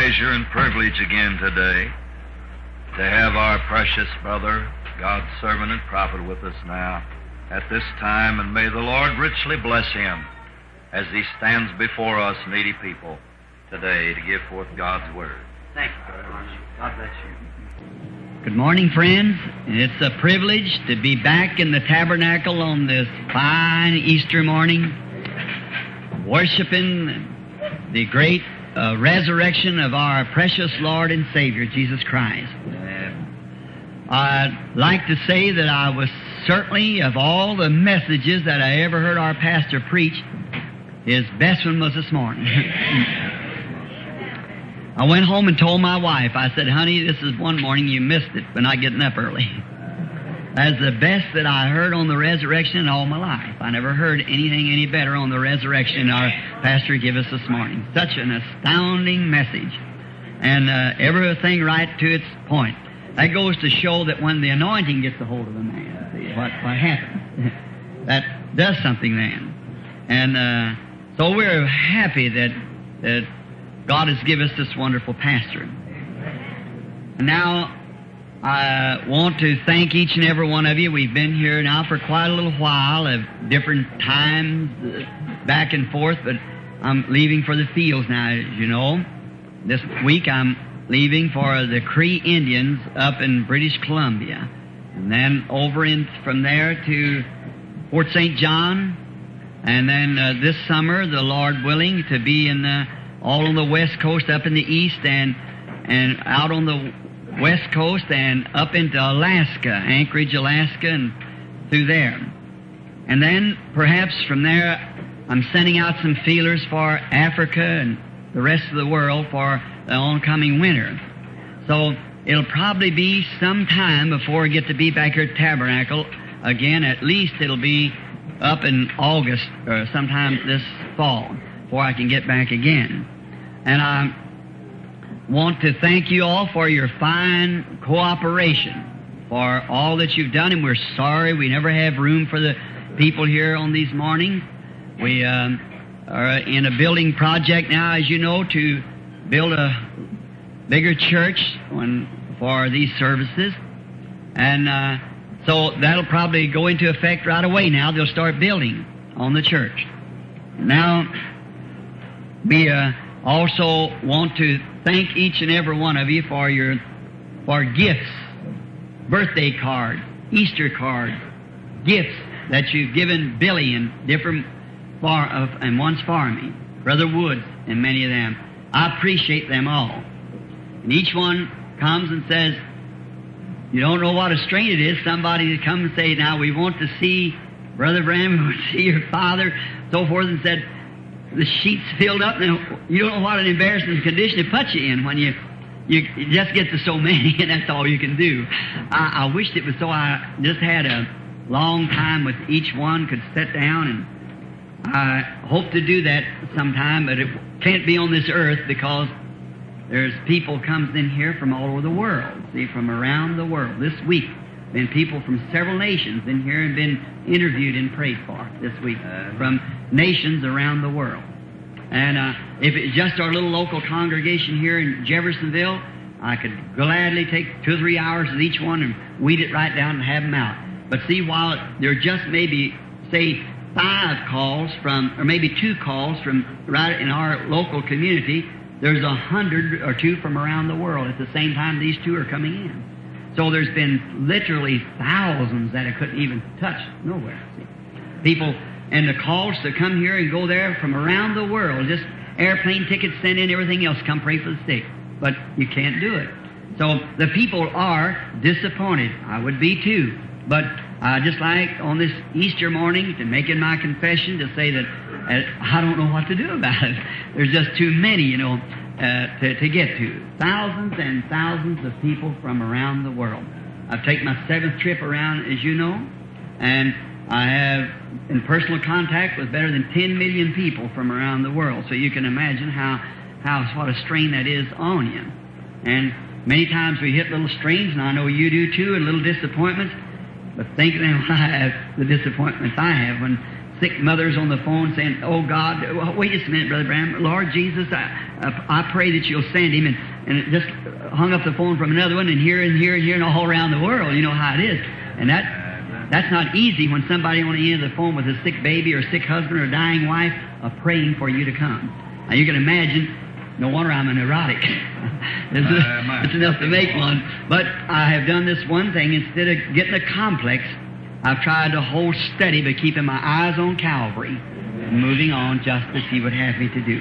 pleasure and privilege again today to have our precious brother, God's servant and prophet, with us now at this time, and may the Lord richly bless him as he stands before us needy people today to give forth God's Word. Thank you, Brother Archie. God bless you. Good morning, friends. It's a privilege to be back in the tabernacle on this fine Easter morning, worshiping the great resurrection of our precious Lord and Savior, Jesus Christ. I'd like to say that I was certainly, of all the messages that I ever heard our pastor preach, his best one was this morning. I went home and told my wife, I said, honey, this is one morning you missed it by not getting up early. That's the best that I heard on the resurrection in all my life. I never heard anything any better on the resurrection our pastor gave us this morning. Such an astounding message. And everything right to its point. That goes to show that when the anointing gets a hold of a man, see what happens. That does something then. And so we're happy that God has given us this wonderful pastor. And now, I want to thank each and every one of you. We've been here now for quite a little while, at different times, back and forth, but I'm leaving for the fields now, as you know. This week I'm leaving for the Cree Indians up in British Columbia. And then over from there to Fort St. John. And then this summer, the Lord willing, to be all on the west coast, up in the east, and out on the west coast and up into Alaska, Anchorage, Alaska, and through there. And then perhaps from there I'm sending out some feelers for Africa and the rest of the world for the oncoming winter. So it'll probably be some time before I get to be back here at Tabernacle again. At least it'll be up in August or sometime this fall before I can get back again. And I want to thank you all for your fine cooperation, for all that you've done, and we're sorry we never have room for the people here on these mornings. We are in a building project now, as you know, to build a bigger church for these services. And so that'll probably go into effect right away now. They'll start building on the church. Now, we also want to thank each and every one of you for gifts, birthday card, Easter card, gifts that you've given Billy and different and one's for me, Brother Woods and many of them. I appreciate them all. And each one comes and says, you don't know what a strain it is. Somebody to come and say, now we want to see Brother Branham, we want to see your father, so forth, and said, the sheet's filled up, and you don't know what an embarrassing condition it puts you in when you just get to so many, and that's all you can do. I wished it was so. I just had a long time with each one, could sit down, and I hope to do that sometime, but it can't be on this earth because there's people comes in here from all over the world, see, from around the world. This week, been people from several nations in here and been interviewed and prayed for this week from nations around the world. And if it's just our little local congregation here in Jeffersonville, I could gladly take 2 or 3 hours with each one and weed it right down and have them out. But see, while there are just maybe, say, 5 calls or maybe 2 calls from right in our local community, there's 100 or 2 from around the world at the same time these 2 are coming in. So there's been literally thousands that I couldn't even touch nowhere. See? People, and the calls to come here and go there from around the world, just airplane tickets sent in, everything else, come pray for the sick. But you can't do it. So the people are disappointed. I would be too. But I just like on this Easter morning to make it my confession to say that I don't know what to do about it. There's just too many, to get to. Thousands and thousands of people from around the world. I've taken my 7th trip around, as you know, and I have in personal contact with better than 10 million people from around the world. So you can imagine what a strain that is on you. And many times we hit little strains, and I know you do too, and little disappointments. But think of the disappointments I have when sick mothers on the phone saying, "Oh God, wait just a minute, Brother Branham. Lord Jesus, I pray that you'll send him." And it just hung up the phone from another one, and here and here and here and all around the world. You know how it is. And that's not easy when somebody on the end of the phone with a sick baby or a sick husband or a dying wife are praying for you to come. Now you can imagine. No wonder I'm a neurotic. It's enough to make one. But I have done this one thing. Instead of getting a complex, I've tried to hold steady by keeping my eyes on Calvary and moving on just as He would have me to do.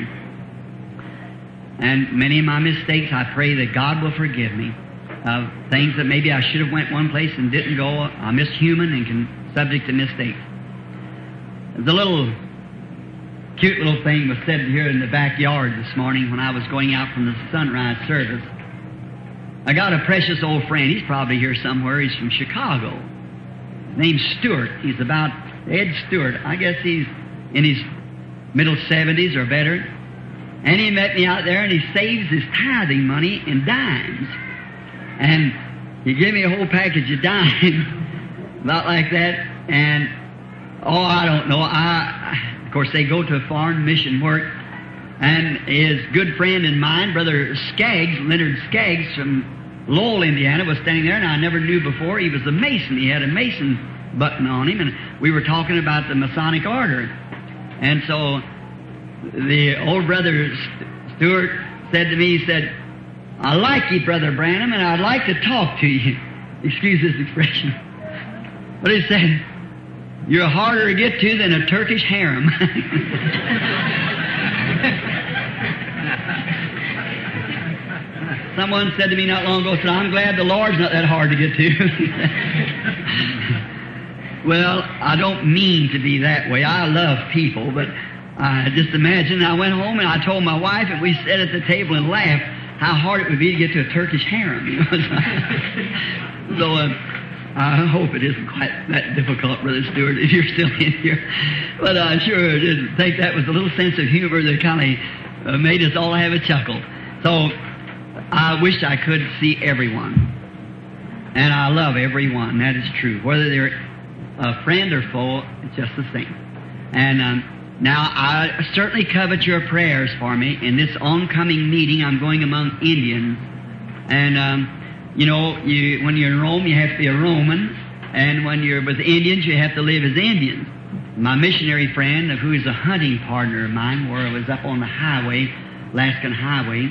And many of my mistakes, I pray that God will forgive me. Things that maybe I should have went one place and didn't go. I'm just human and subject to mistakes. The little cute little thing was said here in the backyard this morning when I was going out from the sunrise service. I got a precious old friend. He's probably here somewhere. He's from Chicago. His name's Stewart. He's about Ed Stewart. I guess he's in his middle 70s or better. And he met me out there, and he saves his tithing money in dimes. And he gave me a whole package of dimes, about like that. And, I don't know. Of course, they go to foreign mission work. And his good friend and mine, Brother Skaggs, Leonard Skaggs from Lowell, Indiana, was standing there, and I never knew before. He was a Mason. He had a Mason button on him, and we were talking about the Masonic order. And so the old Brother Stewart said to me, he said, "I like you, Brother Branham, and I'd like to talk to you." Excuse this expression. But he said, "You're harder to get to than a Turkish harem." Someone said to me not long ago, said, "I'm glad the Lord's not that hard to get to." Well, I don't mean to be that way. I love people, but just imagine I went home and I told my wife, and we sat at the table and laughed, how hard it would be to get to a Turkish harem. You know? So I hope it isn't quite that difficult, Brother Stewart, if you're still in here. But I sure did think that was a little sense of humor that kind of made us all have a chuckle. So I wish I could see everyone. And I love everyone. That is true. Whether they're a friend or foe, it's just the same. And now I certainly covet your prayers for me. In this oncoming meeting, I'm going among Indians. And when you're in Rome, you have to be a Roman. And when you're with Indians, you have to live as Indians. My missionary friend, who is a hunting partner of mine, where I was up on the highway, Alaskan Highway,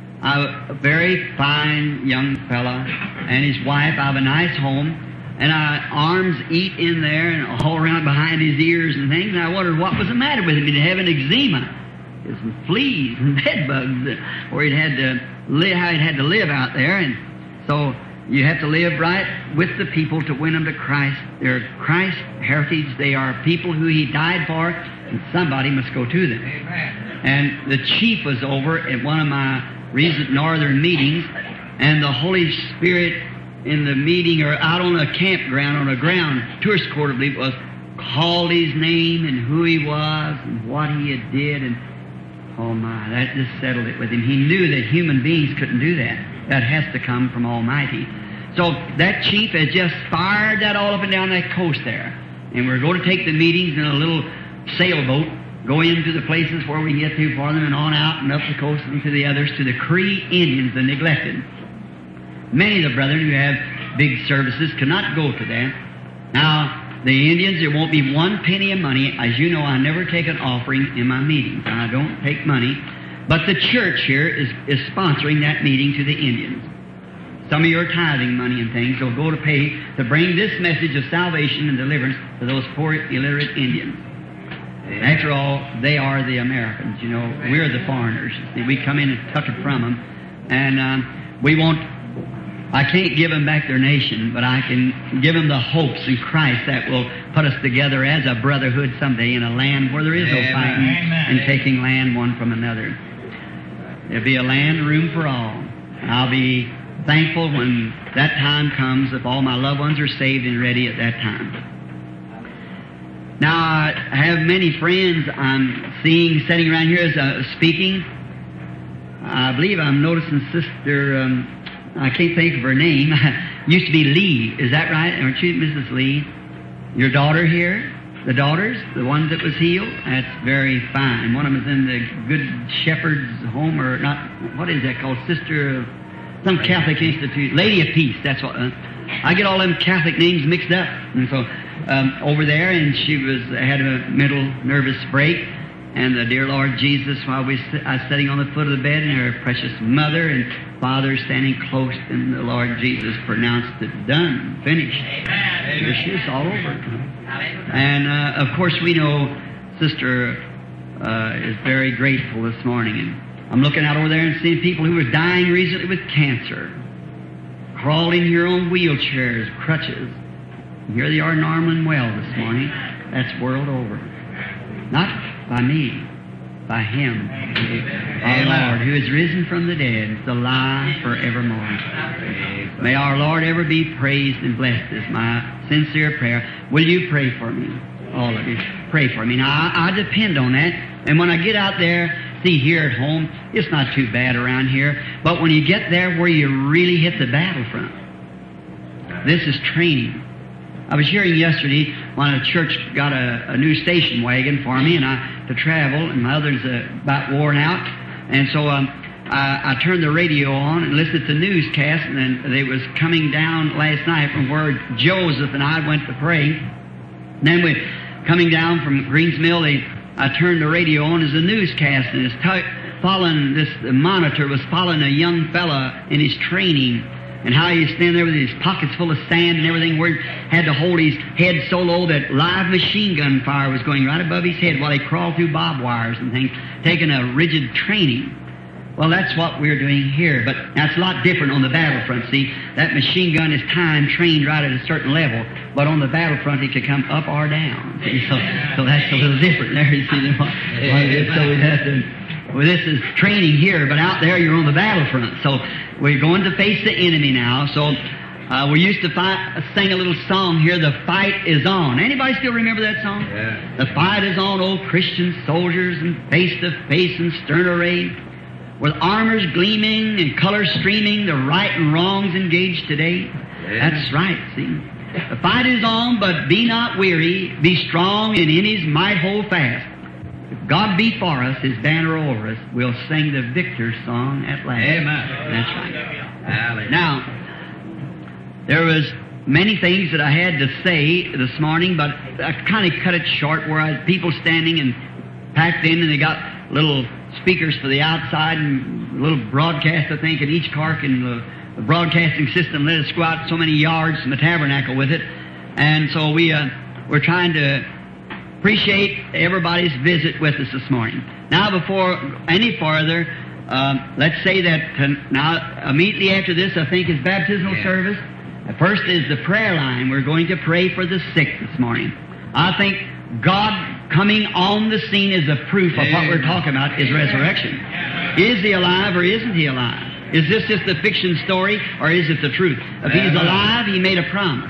a very fine young fella, and his wife. I have a nice home, and arms eat in there and all around behind his ears and things, and I wondered what was the matter with him. He'd have an eczema, some fleas and bed bugs, or he'd had to live, how he'd had to live out there. And so you have to live right with the people to win them to Christ. They're Christ's heritage. They are people who He died for, and somebody must go to them. Amen. And the chief was over at one of my recent northern meetings, and the Holy Spirit in the meeting, or out on a campground, on a ground, tourist court, I believe it was, called his name and who he was and what he had did, and oh my, that just settled it with him. He knew that human beings couldn't do that. That has to come from Almighty. So that chief has just fired that all up and down that coast there. And we're going to take the meetings in a little sailboat, go into the places where we can get to for them, and on out and up the coast and to the others, to the Cree Indians, the neglected. Many of the brethren who have big services cannot go to that. Now, the Indians, there won't be one penny of money. As you know, I never take an offering in my meetings. I don't take money. But the church here is sponsoring that meeting to the Indians. Some of your tithing money and things will go to pay to bring this message of salvation and deliverance to those poor, illiterate Indians. After all, they are the Americans, you know. We're the foreigners. See, we come in and tuck it from them. And I can't give them back their nation, but I can give them the hopes in Christ that will put us together as a brotherhood someday in a land where there is no fighting and taking land one from another. There'll be a land, room for all. I'll be thankful when that time comes, if all my loved ones are saved and ready at that time. Now, I have many friends I'm seeing sitting around here as speaking. I believe I'm noticing Sister, I can't think of her name, used to be Lee. Is that right? Aren't you Mrs. Lee? Your daughter here? the daughters, the one that was healed, that's very fine. One of them is in the Good Shepherd's Home, or not, what is that called? Sister of some Catholic institute. Lady of Peace, that's what. I get all them Catholic names mixed up. And so, over there, and she had a mental nervous break. And the dear Lord Jesus, while I was sitting on the foot of the bed, and her precious mother and father standing close, and the Lord Jesus pronounced it done, finished. Here she is, all over. And, of course, we know Sister is very grateful this morning. And I'm looking out over there and seeing people who were dying recently with cancer, crawling here on wheelchairs, crutches. And here they are normal and well this morning. That's world over. Not by me, by Him, our Lord, who is risen from the dead, is alive forevermore. May our Lord ever be praised and blessed is my sincere prayer. Will you pray for me? All of you, pray for me. Now, I depend on that. And when I get out there, see, here at home, it's not too bad around here. But when you get there where you really hit the battlefront, this is training. I was hearing yesterday when a church got a new station wagon for me and to travel, and my other's about worn out. And so I turned the radio on and listened to the newscast, and then they was coming down last night from where Joseph and I went to pray. And then coming down from Greens Mill, I turned the radio on as a newscast, and the monitor was following a young fella in his training, and how he was standing there with his pockets full of sand and everything, where he had to hold his head so low that live machine gun fire was going right above his head while he crawled through barbed wires and things, taking a rigid training. Well, that's what we're doing here, but that's a lot different on the battlefront. See, that machine gun is time-trained right at a certain level, but on the battlefront it could come up or down. See? So that's a little different there, you see. So we have to... Well, this is training here, but out there you're on the battlefront. So we're going to face the enemy now. So we used to sing a little song here, "The Fight is On." Anybody still remember that song? Yeah. The fight is on, old Christian soldiers, and face to face in stern array, with armors gleaming and colors streaming, the right and wrongs engaged today. Yeah. That's right, see. The fight is on, but be not weary. Be strong, and in His might hold fast. If God be for us, His banner over us, we'll sing the victor's song at last. Amen. That's right. Hallelujah. Now, there was many things that I had to say this morning, but I kind of cut it short where I had people standing and packed in, and they got little speakers for the outside and a little broadcast, I think, in each car, and the broadcasting system let us go out so many yards from the tabernacle with it. And so we're trying to appreciate everybody's visit with us this morning. Now, before any farther, let's say that now, immediately after this, I think, is baptismal service. First is the prayer line. We're going to pray for the sick this morning. I think God coming on the scene is a proof of what we're talking about, is resurrection. Is He alive or isn't He alive? Is this just a fiction story or is it the truth? If He's alive, He made a promise.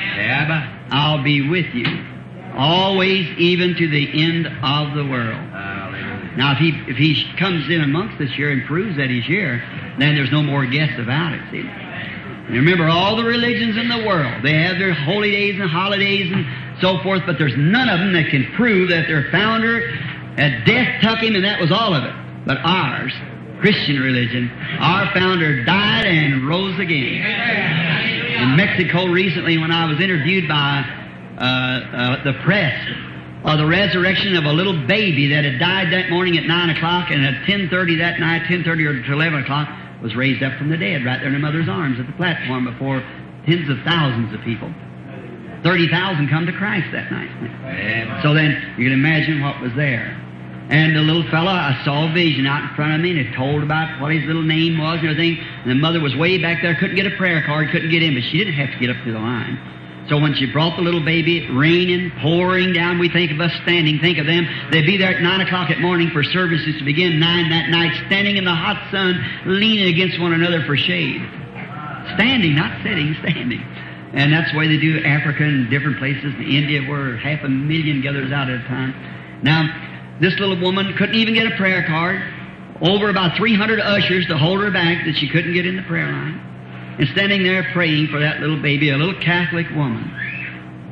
I'll be with you always, even to the end of the world. Now, if he comes in amongst us here and proves that He's here, then there's no more guess about it, see. And remember, all the religions in the world, they have their holy days and holidays and so forth, but there's none of them that can prove that their founder had death took him and that was all of it. But ours, Christian religion, our founder died and rose again. In Mexico recently, when I was interviewed by the press, or the resurrection of a little baby that had died that morning at 9 o'clock, and at 10:30 that night, 10:30 or to 11 o'clock, was raised up from the dead right there in her mother's arms at the platform before tens of thousands of people. 30,000 come to Christ that night. So then you can imagine what was there. And the little fellow, I saw a vision out in front of me, and it told about what his little name was and everything. And the mother was way back there, couldn't get a prayer card, couldn't get in, but she didn't have to get up to the line. So when she brought the little baby, raining, pouring down, we think of us standing, think of them. They'd be there at 9 o'clock at morning for services to begin 9 that night, standing in the hot sun, leaning against one another for shade. Standing, not sitting, standing. And that's the way they do Africa and different places. In India, where 500,000 gathers out at a time. Now, this little woman couldn't even get a prayer card. Over about 300 ushers to hold her back that she couldn't get in the prayer line. And standing there praying for that little baby, a little Catholic woman.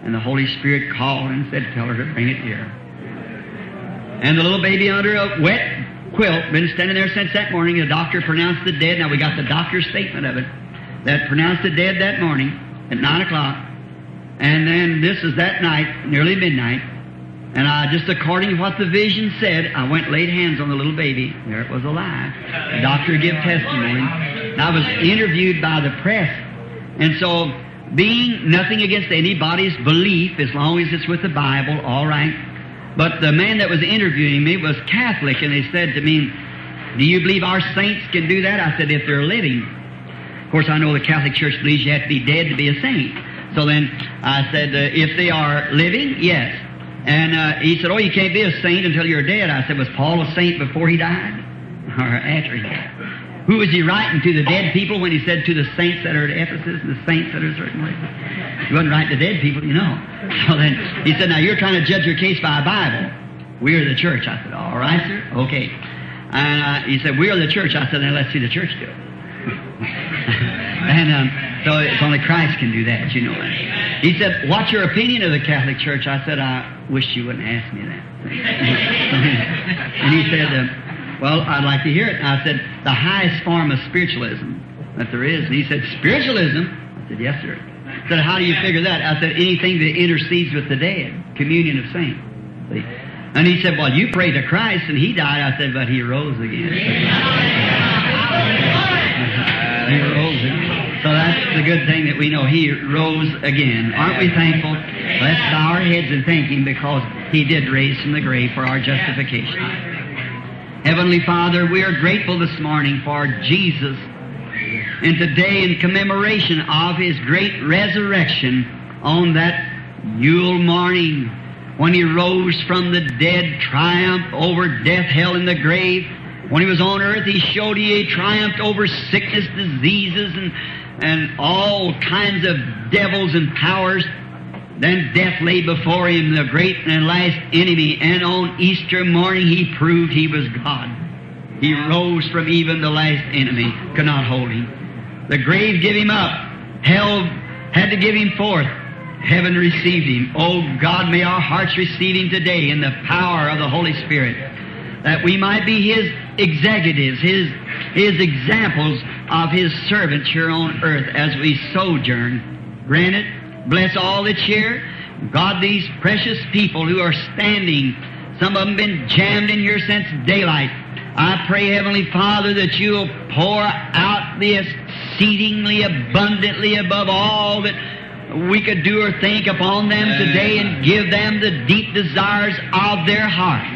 And the Holy Spirit called and said, tell her to bring it here. And the little baby under a wet quilt, been standing there since that morning. The doctor pronounced it dead. Now we got the doctor's statement of it, that pronounced it dead that morning at 9 o'clock. And then this is that night, nearly midnight. And I, just according to what the vision said, I went and laid hands on the little baby. There it was alive. The doctor gave testimony. And I was interviewed by the press. And so, being nothing against anybody's belief, as long as it's with the Bible, all right. But the man that was interviewing me was Catholic, and they said to me, do you believe our saints can do that? I said, if they're living. Of course, I know the Catholic Church believes you have to be dead to be a saint. So then I said, if they are living, yes. And he said, oh, you can't be a saint until you're dead. I said, was Paul a saint before he died? Or after he died? Who was he writing to, the dead people, when he said to the saints that are at Ephesus and the saints that are at certain places? He wasn't writing to dead people, you know. So then he said, now you're trying to judge your case by a Bible. We're the church. I said, all right, sir. Okay. And he said, we're the church. I said, then let's see the church do it. And so it's only Christ can do that, you know. He said, what's your opinion of the Catholic Church? I said, I wish you wouldn't ask me that. And he said, well, I'd like to hear it. And I said, the highest form of spiritualism that there is. And he said, spiritualism? I said, yes, sir. I said, how do you figure that? I said, anything that intercedes with the dead, communion of saints. See? And he said, well, you prayed to Christ and he died. I said, but he rose again. He rose again. So that's the good thing that we know. He rose again. Aren't we thankful? Let's bow our heads and thank Him, because He did raise from the grave for our justification. Heavenly Father, we are grateful this morning for Jesus, and today in commemoration of His great resurrection on that Yule morning when He rose from the dead, triumphed over death, hell, and the grave. When He was on earth, He showed He triumphed over sickness, diseases, and all kinds of devils and powers. Then death lay before Him, the great and last enemy. And on Easter morning, He proved He was God. He rose from even the last enemy, could not hold Him. The grave gave Him up. Hell had to give Him forth. Heaven received Him. Oh God, may our hearts receive Him today in the power of the Holy Spirit, that we might be His executives, His examples of His servants here on earth as we sojourn. Grant it. Bless all that's here. God, these precious people who are standing, some of them been jammed in here since daylight. I pray, Heavenly Father, that You'll pour out the exceedingly abundantly above all that we could do or think upon them today, and give them the deep desires of their heart.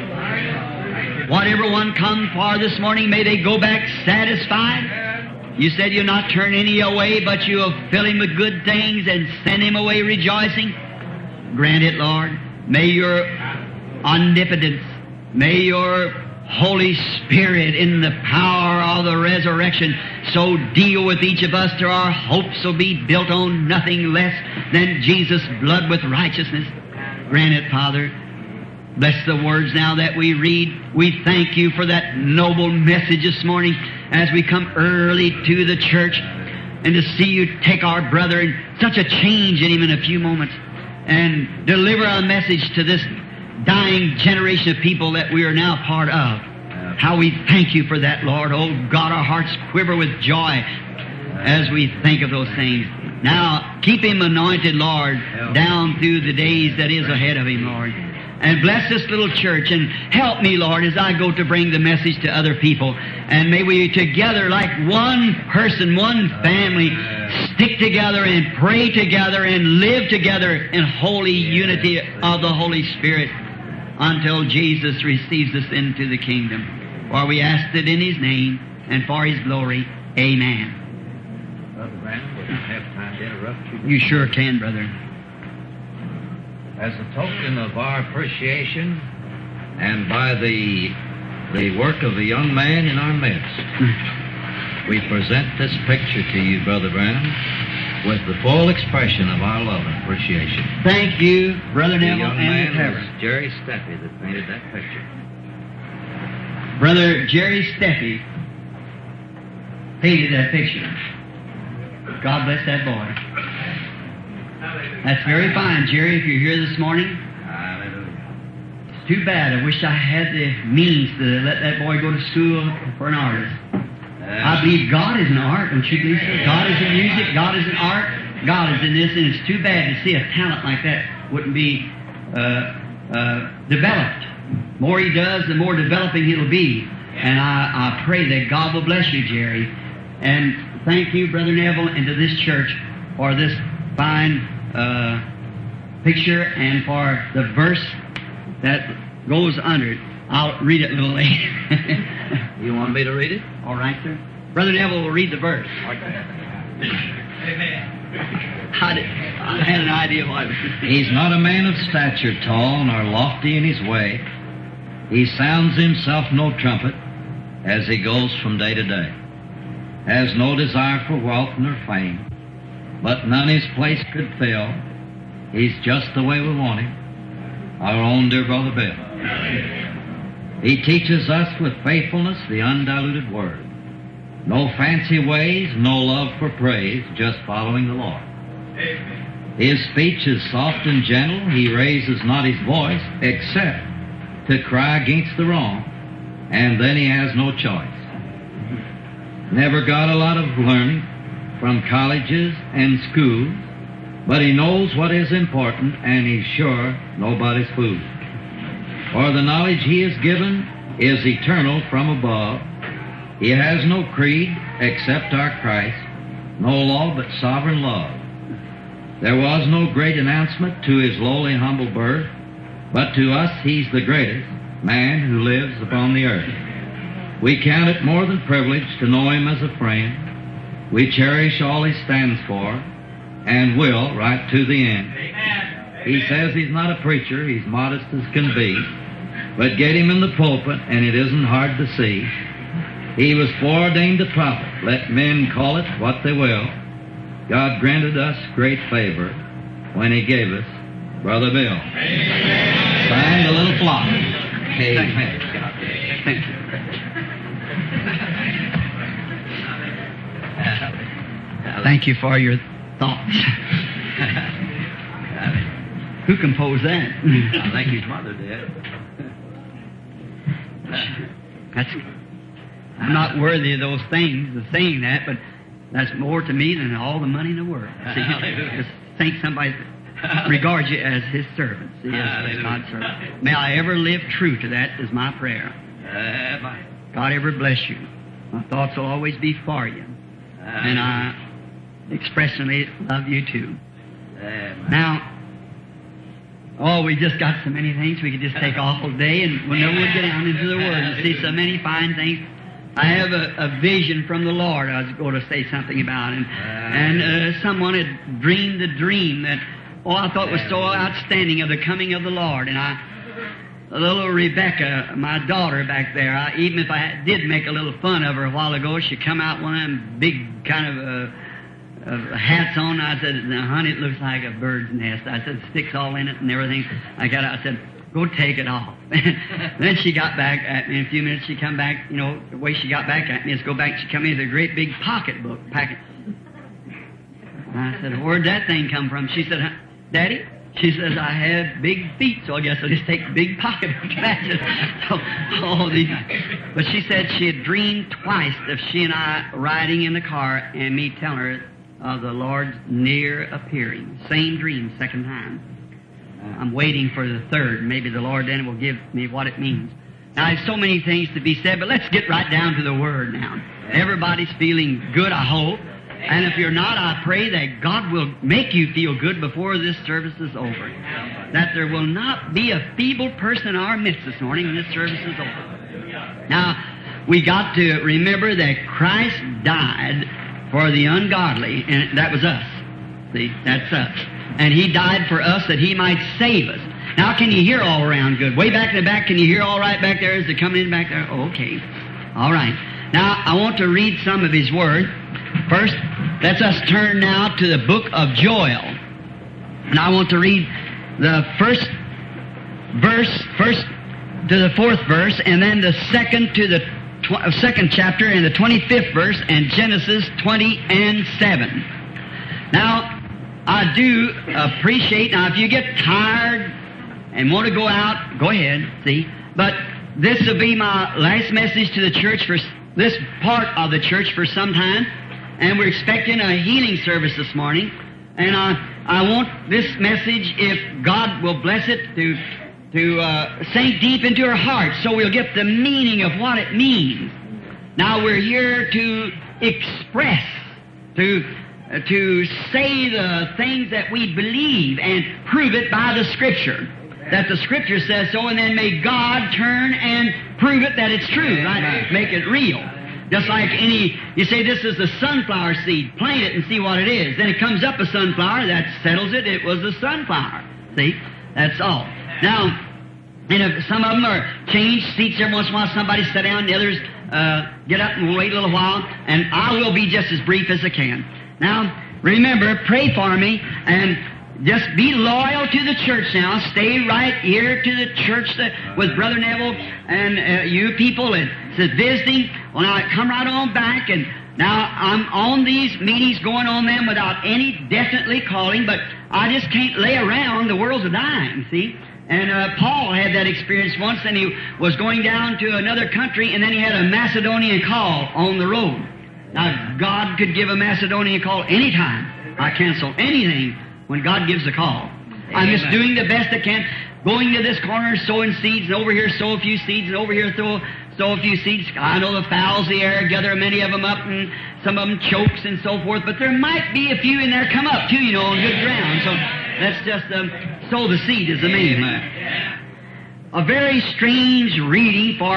Whatever one come for this morning, may they go back satisfied. You said You'll not turn any away, but You'll fill him with good things and send him away rejoicing. Grant it, Lord. May Your omnipotence, may Your Holy Spirit in the power of the resurrection so deal with each of us till our hopes will be built on nothing less than Jesus' blood with righteousness. Grant it, Father. Bless the words now that we read. We thank You for that noble message this morning as we come early to the church, and to see You take our brother and such a change in him in a few moments, and deliver a message to this dying generation of people that we are now part of. How we thank You for that, Lord. Oh God, our hearts quiver with joy as we think of those things. Now, keep him anointed, Lord, down through the days that is ahead of him, Lord. And bless this little church, and help me, Lord, as I go to bring the message to other people. And may we together, like one person, one family, stick together and pray together and live together in holy unity of the Holy Spirit until Jesus receives us into the kingdom. For we ask it in His name and for His glory. Amen. Brother Branham, would I have time to interrupt you? You sure can, brother. As a token of our appreciation, and by the work of the young man in our midst, we present this picture to you, Brother Branham, with the full expression of our love and appreciation. Thank you, Brother The Neville young and man the was Jerry Steffi that painted that picture. Brother Jerry Steffi painted that picture. God bless that boy. That's very fine, Jerry, if you're here this morning. Hallelujah. It's too bad. I wish I had the means to let that boy go to school for an artist. I believe God is an art, don't you believe so? God is in music, God is in art, God is in this, and it's too bad to see a talent like that wouldn't be developed. The more he does, the more developing it'll be. And I pray that God will bless you, Jerry. And thank you, Brother Neville, and to this church for this fine picture and for the verse that goes under it. I'll read it a little later. You want me to read it? All right, sir. Brother Neville will read the verse. Amen. I had an idea what it was. He's not a man of stature tall nor lofty in his way. He sounds himself no trumpet as he goes from day to day. Has no desire for wealth nor fame, but none his place could fill. He's just the way we want him, our own dear Brother Bill. He teaches us with faithfulness the undiluted Word. No fancy ways, no love for praise, just following the Lord. His speech is soft and gentle. He raises not his voice except to cry against the wrong, and then he has no choice. Never got a lot of learning from colleges and schools, but he knows what is important, and he's sure nobody's fool. For the knowledge he is given is eternal from above. He has no creed except our Christ, no law but sovereign love. There was no great announcement to his lowly, humble birth, but to us he's the greatest man who lives upon the earth. We count it more than privilege to know him as a friend. We cherish all he stands for, and will right to the end. He says he's not a preacher, he's modest as can be, but get him in the pulpit and it isn't hard to see. He was foreordained a prophet, let men call it what they will. God granted us great favor when he gave us Brother Bill. Amen. Signed a little flock. Amen. Thank you. Thank you for your thoughts. Who composed that? I think his mother did. I'm not worthy of those things, of saying that, but that's more to me than all the money in the world. See, just think somebody regards you as his servant. See, as God's servant. May I ever live true to that is my prayer. God ever bless you. My thoughts will always be for you. And I expressly love you too. Now, we just got so many things we could just take all day and we'll get down into the Word and see so many fine things. I have a vision from the Lord I was going to say something about. And someone had dreamed a dream that, I thought was so outstanding of the coming of the Lord. And little Rebecca, my daughter back there, even if I did make a little fun of her a while ago, she come out one of them big kind of hats on. I said, honey, it looks like a bird's nest. I said, sticks all in it and everything. I said, go take it off. Then she got back at me in a few minutes. She come back, the way she got back at me is go back. She come in with a great big pocketbook packet. I said, where'd that thing come from? She said, Daddy, she says, I have big feet, so I guess I'll just take the big pocketbook. But she said she had dreamed twice of she and I riding in the car and me telling her of the Lord's near appearing. Same dream, second time. I'm waiting for the third. Maybe the Lord then will give me what it means. Now, there's so many things to be said, but let's get right down to the Word now. Everybody's feeling good, I hope. And if you're not, I pray that God will make you feel good before this service is over. That there will not be a feeble person in our midst this morning when this service is over. Now, we got to remember that Christ died for the ungodly, and that was us. See, that's us. And He died for us that He might save us. Now, can you hear all around good? Way back in the back, can you hear all right back there? Is it coming in back there? Oh, okay. All right. Now, I want to read some of His Word. First, let us turn now to the book of Joel. And I want to read the first to the fourth verse, and then the second to the second chapter and the 25th verse, and Genesis 20 and 7. Now, I do appreciate, now if you get tired and want to go out, go ahead, see. But this will be my last message to the church for this part of the church for some time. And we're expecting a healing service this morning. And I want this message, if God will bless it, to sink deep into our hearts so we'll get the meaning of what it means. Now we're here to express, to say the things that we believe and prove it by the Scripture. That the Scripture says so, and then may God turn and prove it that it's true, right? Make it real. Just like you say this is the sunflower seed, plant it and see what it is. Then it comes up a sunflower, that settles it, it was a sunflower. See? That's all. Now, and if some of them are changed seats every once in a while, somebody sit down, the others get up and wait a little while, and I will be just as brief as I can. Now, remember, pray for me, and just be loyal to the church now. Stay right here to the church with Brother Neville and you people and says visiting. Well, now come right on back, and now I'm on these meetings, going on them without any definitely calling, but I just can't lay around. The world's a-dying, see? And Paul had that experience once, and he was going down to another country, and then he had a Macedonian call on the road. Now, God could give a Macedonian call any time. I cancel anything when God gives a call. Amen. I'm just doing the best I can, going to this corner, sowing seeds, and over here sow a few seeds, and over here sow a few seeds. I know the fowls of the air gather many of them up, and some of them chokes and so forth, but there might be a few in there come up, too, you know, on good ground. So let's just sow the seed is the main thing. A very strange reading for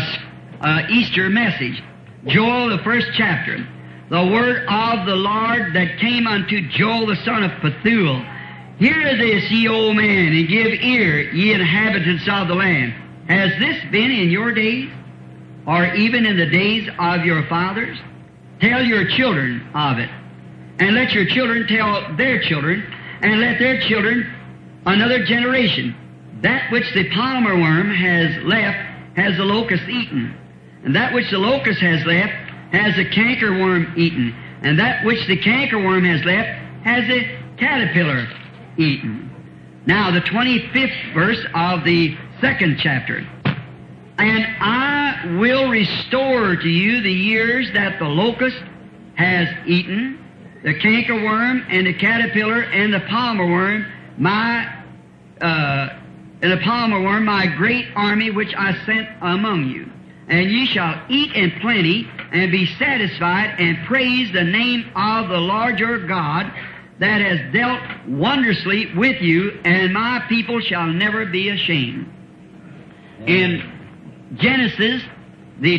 a Easter message. Joel, the first chapter. The word of the Lord that came unto Joel the son of Pethuel. Hear this, ye old man, and give ear, ye inhabitants of the land. Has this been in your days, or even in the days of your fathers? Tell your children of it, and let your children tell their children, and let their children another generation. That which the palmer worm has left has the locust eaten, and that which the locust has left has the cankerworm eaten, and that which the cankerworm has left has the caterpillar eaten. Now, the 25th verse of the second chapter. And I will restore to you the years that the locust has eaten, the cankerworm and the caterpillar and the palmer worm, my great army which I sent among you. And ye shall eat in plenty, and be satisfied, and praise the name of the Lord your God, that has dealt wondrously with you, and my people shall never be ashamed. In Genesis, the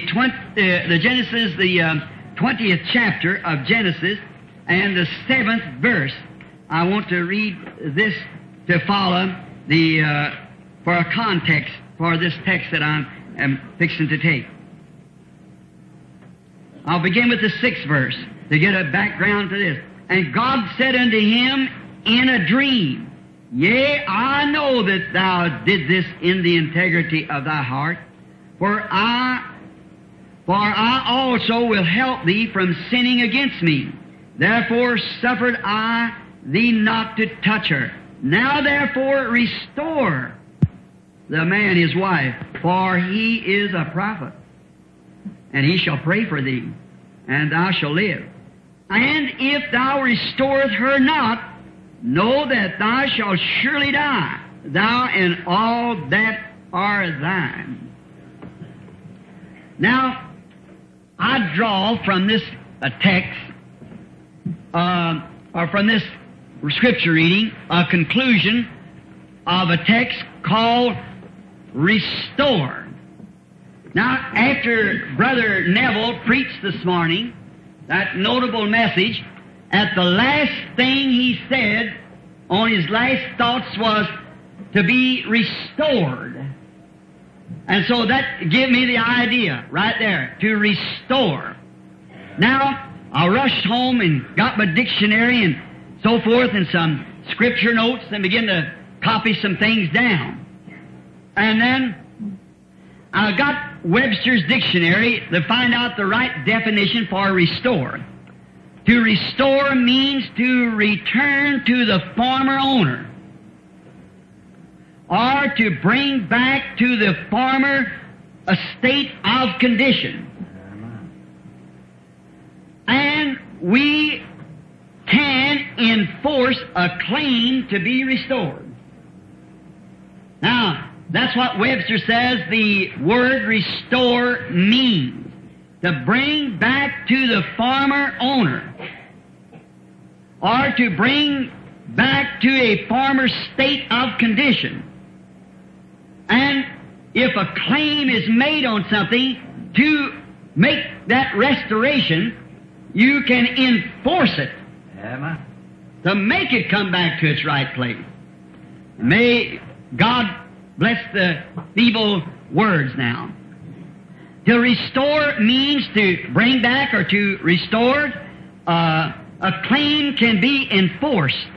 20th chapter of Genesis, and the 7th verse, I want to read this to follow for a context for this text that I'm fixing to take. I'll begin with the 6th verse to get a background to this. And God said unto him in a dream, Yea, I know that thou did this in the integrity of thy heart, for I also will help thee from sinning against me. Therefore suffered I thee not to touch her. Now therefore restore the man his wife, for he is a prophet, and he shall pray for thee, and thou shalt live. And if thou restorest her not, know that thou shalt surely die, thou and all that are thine. Now, I draw from this text, or from this scripture reading, a conclusion of a text called Restore. Now, after Brother Neville preached this morning that notable message, at the last thing he said on his last thoughts was to be restored. And so that gave me the idea right there, to restore. Now, I rushed home and got my dictionary and so forth and some scripture notes and began to copy some things down. And then I got Webster's dictionary to find out the right definition for restore. To restore means to return to the former owner, or to bring back to the former a state of condition. And we can enforce a claim to be restored. Now, that's what Webster says the word restore means. To bring back to the former owner, or to bring back to a former state of condition. And if a claim is made on something, to make that restoration, you can enforce it. Amen. To make it come back to its right place. May God bless the feeble words now. To restore means to bring back or to restore. A claim can be enforced.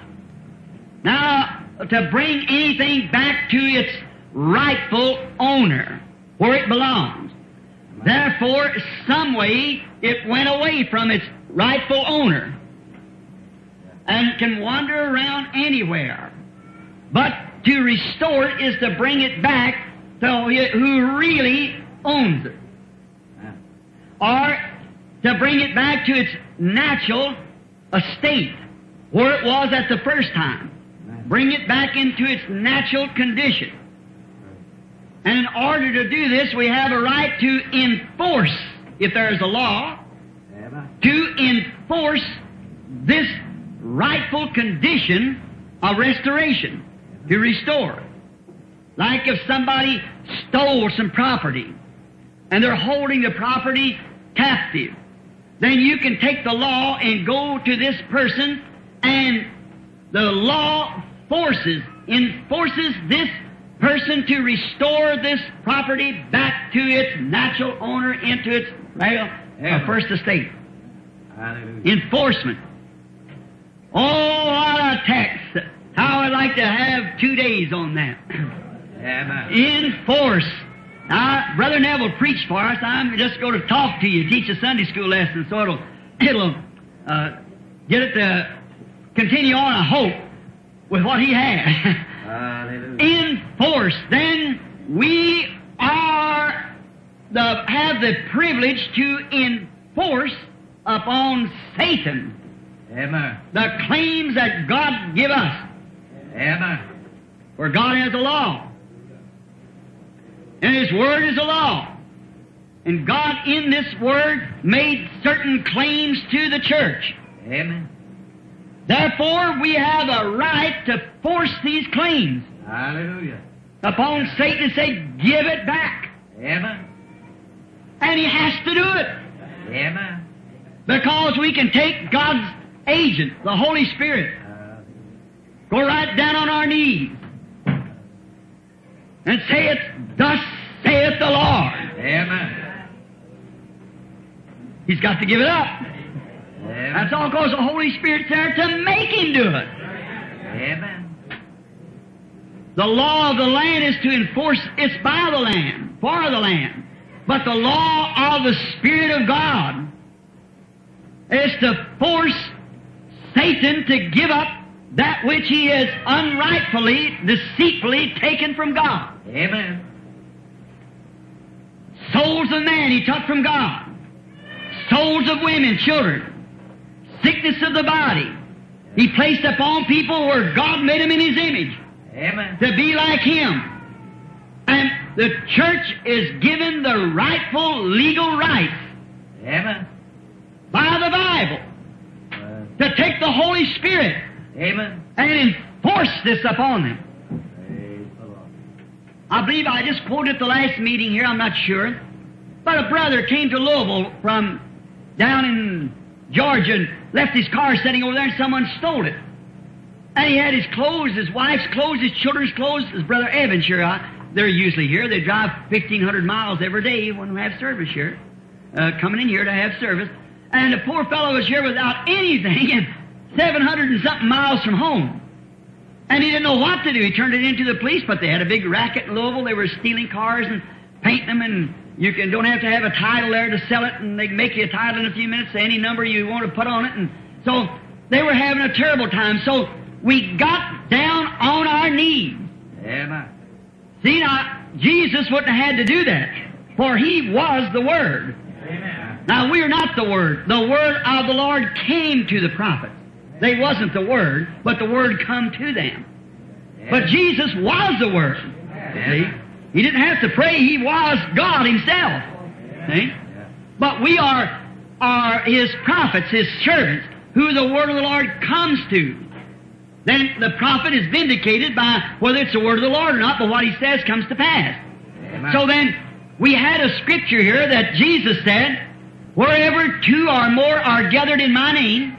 Now, to bring anything back to its rightful owner, where it belongs. Therefore, some way it went away from its rightful owner and can wander around anywhere. But to restore it is to bring it back to who really owns it. Or to bring it back to its natural estate, where it was at the first time. Bring it back into its natural condition. And in order to do this, we have a right to enforce, if there is a law, to enforce this rightful condition of restoration, to restore. Like if somebody stole some property, and they're holding the property captive, then you can take the law and go to this person, and the law enforces this person to restore this property back to its natural owner, into its first estate. Hallelujah. Enforcement. Oh, what a text. How I'd like to have 2 days on that. Amen. Enforce. Now, Brother Neville preached for us. I'm just going to talk to you, teach a Sunday school lesson, so it'll get it to continue on, I hope, with what he had. Hallelujah. Enforce. Then we have the privilege to enforce upon Satan the claims that God give us. For God has a law. And His Word is a law. And God in this Word made certain claims to the church. Therefore, we have a right to force these claims upon Satan and say, give it back. And he has to do it. Because we can take God's agent, the Holy Spirit, go right down on our knees and say it, thus saith the Lord. He's got to give it up. That's all because the Holy Spirit's there to make him do it. The law of the land is to enforce, it's by the land, for the land. But the law of the Spirit of God is to force Satan to give up that which he has unrightfully, deceitfully taken from God. Souls of man he took from God. Souls of women, children. Sickness of the body. He placed upon people where God made them in His image. To be like Him. And the church is given the rightful legal rights by the Bible to take the Holy Spirit and enforce this upon them. I believe I just quoted the last meeting here, I'm not sure. But a brother came to Louisville from down in Georgia and left his car sitting over there and someone stole it. And he had his clothes, his wife's clothes, his children's clothes, his brother Evans here. They're usually here. They drive 1,500 miles every day when we have service here, coming in here to have service. And the poor fellow was here without anything and 700 and something miles from home. And he didn't know what to do. He turned it into the police, but they had a big racket in Louisville. They were stealing cars and painting them and You don't have to have a title there to sell it, and they make you a title in a few minutes, any number you want to put on it. And so they were having a terrible time. So we got down on our knees. Amen. See, now, Jesus wouldn't have had to do that, for He was the Word. Amen. Now, we are not the Word. The Word of the Lord came to the prophets. They wasn't the Word, but the Word come to them. But Jesus was the Word. See? He didn't have to pray. He was God Himself. See? But we are His prophets, His servants, who the Word of the Lord comes to. Then the prophet is vindicated by whether it's the Word of the Lord or not, but what he says comes to pass. Amen. So then, we had a scripture here that Jesus said, wherever two or more are gathered in my name,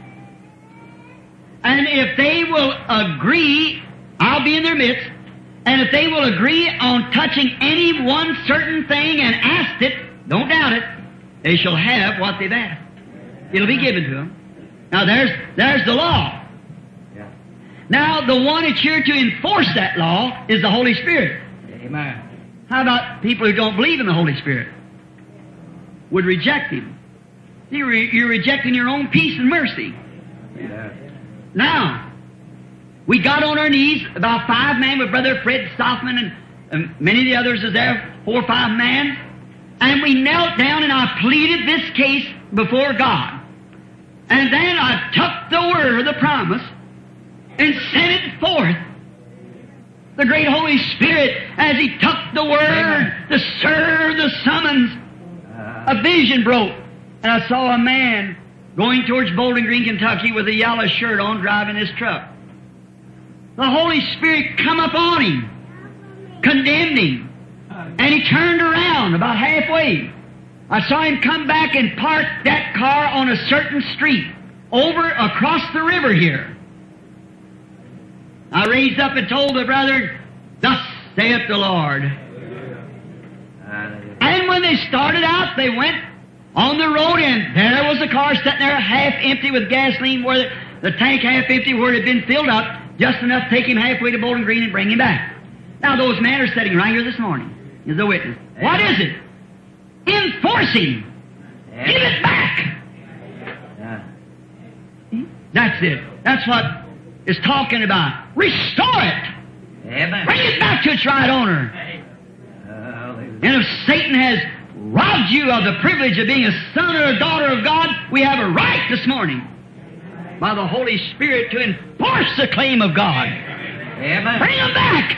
and if they will agree, I'll be in their midst, and if they will agree on touching any one certain thing and ask it, don't doubt it, they shall have what they've asked. It'll be given to them. Now there's the law. Yeah. Now the one that's here to enforce that law is the Holy Spirit. Amen. How about people who don't believe in the Holy Spirit? Would reject Him. You're rejecting your own peace and mercy. Yeah. Now, we got on our knees, about 5 men with Brother Fred Stoffman and many of the others is there, 4 or 5 men, and we knelt down and I pleaded this case before God. And then I took the word of the promise and sent it forth. The great Holy Spirit, as He took the word to serve the summons, a vision broke, and I saw a man going towards Bowling Green, Kentucky with a yellow shirt on, driving his truck. The Holy Spirit come up on him, condemned him, and he turned around about halfway. I saw him come back and park that car on a certain street, over across the river here. I raised up and told the brethren, thus saith the Lord. And when they started out, they went on the road, and there was a car sitting there half empty with gasoline, where the tank half empty where it had been filled up, just enough to take him halfway to Bowling Green and bring him back. Now those men are sitting right here this morning as a witness. What is it? Enforcing. Give it back. That's it. That's what it's talking about. Restore it. Amen. Bring it back to its right owner. And if Satan has robbed you of the privilege of being a son or a daughter of God, we have a right this morning by the Holy Spirit to enforce the claim of God. Amen. Bring him back.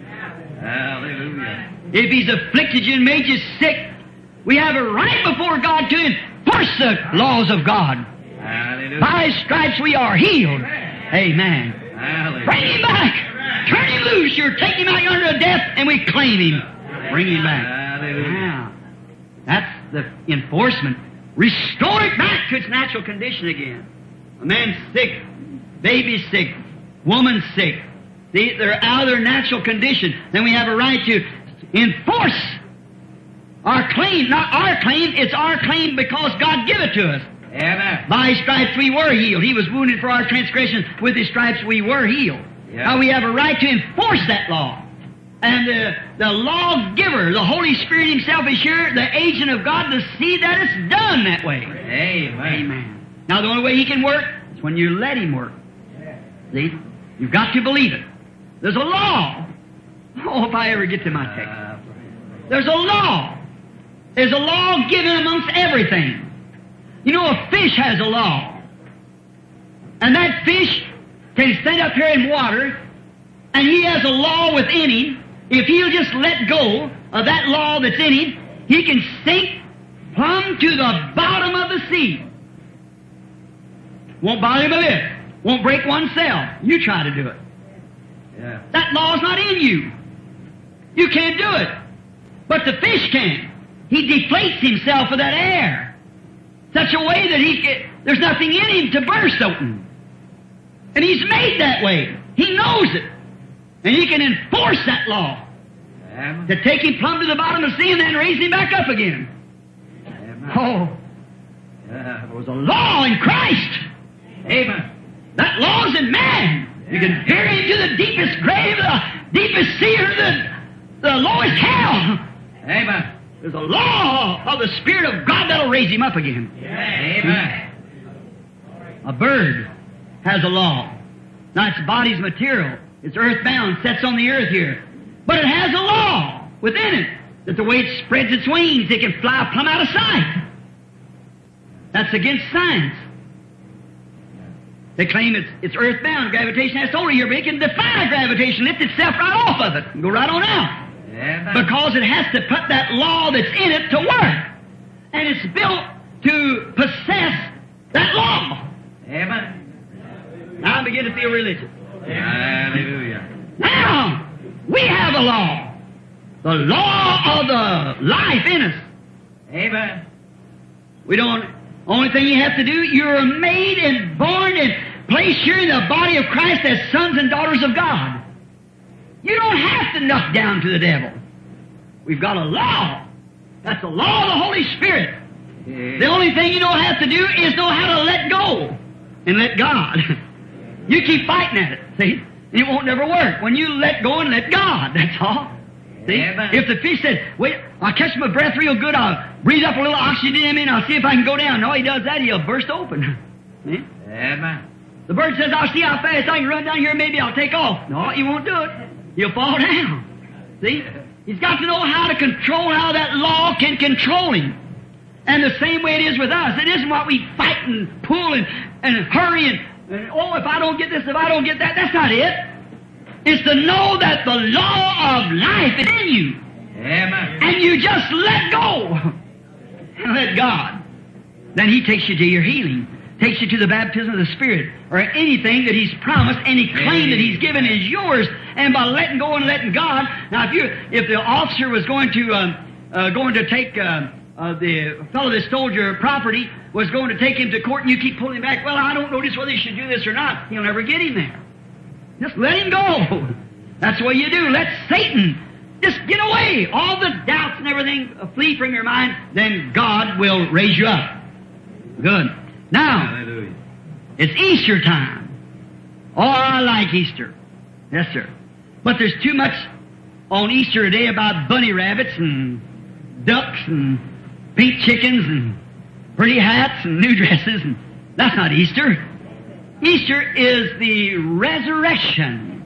Hallelujah. If he's afflicted you and made you sick, we have a right before God to enforce the laws of God. Hallelujah. By His stripes we are healed. Amen. Hallelujah. Bring him back. Turn him loose. You're taking him out yonder to death, and we claim him. Bring him back. Hallelujah. Now, that's the enforcement. Restore it back to its natural condition again. A man's sick, baby's sick, woman's sick. They're out of their natural condition. Then we have a right to enforce our claim. Not our claim, it's our claim because God give it to us. Amen. By His stripes we were healed. He was wounded for our transgressions. With His stripes we were healed. Yeah. Now we have a right to enforce that law. And the lawgiver, the Holy Spirit Himself, is here, the agent of God, to see that it's done that way. Amen. Amen. Now the only way He can work is when you let Him work. See? You've got to believe it. There's a law. Oh, if I ever get to my text. There's a law. There's a law given amongst everything. You know, a fish has a law. And that fish can stand up here in water, and he has a law within him. If he'll just let go of that law that's in him, he can sink plumb to the bottom of the sea. Won't bother him a bit. Won't break one cell. You try to do it. Yeah. That law's not in you. You can't do it. But the fish can. He deflates himself with that air. Such a way that there's nothing in him to burst open. And He's made that way. He knows it. And He can enforce that law. Amen. To take him plumb to the bottom of the sea and then raise him back up again. Amen. Oh, there was a law in Christ. Amen. That law's in man. You can hear him to the deepest grave, the deepest sea, or the lowest hell. Amen. There's a law of the Spirit of God that'll raise him up again. Amen. A bird has a law. Now, its body's material. It's earthbound, sets on the earth here. But it has a law within it that the way it spreads its wings, it can fly plumb out of sight. That's against science. They claim it's earthbound. Gravitation has told here, but it can defy gravitation, lift itself right off of it, and go right on out. Amen. Because it has to put that law that's in it to work. And it's built to possess that law. Amen. Now I begin to feel religious. Hallelujah. Now, we have a law. The law of the life in us. Amen. We don't, only thing you have to do, you're made and born and placed here in the body of Christ as sons and daughters of God. You don't have to knock down to the devil. We've got a law. That's the law of the Holy Spirit. The only thing you don't have to do is know how to let go and let God. You keep fighting at it, see? And it won't never work. When you let go and let God, that's all. See? Amen. If the fish says, wait, I'll catch my breath real good, I'll breathe up a little oxygen in me, and I'll see if I can go down. No, he does that, he'll burst open. See? Amen. The bird says, I'll see how fast I can run down here, maybe I'll take off. No, he won't do it. He'll fall down. See? He's got to know how to control, how that law can control him. And the same way it is with us. It isn't what we fight and pull and hurry and, oh, if I don't get this, if I don't get that. That's not it. It's to know that the law of life is in you. Amen. And you just let go and let God. Then He takes you to your healing, takes you to the baptism of the Spirit, or anything that He's promised, any claim that He's given is yours. And by letting go and letting God, now if the officer was going to take the fellow that stole your property was going to take him to court, and you keep pulling back, well, I don't notice whether he should do this or not. He'll never get him there. Just let him go. That's what you do. Let Satan just get away. All the doubts and everything flee from your mind. Then God will raise you up. Good. Now, Hallelujah. it's Easter time. Oh, I like Easter. Yes, sir. But there's too much on Easter today about bunny rabbits and ducks and pink chickens and pretty hats and new dresses. And that's not Easter. Easter is the resurrection,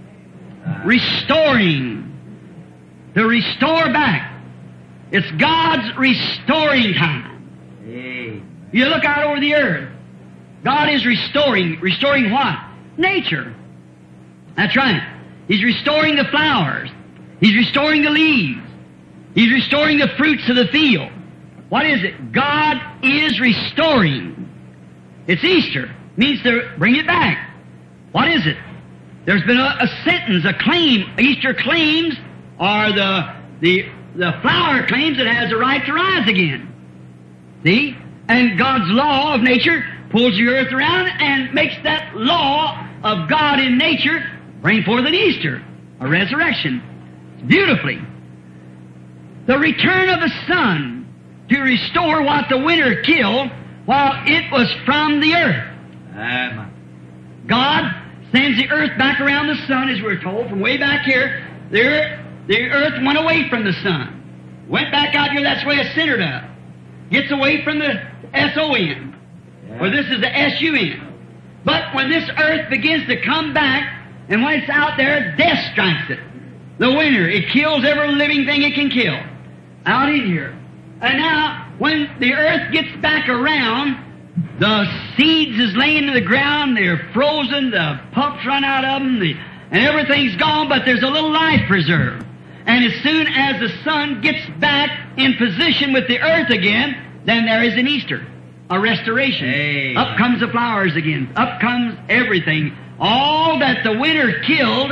restoring, to restore back. It's God's restoring time. Amen. You look out over the earth. God is restoring. Restoring what? Nature. That's right. He's restoring the flowers. He's restoring the leaves. He's restoring the fruits of the field. What is it? God is restoring. It's Easter. It means to bring it back. What is it? There's been a sentence, a claim. Easter claims are the flower claims it has the right to rise again. See? And God's law of nature pulls the earth around and makes that law of God in nature bring forth an Easter, a resurrection. Beautifully. The return of the sun to restore what the winter killed while it was from the earth. Amen. God sends the earth back around the sun, as we're told, from way back here. The earth went away from the sun. Went back out here, that's the way a sinner does. Gets away from the S-O-N. Or this is the S-U-N. But when this earth begins to come back, and when it's out there, death strikes it. The winter, it kills every living thing it can kill. Out in here. And now, when the earth gets back around, the seeds is laying in the ground, they're frozen, the pumps run out of them, and everything's gone, but there's a little life preserved. And as soon as the sun gets back in position with the earth again, then there is an Easter, a restoration. Amen. Up comes the flowers again. Up comes everything. All that the winter killed,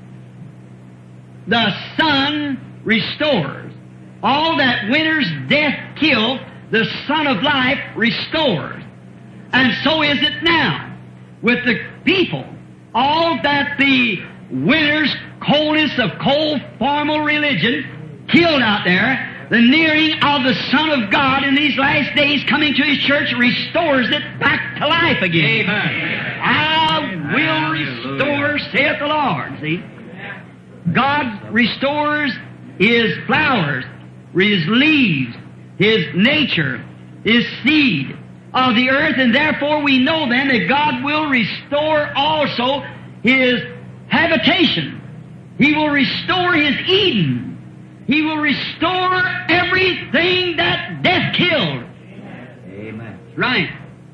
the sun restores. All that winter's death killed, the Son of Life restores. And so is it now with the people. All that the winter's coldness of cold formal religion killed out there, the nearing of the Son of God in these last days coming to His church restores it back to life again. Amen. I will restore, saith the Lord. See? God restores His flowers. his leaves, his nature, his seed of the earth, and therefore we know then that God will restore also his habitation. He will restore his Eden. He will restore everything that death killed. Amen. Right.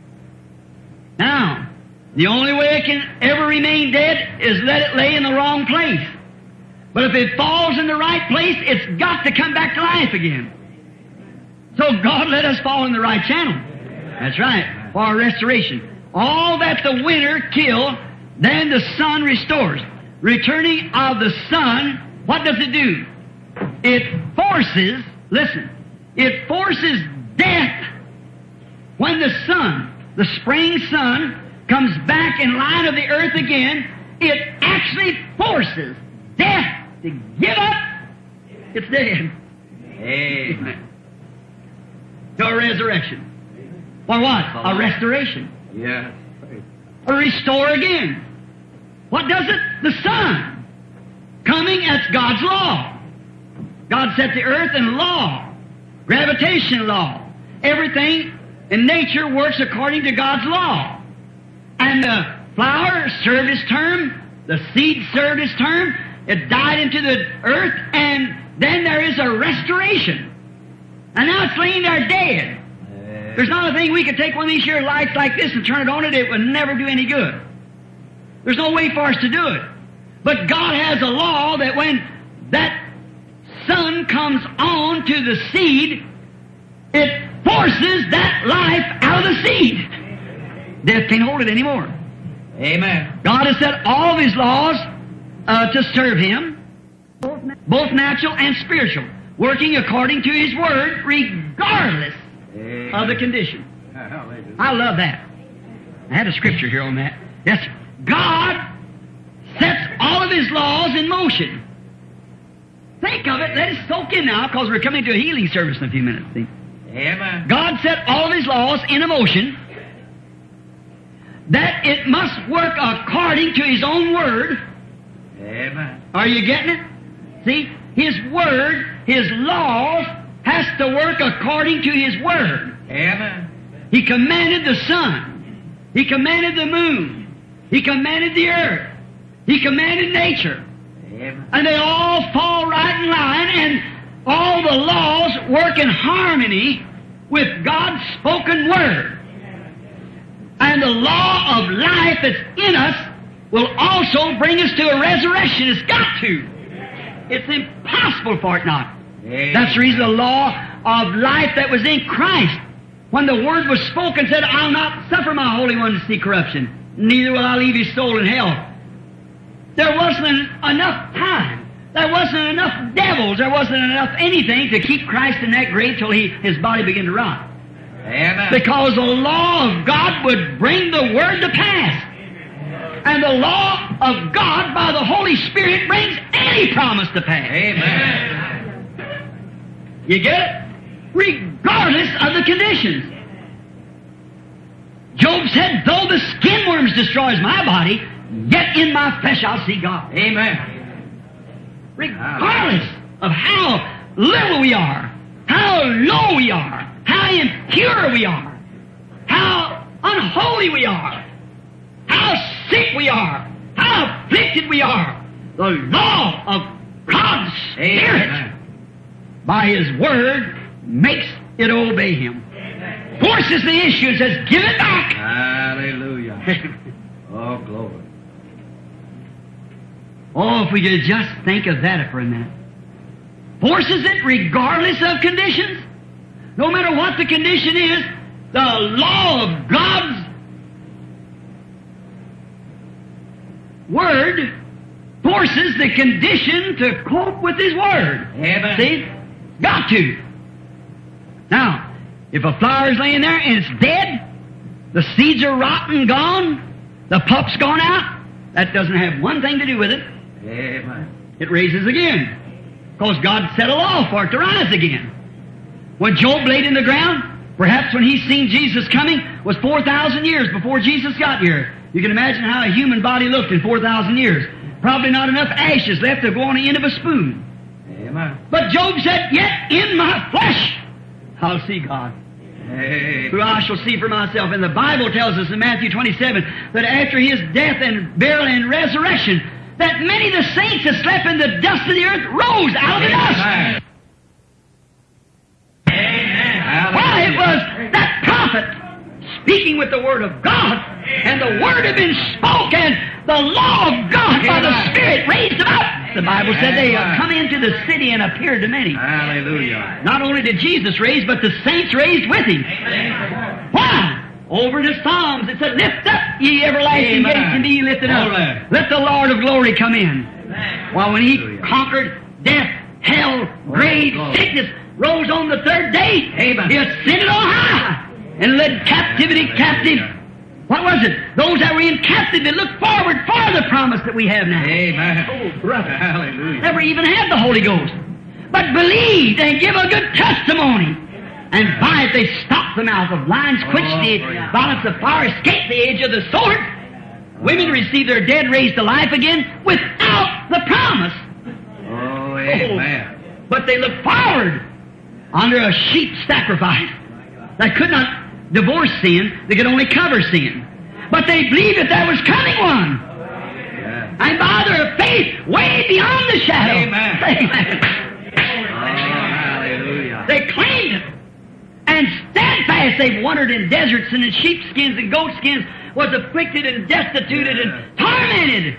Now, the only way it can ever remain dead is let it lay in the wrong place. But if it falls in the right place, it's got to come back to life again. So God let us fall in the right channel. That's right, for our restoration. All that the winter killed, then the sun restores. Returning of the sun, what does it do? It forces, listen, it forces death. When the sun, the spring sun, comes back in line of the earth again, it actually forces death to give up its dead. Amen. To a resurrection. For what? A restoration. Yes. A restore again. What does it? The sun. Coming, that's God's law. God set the earth in law. Gravitation law. Everything in nature works according to God's law. And the flower served its term. The seed served its term. It died into the earth, and then there is a restoration. And now it's laying there dead. There's not a thing we could take one of these here lights like this and turn it on it would never do any good. There's no way for us to do it. But God has a law that when that sun comes on to the seed, it forces that life out of the seed. Death can't hold it anymore. Amen. God has set all of His laws to serve Him, both natural and spiritual, working according to His Word, regardless of the condition. I love that. I had a scripture here on that. Yes, God sets all of His laws in motion. Think of it. Let it soak in now, because we're coming to a healing service in a few minutes. See? Amen. God set all of His laws in a motion that it must work according to His own Word. Amen. Are you getting it? See, His Word, His laws, has to work according to His Word. Amen. He commanded the sun. He commanded the moon. He commanded the earth. He commanded nature. Amen. And they all fall right in line, and all the laws work in harmony with God's spoken Word. And the law of life that's in us will also bring us to a resurrection. It's got to. It's impossible for it not. Amen. That's the reason the law of life that was in Christ, when the Word was spoken, said, I'll not suffer my Holy One to see corruption, neither will I leave his soul in hell. There wasn't enough time. There wasn't enough devils. There wasn't enough anything to keep Christ in that grave till his body began to rot. Amen. Because the law of God would bring the Word to pass. And the law of God by the Holy Spirit brings any promise to pass. Amen. You get it? Regardless of the conditions. Job said, though the skin worms destroys my body, yet in my flesh I'll see God. Amen. Regardless of how little we are, how low we are, how impure we are, how unholy we are, how sick we are, how afflicted we are, the law of God's Spirit by His Word makes it obey Him. Forces the issue and says, give it back. Hallelujah. Oh, glory. Oh, if we could just think of that for a minute. Forces it regardless of conditions. No matter what the condition is, the law of God's Word forces the condition to cope with His Word. Amen. See? Got to. Now, if a flower's laying there and it's dead, the seeds are rotten, gone, the pup's gone out, that doesn't have one thing to do with it. Amen. It raises again. Because God set a law for it to rise again. When Job laid in the ground, perhaps when he seen Jesus coming, was 4,000 years before Jesus got here. You can imagine how a human body looked in 4,000 years. Probably not enough ashes left to go on the end of a spoon. Amen. But Job said, yet in my flesh I'll see God. Amen. Who I shall see for myself. And the Bible tells us in Matthew 27 that after His death and burial and resurrection, that many of the saints that slept in the dust of the earth rose out of the dust. Amen. Why, it was that prophet speaking with the Word of God, and the Word had been spoken, the law of God by the Spirit raised them up. The Bible said they come into the city and appeared to many. Hallelujah. Not only did Jesus raise, but the saints raised with Him. Why? Over in the Psalms it said, lift up ye everlasting gates and be ye lifted up. Amen. Let the Lord of glory come in. While when He conquered death, hell, grave, Glory. sickness, rose on the third day, Amen. He ascended on high and led captivity captive. What was it? Those that were in captivity looked forward for the promise that we have now. Amen. Oh, brother. Hallelujah. Never even had the Holy Ghost, but believed and give a good testimony. And by it they stopped the mouth of lions, quenched the violence of fire, escaped the edge of the sword. Women received their dead raised to life again without the promise. Oh, amen. But they looked forward under a sheep sacrifice that could not divorce sin, they could only cover sin. But they believed that there was coming one. Yeah. And by their faith, way beyond the shadow. Amen. Amen. Oh, hallelujah. They claimed it. And steadfast they wandered in deserts and in sheepskins and goatskins, was afflicted and destituted and tormented.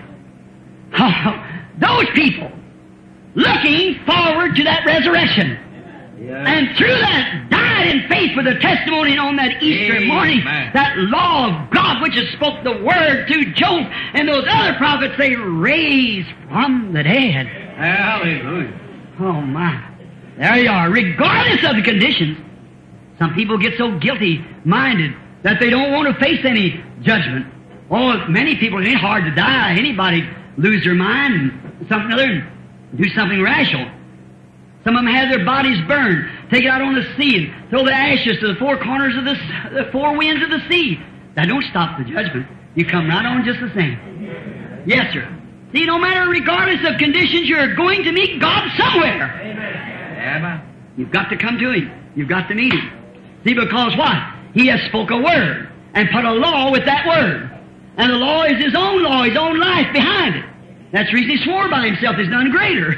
Oh, those people looking forward to that resurrection. Yeah. And through that, died in faith with a testimony on that Easter Amen. morning. That law of God which has spoke the word to Job and those other prophets, they raised from the dead. Hallelujah. Oh my. There you are, regardless of the conditions. Some people get so guilty-minded that they don't want to face any judgment. Oh, many people, it ain't hard to die. Anybody lose their mind and something other and do something rational. Some of them have their bodies burned, take it out on the sea and throw the ashes to the four corners of the four winds of the sea. That don't stop the judgment. You come right on just the same. Yes, sir. See, no matter, regardless of conditions, you're going to meet God somewhere. Amen. You've got to come to Him. You've got to meet Him. See, because what? He has spoke a word and put a law with that word. And the law is His own law, His own life behind it. That's the reason He swore by Himself. He's none greater.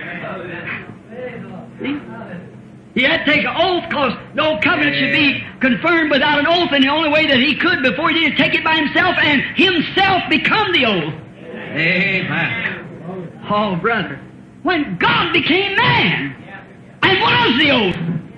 See? He had to take an oath because no covenant should be confirmed without an oath, and the only way that he could before he did take it by himself and himself become the oath. Amen. Oh, brother, when God became man and was the oath,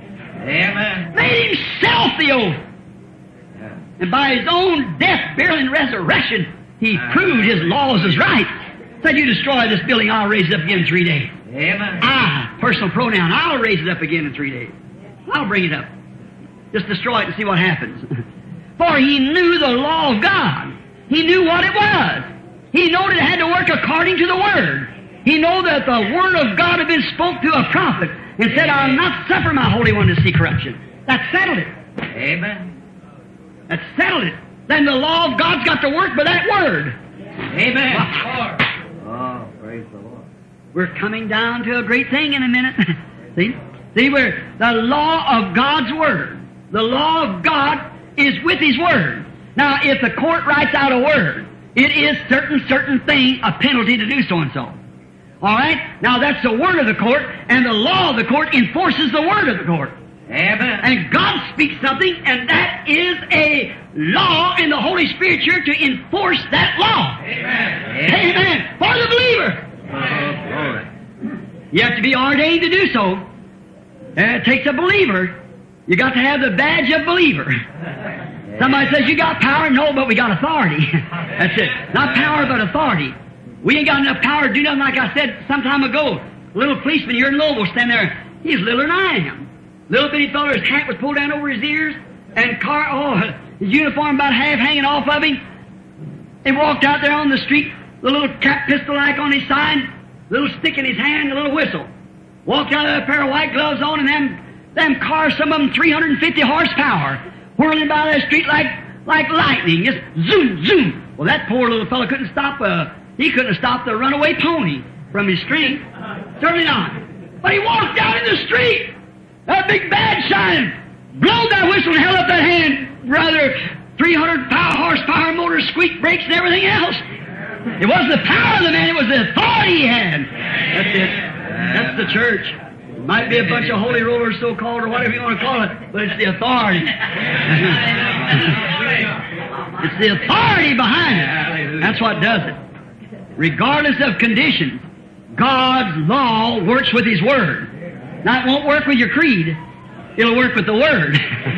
Amen. made Himself the oath, Yeah. and by His own death, burial, and resurrection, He proved His laws is right. Said, you destroy this building, I'll raise it up again in 3 days. Amen. I, personal pronoun, I'll raise it up again in 3 days. I'll bring it up. Just destroy it and see what happens. For He knew the law of God. He knew what it was. He knew that it had to work according to the Word. He knew that the Word of God had been spoke to a prophet and said, I'll not suffer my Holy One to see corruption. That settled it. Amen. That settled it. Then the law of God's got to work by that Word. Amen. Oh, praise the Lord. We're coming down to a great thing in a minute. See, we're the law of God's Word. The law of God is with His Word. Now, if the court writes out a word, it is certain thing, a penalty to do so and so. All right? Now, that's the word of the court, and the law of the court enforces the word of the court. Amen. And God speaks something, and that is a law, and the Holy Spirit here to enforce that law. Amen. Amen. For the believer. Oh, glory. You have to be ordained to do so. It takes a believer. You got to have the badge of believer. Somebody says, you got power? No, but we got authority. That's it. Not power, but authority. We ain't got enough power to do nothing like I said some time ago. A little policeman here in Louisville stand there. He's littler than I am. Little bitty fella, his hat was pulled down over his ears, and his uniform about half hanging off of him. He walked out there on the street, the little cap pistol-like on his side, little stick in his hand, a little whistle. Walked out with a pair of white gloves on, and them cars, some of them 350 horsepower, whirling by that street like lightning, just zoom, zoom. Well, that poor little fellow couldn't stop. He couldn't have stopped the runaway pony from his strength. Certainly not. But he walked out in the street, that big bad sign, blowed that whistle and held up that hand, brother, 300 horsepower motor, squeak brakes and everything else. It wasn't the power of the man, it was the authority he had. That's it. That's the church. It might be a bunch of holy rollers, so-called, or whatever you want to call it, but it's the authority. It's the authority behind it. That's what does it. Regardless of conditions, God's law works with His Word. Now, it won't work with your creed. It'll work with the Word.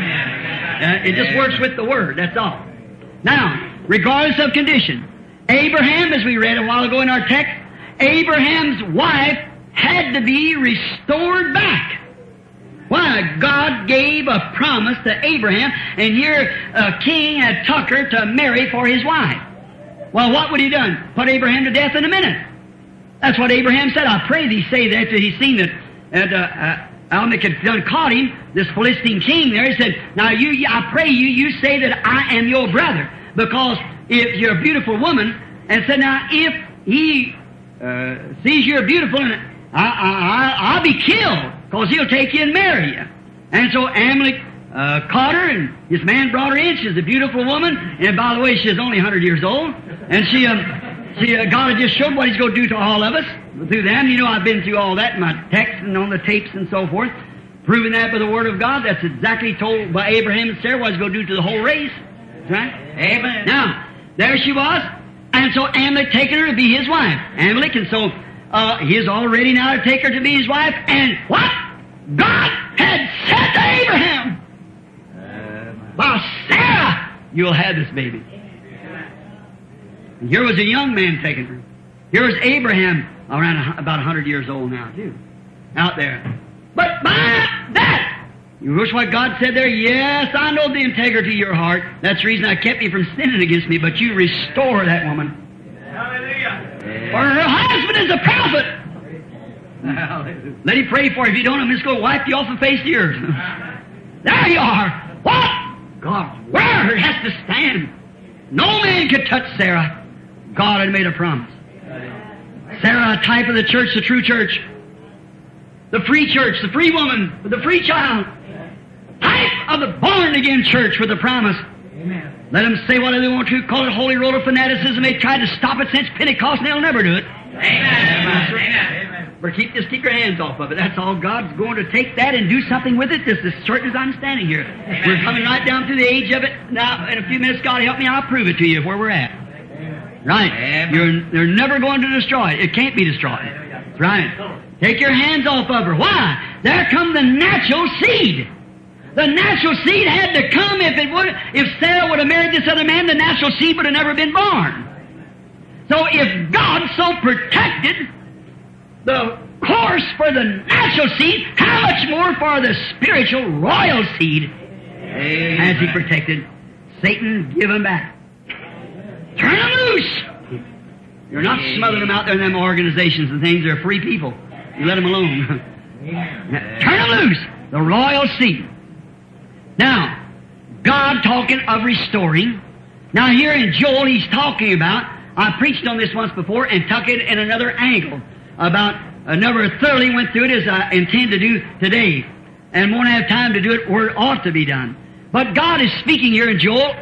It just works with the Word, that's all. Now, regardless of condition, Abraham, as we read a while ago in our text, Abraham's wife had to be restored back. Why? God gave a promise to Abraham, and here a king had took her to marry for his wife. Well, what would he done? Put Abraham to death in a minute. That's what Abraham said. I pray thee say that after he's seen that Amalek had done caught him, this Philistine king there. He said, now I pray you say that I am your brother, because if you're a beautiful woman, and said, now if he sees you're beautiful, and I'll be killed, because he'll take you and marry you. And so Amalek caught her, and his man brought her in. She's a beautiful woman, and by the way, she's only 100 years old. And God had just showed what He's going to do to all of us through them. You know, I've been through all that in my texts and on the tapes and so forth, proving that by the Word of God. That's exactly told by Abraham and Sarah what He's going to do to the whole race. Right? Amen. Now, there she was, and so Amalek taken her to be his wife. Amalek, and so he's all ready now to take her to be his wife, and what? God had said to Abraham, by Sarah, you'll have this baby. And here was a young man taking her. Here was Abraham, around about 100 years old now, too, out there. But by that, you wish what God said there? Yes, I know the integrity of your heart. That's the reason I kept you from sinning against me, but you restore that woman. Hallelujah. For her husband is a prophet. Hallelujah. Let him pray for you. If you don't, I'm just going to wipe you off the face of the earth. There you are. What? God's Word has to stand. No man could touch Sarah. God had made a promise. Sarah, a type of the church, the true church. The free church, the free woman, the free child. Type of the born-again church with a promise. Amen. Let them say whatever they want to, call it holy roller fanaticism. They tried to stop it since Pentecost, and they'll never do it. Amen. Amen. But just keep your hands off of it. That's all. God's going to take that and do something with it, just as certain as I'm standing here. Amen. We're coming right down to the age of it. Now, in a few minutes, God help me, I'll prove it to you where we're at. Right. They're never going to destroy it. It can't be destroyed. Right. Take your hands off of her. Why? There come the natural seed. The natural seed had to come. If Sarah would have married this other man, the natural seed would have never been born. So if God so protected the course for the natural seed, how much more for the spiritual royal seed has He protected? Satan, give them back. Turn them loose. You're not smothering them out there in them organizations and things. They're free people. You let them alone. Turn them loose. The royal seed. Now, God talking of restoring. Now here in Joel, He's talking about, I preached on this once before and took it in another angle about, never thoroughly went through it as I intend to do today, and won't have time to do it where it ought to be done. But God is speaking here in Joel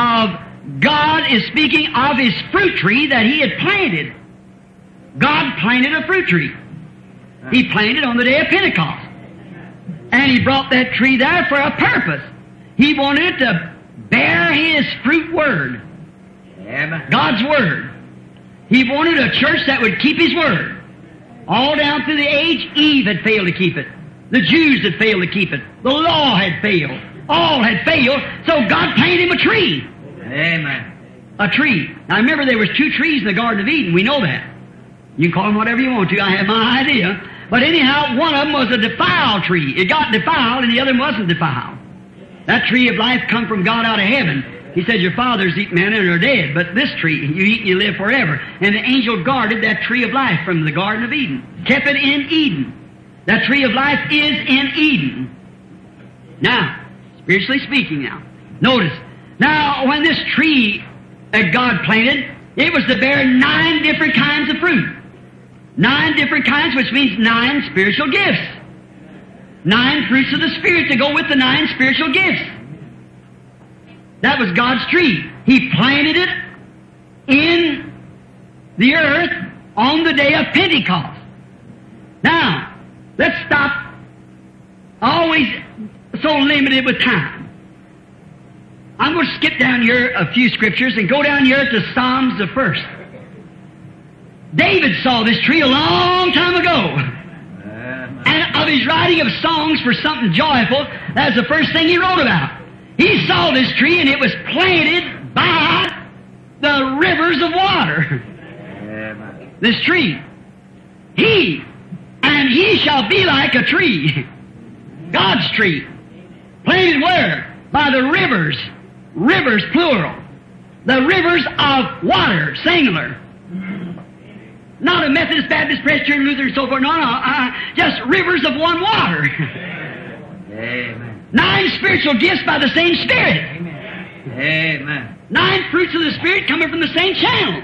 God is speaking of His fruit tree that He had planted. God planted a fruit tree. He planted on the day of Pentecost. And He brought that tree there for a purpose. He wanted it to bear His fruit word. God's Word. He wanted a church that would keep His Word. All down through the age, Eve had failed to keep it. The Jews had failed to keep it. The law had failed. All had failed, so God planted Him a tree. Amen. A tree. Now remember, there was 2 trees in the Garden of Eden. We know that. You can call them whatever you want to. I have my idea. But anyhow, one of them was a defiled tree. It got defiled, and the other wasn't defiled. That tree of life come from God out of heaven. He said, your fathers eat manna and are dead, but this tree, you eat and you live forever. And the angel guarded that tree of life from the Garden of Eden. Kept it in Eden. That tree of life is in Eden. Now, spiritually speaking now, notice, now when this tree that God planted, it was to bear 9 different kinds of fruit. 9 different kinds, which means 9 spiritual gifts. 9 fruits of the Spirit to go with the 9 spiritual gifts. That was God's tree. He planted it in the earth on the day of Pentecost. Now, let's stop. Always so limited with time. I'm going to skip down here a few scriptures and go down here to Psalms the first. David saw this tree a long time ago. And of his writing of songs for something joyful, that's the first thing he wrote about. He saw this tree and it was planted by the rivers of water. This tree. He shall be like a tree. God's tree. Planted where? By the rivers. Rivers, plural. The rivers of water, singular. Not a Methodist, Baptist, Presbyterian, Lutheran, and so forth. No. Just rivers of one water. Amen. 9 spiritual gifts by the same Spirit. Amen. 9 fruits of the Spirit coming from the same channel.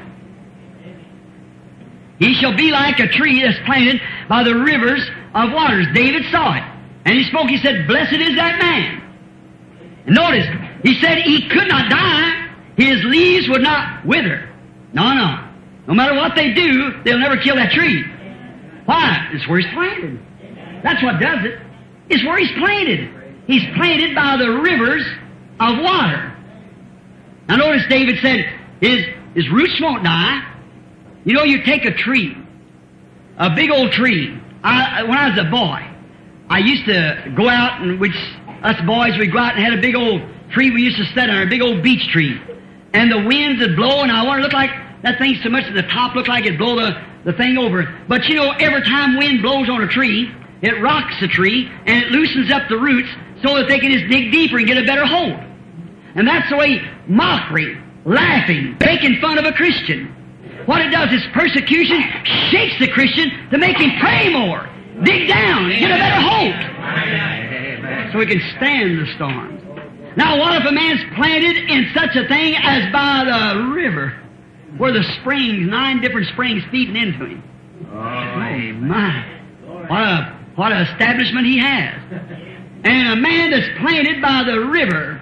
He shall be like a tree that's planted by the rivers of waters. David saw it. And he spoke, he said, blessed is that man. And notice, he said he could not die. His leaves would not wither. No. No matter what they do, they'll never kill that tree. Why? It's where he's planted. That's what does it. It's where he's planted. He's planted by the rivers of water. Now notice David said, his roots won't die. You know, you take a tree, a big old tree. When I was a boy, I used to go out and us boys, we'd go out and had a big old tree we used to sit under, a big old beech tree. And the winds would blow, and I wanted to look like that thing so much that the top looked like it'd blow the thing over. But you know, every time wind blows on a tree, it rocks the tree, and it loosens up the roots so that they can just dig deeper and get a better hold. And that's the way mockery, laughing, making fun of a Christian. What it does is persecution shakes the Christian to make him pray more, dig down, get a better hold, so he can stand the storms. Now, what if a man's planted in such a thing as by the river, where the springs, 9 different springs feeding into him? Oh, my. What an establishment he has. And a man that's planted by the rivers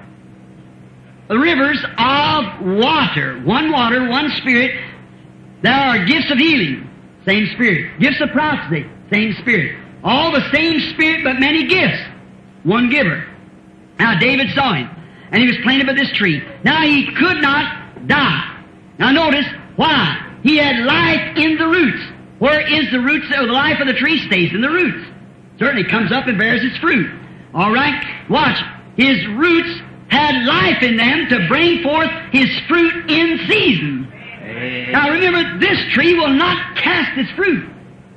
of water, one Spirit. There are gifts of healing, same Spirit. Gifts of prophecy, same Spirit. All the same Spirit, but many gifts, one giver. Now, David saw him, and he was planted by this tree. Now, he could not die. Now, notice why. He had life in the roots. Where is the roots? The life of the tree stays in the roots. Certainly comes up and bears its fruit. All right? Watch. His roots had life in them to bring forth his fruit in season. Amen. Now remember, this tree will not cast its fruit.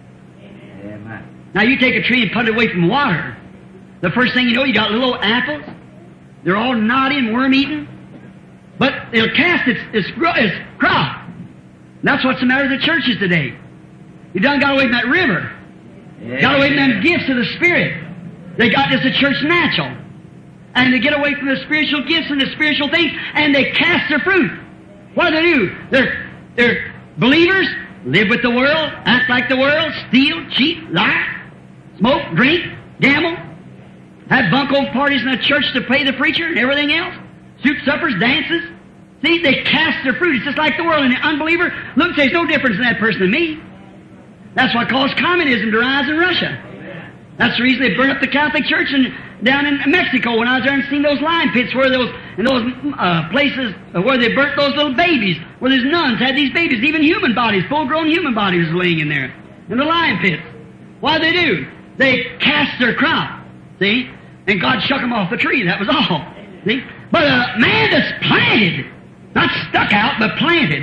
Amen. Now you take a tree and put it away from water. The first thing you know, you got little apples. They're all knotty and worm-eaten. But it'll cast its crop. And that's what's the matter with the churches today. You done got away from that river. Yeah. Got away from them gifts of the Spirit. They got this a church natural. And they get away from the spiritual gifts and the spiritual things, and they cast their fruit. What do? They're believers, live with the world, act like the world, steal, cheat, lie, smoke, drink, gamble, have bunco parties in the church to pay the preacher and everything else, soup suppers, dances. See, they cast their fruit. It's just like the world. And the unbeliever, look, there's no difference in that person and me. That's what caused communism to rise in Russia. That's the reason they burned up the Catholic Church down in Mexico when I was there and seen those lime pits where those places where they burnt those little babies, where these nuns had these babies, even human bodies, full-grown human bodies laying in there, in the lime pits. What did they do? They cast their crop, see? And God shook them off the tree, that was all, see? But a man that's planted, not stuck out, but planted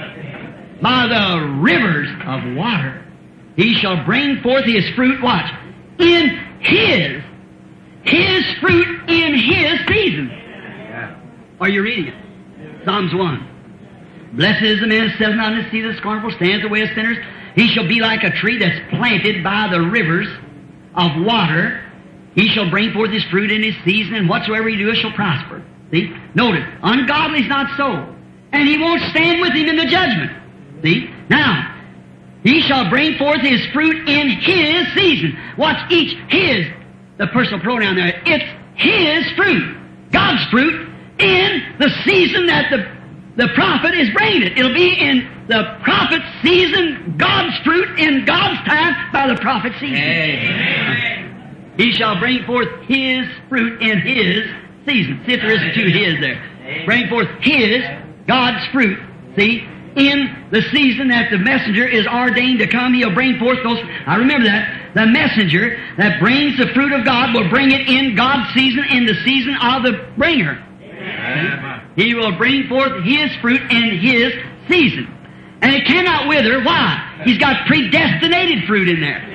by the rivers of water, he shall bring forth his fruit, watch, in his fruit in his season. Are you reading it? Psalms 1. Blessed is the man that says not in the seat of the scornful, stands the way of sinners. He shall be like a tree that's planted by the rivers of water. He shall bring forth his fruit in his season, and whatsoever he doeth shall prosper. See? Notice, ungodly is not so. And he won't stand with him in the judgment. See? Now, He shall bring forth his fruit in his season. Watch each his, the personal pronoun there. It's his fruit, God's fruit, in the season that the prophet is bringing it. It'll be in the prophet's season, God's fruit in God's time by the prophet's season. Amen. He shall bring forth his fruit in his season. See if there isn't two his there. Bring forth his, God's fruit. See? In the season that the messenger is ordained to come, he'll bring forth those. I remember that. The messenger that brings the fruit of God will bring it in God's season, in the season of the bringer. Amen. He will bring forth his fruit in his season. And it cannot wither. Why? He's got predestinated fruit in there.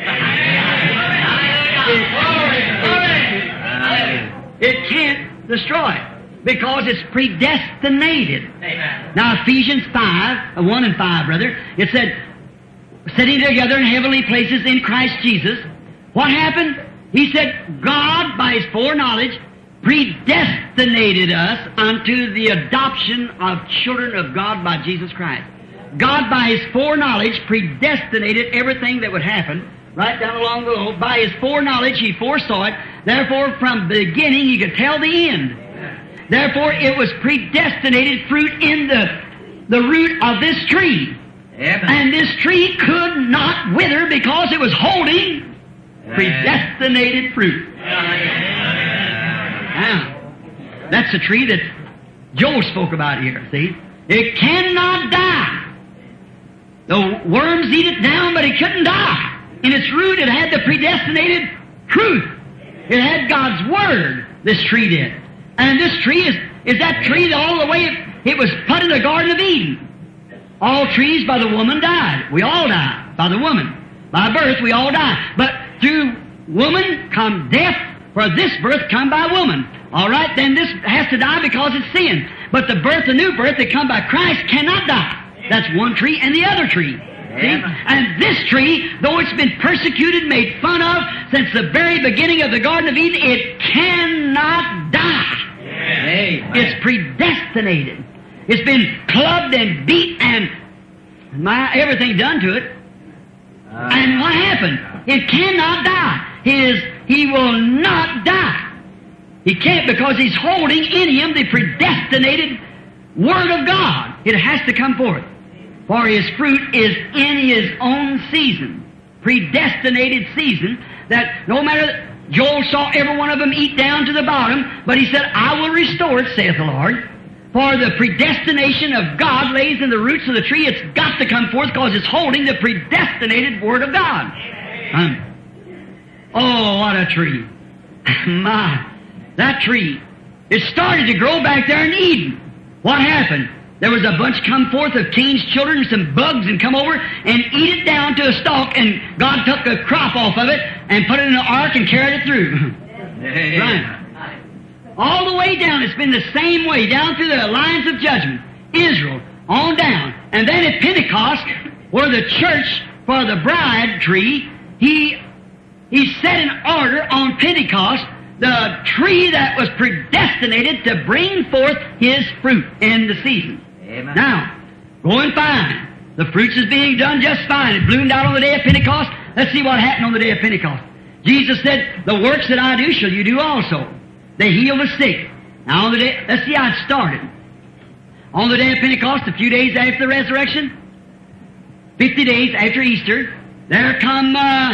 It can't destroy it. Because it's predestinated. Amen. Now Ephesians 5, 1 and 5, brother, it said, sitting together in heavenly places in Christ Jesus. What happened? He said, God, by His foreknowledge, predestinated us unto the adoption of children of God by Jesus Christ. God, by His foreknowledge, predestinated everything that would happen right down along the road. By His foreknowledge, He foresaw it. Therefore, from the beginning, He could tell the end. Therefore, it was predestinated fruit in the root of this tree. Amen. And this tree could not wither because it was holding predestinated fruit. Now, that's the tree that Joel spoke about here, see? It cannot die. The worms eat it down, but it couldn't die. In its root, it had the predestinated truth. It had God's Word, this tree did. And this tree is that tree that all the way it was put in the Garden of Eden. All trees by the woman died. We all die by the woman. By birth, we all die. But through woman come death, for this birth come by woman. All right, then this has to die because it's sin. But the birth, the new birth that come by Christ cannot die. That's one tree and the other tree. See? And this tree, though it's been persecuted, made fun of since the very beginning of the Garden of Eden, it cannot die. Amen. It's predestinated. It's been clubbed and beat and everything done to it. And what happened? It cannot die. He will not die. He can't because He's holding in Him the predestinated Word of God. It has to come forth. For His fruit is in His own season, predestinated season, that no matter, Joel saw every one of them eat down to the bottom, but he said, I will restore it, saith the Lord. For the predestination of God lays in the roots of the tree. It's got to come forth because it's holding the predestinated Word of God. Oh, what a tree. That tree. It started to grow back there in Eden. What happened? There was a bunch come forth of Cain's children, some bugs, and come over and eat it down to a stalk, and God took a crop off of it and put it in an ark and carried it through. Right. All the way down, it's been the same way, down through the lines of judgment. Israel, on down. And then at Pentecost, where the church, for the bride tree, he set in order on Pentecost the tree that was predestinated to bring forth His fruit in the season. Amen. Now, going fine. The fruits is being done just fine. It bloomed out on the day of Pentecost. Let's see what happened on the day of Pentecost. Jesus said, the works that I do shall you do also. They heal the sick. Now on the day, let's see how it started. On the day of Pentecost, a few days after the resurrection, 50 days after Easter, there come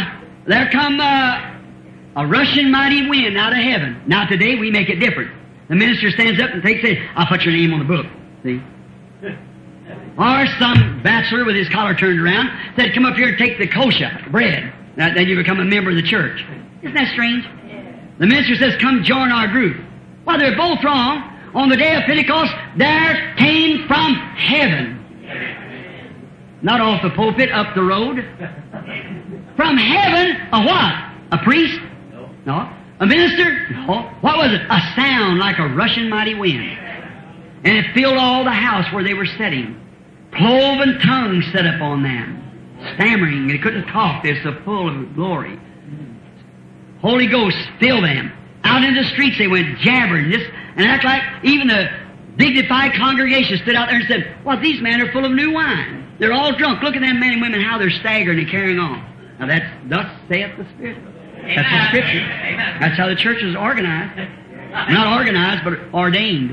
a rushing mighty wind out of heaven. Now today we make it different. The minister stands up and says, I'll put your name on the book. See? Or some bachelor with his collar turned around said, come up here and take the kosher bread. Now, then you become a member of the church. Isn't that strange? The minister says, come join our group. Well, they're both wrong. On the day of Pentecost, there came from heaven. Not off the pulpit, up the road. From heaven, a what? A priest? No. A minister? No. What was it? A sound like a rushing mighty wind. And it filled all the house where they were sitting. Cloven tongues set up on them. Stammering. They couldn't talk. They're so full of glory. Holy Ghost filled them. Out in the streets they went jabbering this and act like even the dignified congregation stood out there and said, well, these men are full of new wine. They're all drunk. Look at them men and women, how they're staggering and carrying on. Now that's, thus saith the Spirit. That's the Scripture. That's how the church is organized. Not organized, but ordained.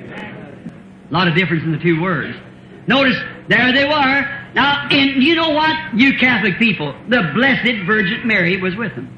A lot of difference in the two words. Notice, there they were. Now, and you know what? You Catholic people, the Blessed Virgin Mary was with them.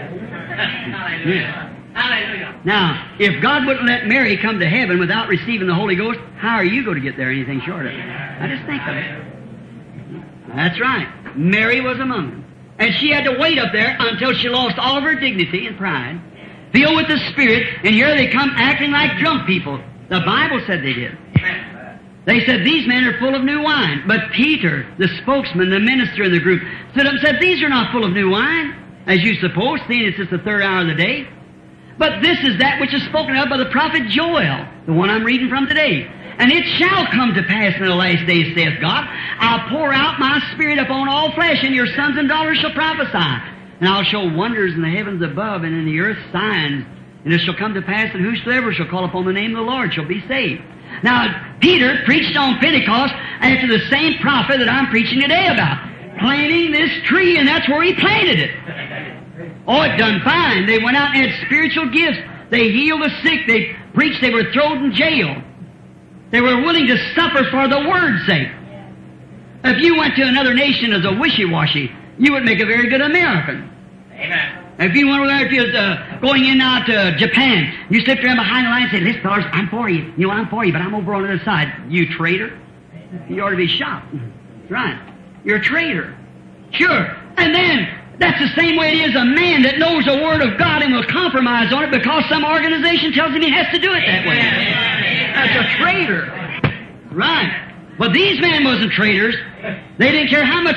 Yeah. Hallelujah. Now, if God wouldn't let Mary come to heaven without receiving the Holy Ghost, how are you going to get there anything short of it? Now just think of it. That's right. Mary was among them. And she had to wait up there until she lost all of her dignity and pride, filled with the Spirit, and here they come acting like drunk people. The Bible said they did. They said, these men are full of new wine. But Peter, the spokesman, the minister in the group, stood up and said, these are not full of new wine, as you suppose, seeing it's just the third hour of the day. But this is that which is spoken of by the prophet Joel, the one I'm reading from today. And it shall come to pass in the last days, saith God, I'll pour out my Spirit upon all flesh, and your sons and daughters shall prophesy. And I'll show wonders in the heavens above and in the earth signs. And it shall come to pass that whosoever shall call upon the name of the Lord shall be saved. Now, Peter preached on Pentecost after the same prophet that I'm preaching today about, planting this tree, and that's where he planted it. Oh, it done fine. They went out and had spiritual gifts. They healed the sick. They preached. They were thrown in jail. They were willing to suffer for the Word's sake. If you went to another nation as a wishy-washy, you would make a very good American. Amen. If you went over there, if you was going in now to Japan, you slipped around behind the line and said, listen, fellas, I'm for you. You know, I'm for you, but I'm over on the other side. You traitor. You ought to be shot. That's right. You're a traitor. Sure. And then, that's the same way it is a man that knows the Word of God and will compromise on it because some organization tells him he has to do it that way. That's a traitor. Right. But these men wasn't traitors. They didn't care how much,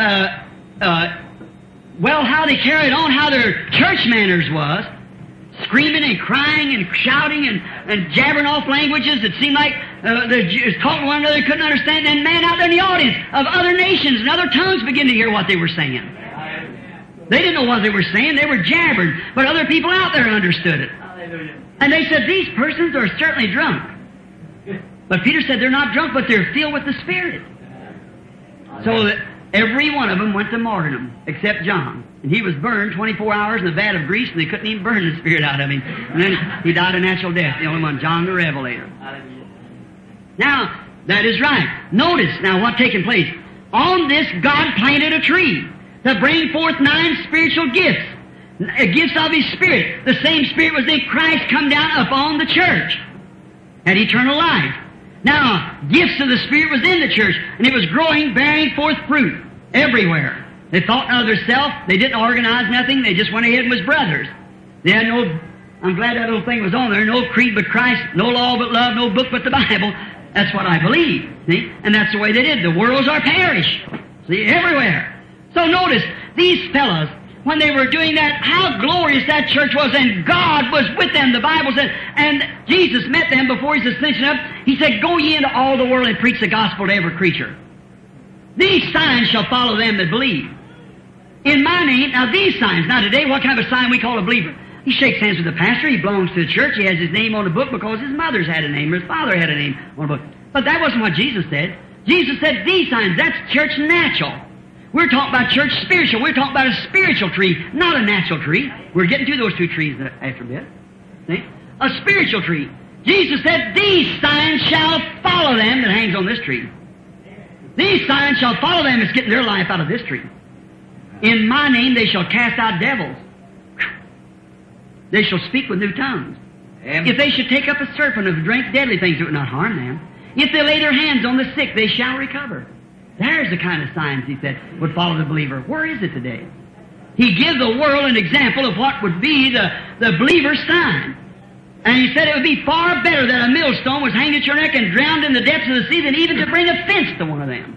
how they carried on, how their church manners was. Screaming and crying and shouting and jabbering off languages that seemed like they just talking to one another, couldn't understand. And man out there in the audience of other nations and other tongues began to hear what they were saying. They didn't know what they were saying. They were jabbering. But other people out there understood it. And they said, these persons are certainly drunk. But Peter said they're not drunk, but they're filled with the Spirit. So that every one of them went to martyrdom, except John. And he was burned 24 hours in a vat of grease, and they couldn't even burn the Spirit out of him. And then he died a natural death, the only one, John the Revelator. Now, that is right. Notice now what's taking place. On this, God planted a tree to bring forth 9 spiritual gifts. Gifts of His Spirit. The same Spirit was in Christ come down upon the church. Had eternal life. Now, gifts of the Spirit was in the church, and it was growing, bearing forth fruit everywhere. They thought of themselves. They didn't organize nothing. They just went ahead and was brothers. They had no, I'm glad that little thing was on there, no creed but Christ, no law but love, no book but the Bible. That's what I believe. See? And that's the way they did. The world's our parish. See, everywhere. So notice, these fellows, when they were doing that, how glorious that church was, and God was with them, the Bible said. And Jesus met them before His ascension up. He said, go ye into all the world and preach the gospel to every creature. These signs shall follow them that believe. In my name, now these signs, now today, what kind of a sign we call a believer? He shakes hands with the pastor, he belongs to the church, he has his name on the book because his mother's had a name, or his father had a name on the book. But that wasn't what Jesus said. Jesus said, these signs, that's church natural. We're talking about church spiritual. We're talking about a spiritual tree, not a natural tree. We're getting to those two trees after a bit. See? A spiritual tree. Jesus said, these signs shall follow them that hangs on this tree. These signs shall follow them that's getting their life out of this tree. In my name they shall cast out devils. They shall speak with new tongues. Amen. If they should take up a serpent and drink deadly things, it would not harm them. If they lay their hands on the sick, they shall recover. There's the kind of signs, he said, would follow the believer. Where is it today? He gives the world an example of what would be the believer's sign. And he said it would be far better that a millstone was hanged at your neck and drowned in the depths of the sea than even to bring a fence to one of them.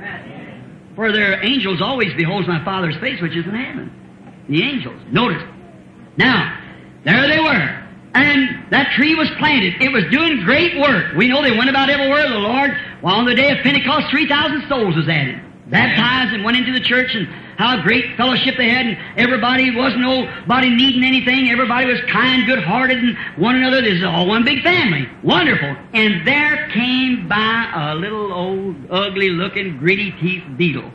For their angels always beholds my Father's face, which is in heaven. The angels. Notice. Now, there they were. And that tree was planted. It was doing great work. We know they went about everywhere of the Lord. While on the day of Pentecost, 3,000 souls was added. Baptized and went into the church, and how great fellowship they had, and everybody wasn't nobody needing anything. Everybody was kind, good-hearted, and one another. This is all one big family. Wonderful. And there came by a little old, ugly-looking, gritty-teethed beetle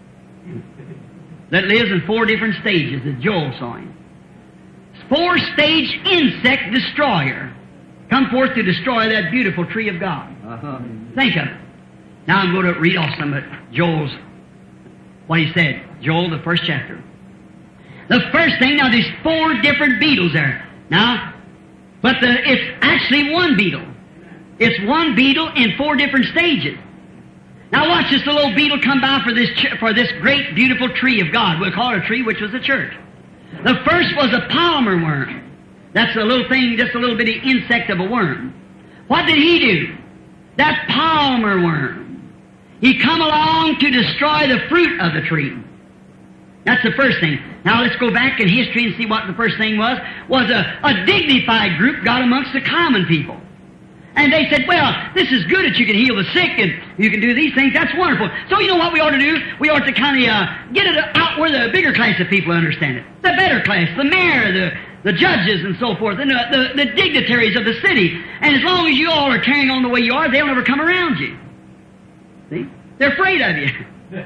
that lives in 4 different stages, as Joel saw him. 4-stage insect destroyer. Come forth to destroy that beautiful tree of God. Think of it. Now I'm going to read off some of Joel's, what he said. Joel, the 1st chapter. The first thing, now there's 4 different beetles there. Now, but it's actually one beetle. It's one beetle in 4 different stages. Now watch this little beetle come by for this great, beautiful tree of God. We'll call it a tree, which was the church. The first was a palmer worm. That's a little thing, just a little bitty insect of a worm. What did he do? That palmer worm. He come along to destroy the fruit of the tree. That's the first thing. Now let's go back in history and see what the first thing was. Was a dignified group got amongst the common people. And they said, well, this is good that you can heal the sick and you can do these things. That's wonderful. So you know what we ought to do? We ought to kind of get it out where the bigger class of people understand it. The better class, the mayor, the judges and so forth, and the dignitaries of the city. And as long as you all are carrying on the way you are, they'll never come around you. See? They're afraid of you.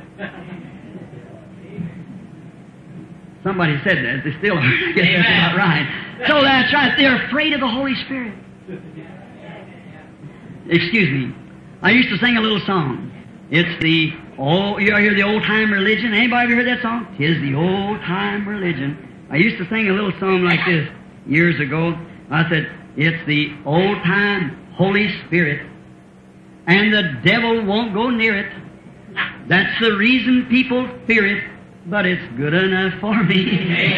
Somebody said that. They still are. I guess that's about right. So that's right. They're afraid of the Holy Spirit. Excuse me. I used to sing a little song. It's you ever hear the old-time religion? Anybody ever heard that song? 'Tis the old-time religion. I used to sing a little song like this years ago. I said, it's the old-time Holy Spirit, and the devil won't go near it. That's the reason people fear it, but it's good enough for me.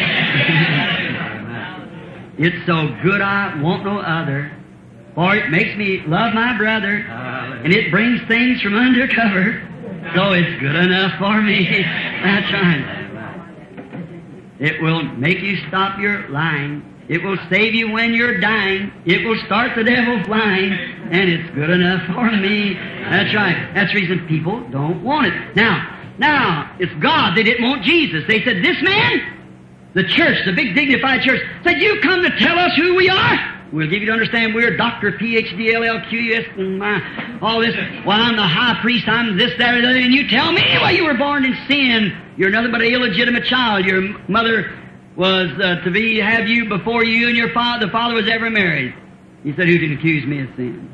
It's so good I want no other. For it makes me love my brother, and it brings things from under cover, so it's good enough for me. That's right. It will make you stop your lying. It will save you when you're dying. It will start the devil flying, and it's good enough for me. That's right. That's the reason people don't want it. Now, it's God. They didn't want Jesus. They said, this man, the church, the big dignified church, said, you come to tell us who we are? We'll give you to understand we're Dr. Ph.D., LLQS, and all this. Well, I'm the high priest, I'm this, that, or the other, and you tell me, well, you were born in sin. You're nothing but an illegitimate child. Your mother was have you before you and your father, the father was ever married. He said, who can accuse me of sin?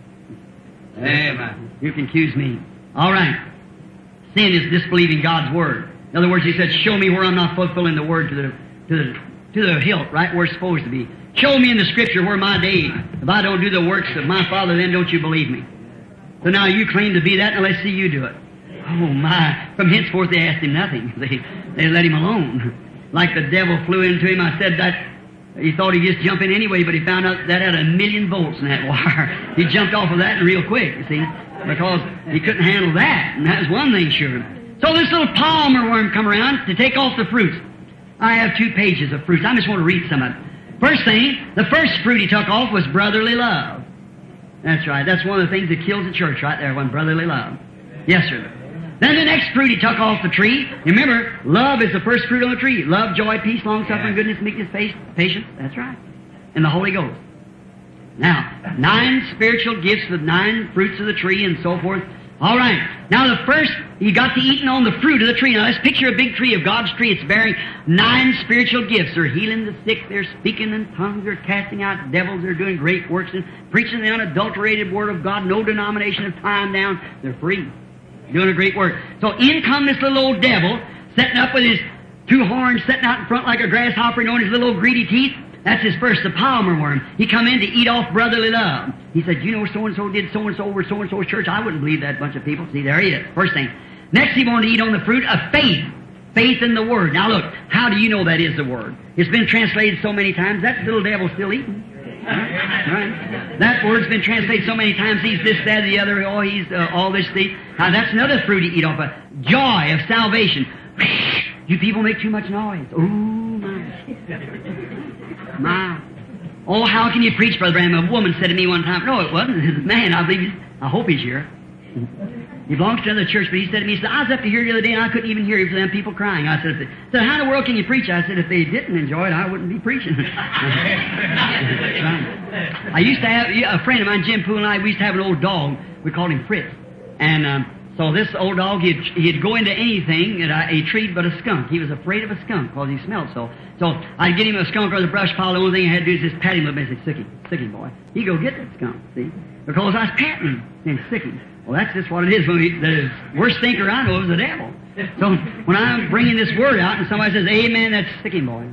Amen. Who can accuse me? All right. Sin is disbelieving God's Word. In other words, he said, show me where I'm not fulfilling the Word to the hilt, right where it's supposed to be. Show me in the Scripture where my day, if I don't do the works of my Father, then don't you believe me. So now you claim to be that, and let's see you do it. Oh my. From henceforth they asked him nothing. They let him alone. Like the devil flew into him. I said that he thought he'd just jump in anyway, but he found out that had 1,000,000 volts in that wire. He jumped off of that real quick, you see, because he couldn't handle that, and that was one thing sure. So this little palmer worm come around to take off the fruits. I have 2 pages of fruits. I just want to read some of it. First thing, the first fruit he took off was brotherly love. That's right. That's one of the things that kills the church right there, one brotherly love. Yes, sir. Then the next fruit he took off the tree. Remember, love is the first fruit on the tree. Love, joy, peace, long-suffering, goodness, meekness, patience. That's right. And the Holy Ghost. Now, 9 spiritual gifts with 9 fruits of the tree and so forth. All right. Now the first, he got to eating on the fruit of the tree. Now let's picture a big tree, of God's tree. It's bearing 9 spiritual gifts. They're healing the sick. They're speaking in tongues. They're casting out devils. They're doing great works and preaching the unadulterated Word of God. No denomination of time down. They're free. Doing a great work. So in come this little old devil, setting up with his 2 horns, setting out in front like a grasshopper, and on his little old greedy teeth. That's his first, the palmer worm. He come in to eat off brotherly love. He said, you know, so-and-so did so-and-so over so-and-so's church. I wouldn't believe that bunch of people. See, there he is. First thing. Next, he wanted to eat on the fruit of faith. Faith in the Word. Now look, how do you know that is the Word? It's been translated so many times, that little devil's still eating. Right? That word's been translated so many times, he's this, that, the other, oh, he's all this, thing. Now that's another fruit he eat off of. Joy of salvation. You people make too much noise. Oh, my. Oh, how can you preach, Brother Branham? A woman said to me one time, no, it wasn't. It was a man. I hope he's here. He belongs to another church, but he said to me, he said, I was up to here the other day and I couldn't even hear him for them people crying. I said, how in the world can you preach? I said, if they didn't enjoy it, I wouldn't be preaching. I used to have, a friend of mine, Jim Poole, and I, we used to have an old dog. We called him Fritz. And so this old dog, he'd go into anything that he treated but a skunk. He was afraid of a skunk because he smelled so. So I'd get him a skunk or the brush pile. The only thing I had to do is just pat him a little bit and say, sick him, boy. He'd go get that skunk, see? Because I was patting him and sick him. Well, that's just what it is. The worst thinker I know is the devil. So when I'm bringing this word out and somebody says, amen, that's sick him, boy.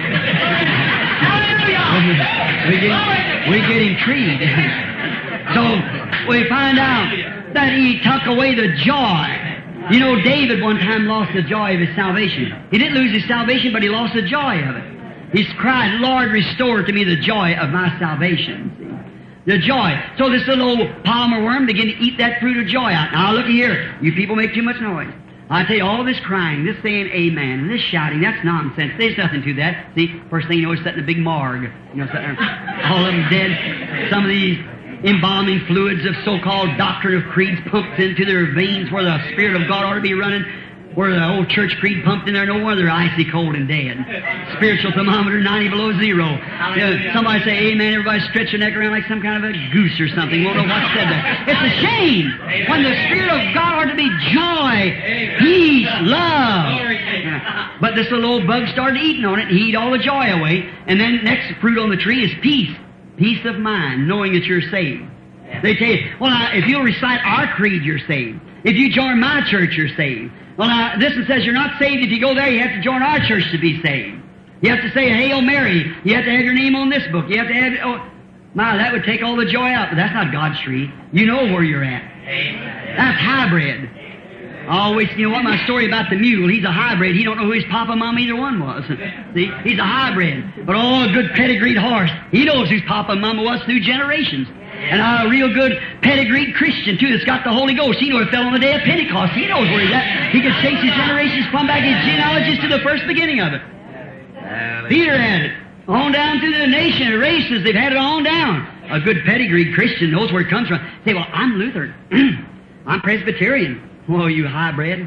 we get him treated. So we find out that he took away the joy. You know, David one time lost the joy of his salvation. He didn't lose his salvation, but he lost the joy of it. He's cried, Lord, restore to me the joy of my salvation. See? The joy. So this little old palmer worm began to eat that fruit of joy out. Now look here. You people make too much noise. I tell you, all this crying, this saying amen, and this shouting, that's nonsense. There's nothing to that. See, first thing you know, it's sitting in a big morgue. You know, sitting there, all of them dead. Some of these embalming fluids of so-called doctrine of creeds pumped into their veins where the Spirit of God ought to be running, where the old church creed pumped in there, no wonder they're icy cold and dead. Spiritual thermometer 90 below zero. Somebody say amen, everybody stretch their neck around like some kind of a goose or something. Won't know what said that. It's a shame when the Spirit of God ought to be joy, peace, love. But this little old bug started eating on it, and he ate all the joy away. And then next fruit on the tree is peace. Peace of mind, knowing that you're saved. They tell you, well, now, if you'll recite our creed, you're saved. If you join my church, you're saved. Well, now, this one says you're not saved. If you go there, you have to join our church to be saved. You have to say Hail Mary. You have to have your name on this book. You have to have, that would take all the joy out, but that's not God's tree. You know where you're at. That's hybrid. Always, you know what, my story about the mule, he's a hybrid. He don't know who his papa, mama, either one was. See, he's a hybrid. But a good pedigreed horse, he knows whose papa and mama was through generations. And a real good pedigreed Christian, too, that's got the Holy Ghost. He knows it fell on the day of Pentecost. He knows where he's at. He can trace his generations, plumb back his genealogies to the first beginning of it. Peter had it. On down through the nation, races, they've had it on down. A good pedigreed Christian knows where it comes from. Say, well, I'm Lutheran. I'm Presbyterian. Oh, you hybrid.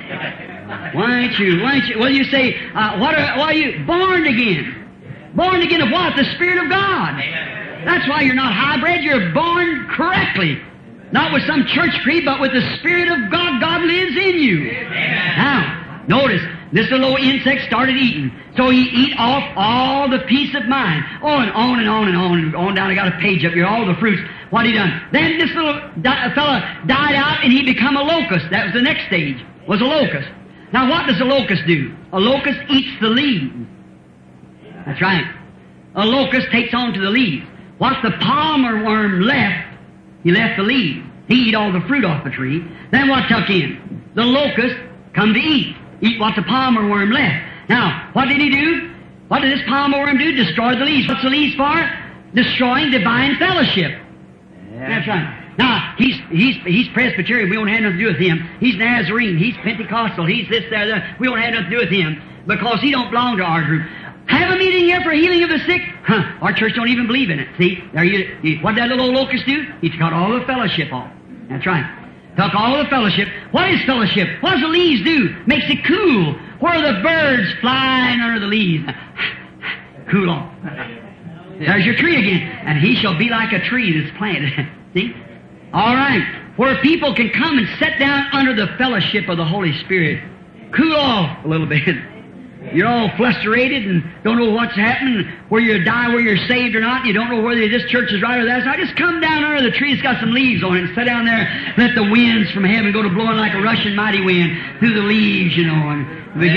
Why ain't you? Well, you say, why are you born again? Born again of what? The Spirit of God. That's why you're not hybrid. You're born correctly. Not with some church creed, but with the Spirit of God. God lives in you. Now, notice, this little insect started eating. So he eat off all the peace of mind. Oh, and on and on and on and on down. I got a page up here, all the fruits. What he done? Then this little fella died out and he become a locust. That was the next stage, was a locust. Now what does a locust do? A locust eats the leaves. That's right. A locust takes on to the leaves. What the palmer worm left, he left the leaves. He eat all the fruit off the tree. Then what took in? The locust come to eat. Eat what the palmer worm left. Now, what did he do? What did this palmer worm do? Destroy the leaves. What's the leaves for? Destroying divine fellowship. That's right. Now, he's Presbyterian. We don't have nothing to do with him. He's Nazarene. He's Pentecostal. He's this, that. We don't have nothing to do with him because he don't belong to our group. Have a meeting here for healing of the sick? Our church don't even believe in it. See, there what did that little old locust do? He cut all the fellowship off. That's right. Took all the fellowship. What is fellowship? What does the leaves do? Makes it cool. Where are the birds flying under the leaves? Cool off. There's your tree again. And he shall be like a tree that's planted. See? All right. Where people can come and sit down under the fellowship of the Holy Spirit. Cool off a little bit. You're all frustrated and don't know what's happening, where you die, where you're saved or not. You don't know whether this church is right or that. So I just come down under the tree. It's got some leaves on it and sit down there. Let the winds from heaven go to blowing like a rushing mighty wind through the leaves, you know, and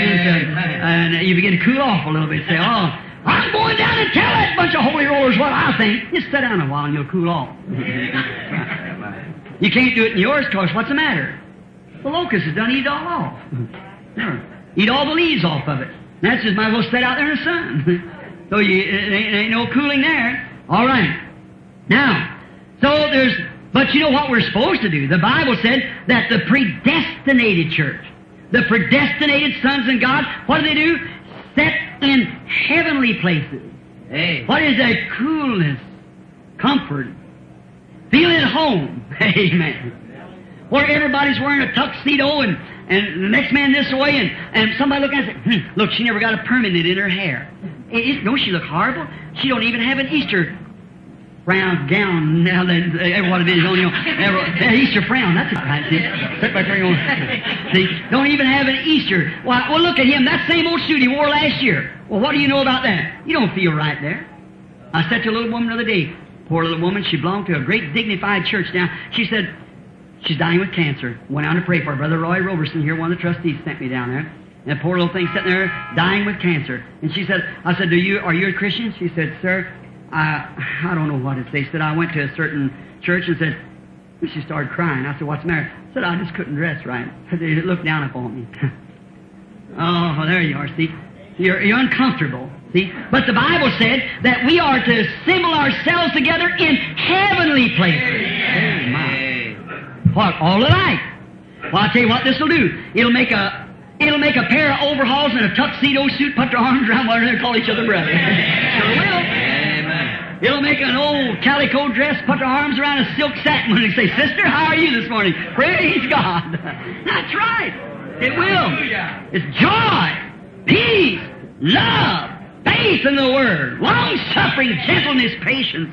you begin to cool off a little bit. Say, oh, I'm going down and tell that bunch of holy rollers what I think. Just sit down a while and you'll cool off. You can't do it in yours because what's the matter? The locust has done eat it all off. Eat all the leaves off of it. That's just might as well sit out there in the sun. So it ain't no cooling there. All right. Now, but you know what we're supposed to do? The Bible said that the predestinated church, the predestinated sons of God, what do? Set in heavenly places. Hey. What is that? Coolness, comfort, feel at home. Amen. where everybody's wearing a tuxedo and the next man this way, and somebody look at it and say, look, she never got a permanent in her hair. Don't she look horrible? She don't even have an Easter brown gown now. What it is, Easter frown. That's right. See, don't even have an Easter. Well, look at him. That same old suit he wore last year. Well, what do you know about that? You don't feel right there. I said to a little woman the other day, poor little woman, she belonged to a great dignified church now. She said she's dying with cancer. Went out to pray for her. Brother Roy Roberson here, one of the trustees, sent me down there. And that poor little thing sitting there dying with cancer. And she said, I said, are you a Christian? She said, sir, I don't know what it is. They said, I went to a certain church and said, she started crying. I said, what's the matter? I said, I just couldn't dress right. They looked down upon me. Oh, there you are, see. You're uncomfortable, see. But the Bible said that we are to assemble ourselves together in heavenly places. Oh, my. What, all alike? Well, I'll tell you what this will do. It'll make a pair of overalls and a tuxedo suit, put their arms around one another and call each other brother. Sure will. It'll make an old calico dress, put their arms around a silk satin and say, sister, how are you this morning? Praise God. That's right. It will. It's joy, peace, love, faith in the Word, long-suffering, gentleness, patience.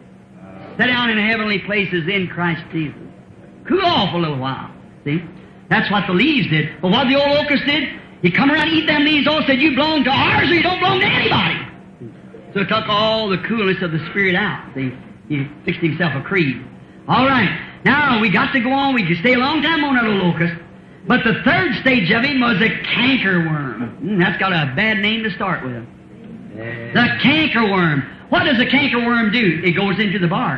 Sit down in heavenly places in Christ Jesus. Cool off a little while. See? That's what the leaves did. But what the old locust did, he come around and eat them leaves all, said, you belong to ours or you don't belong to anybody. So it took all the coolness of the Spirit out. See? He fixed himself a creed. All right. Now, we got to go on. We could stay a long time on that old locust. But the third stage of him was a cankerworm. That's got a bad name to start with. The cankerworm. What does a cankerworm do? It goes into the bark.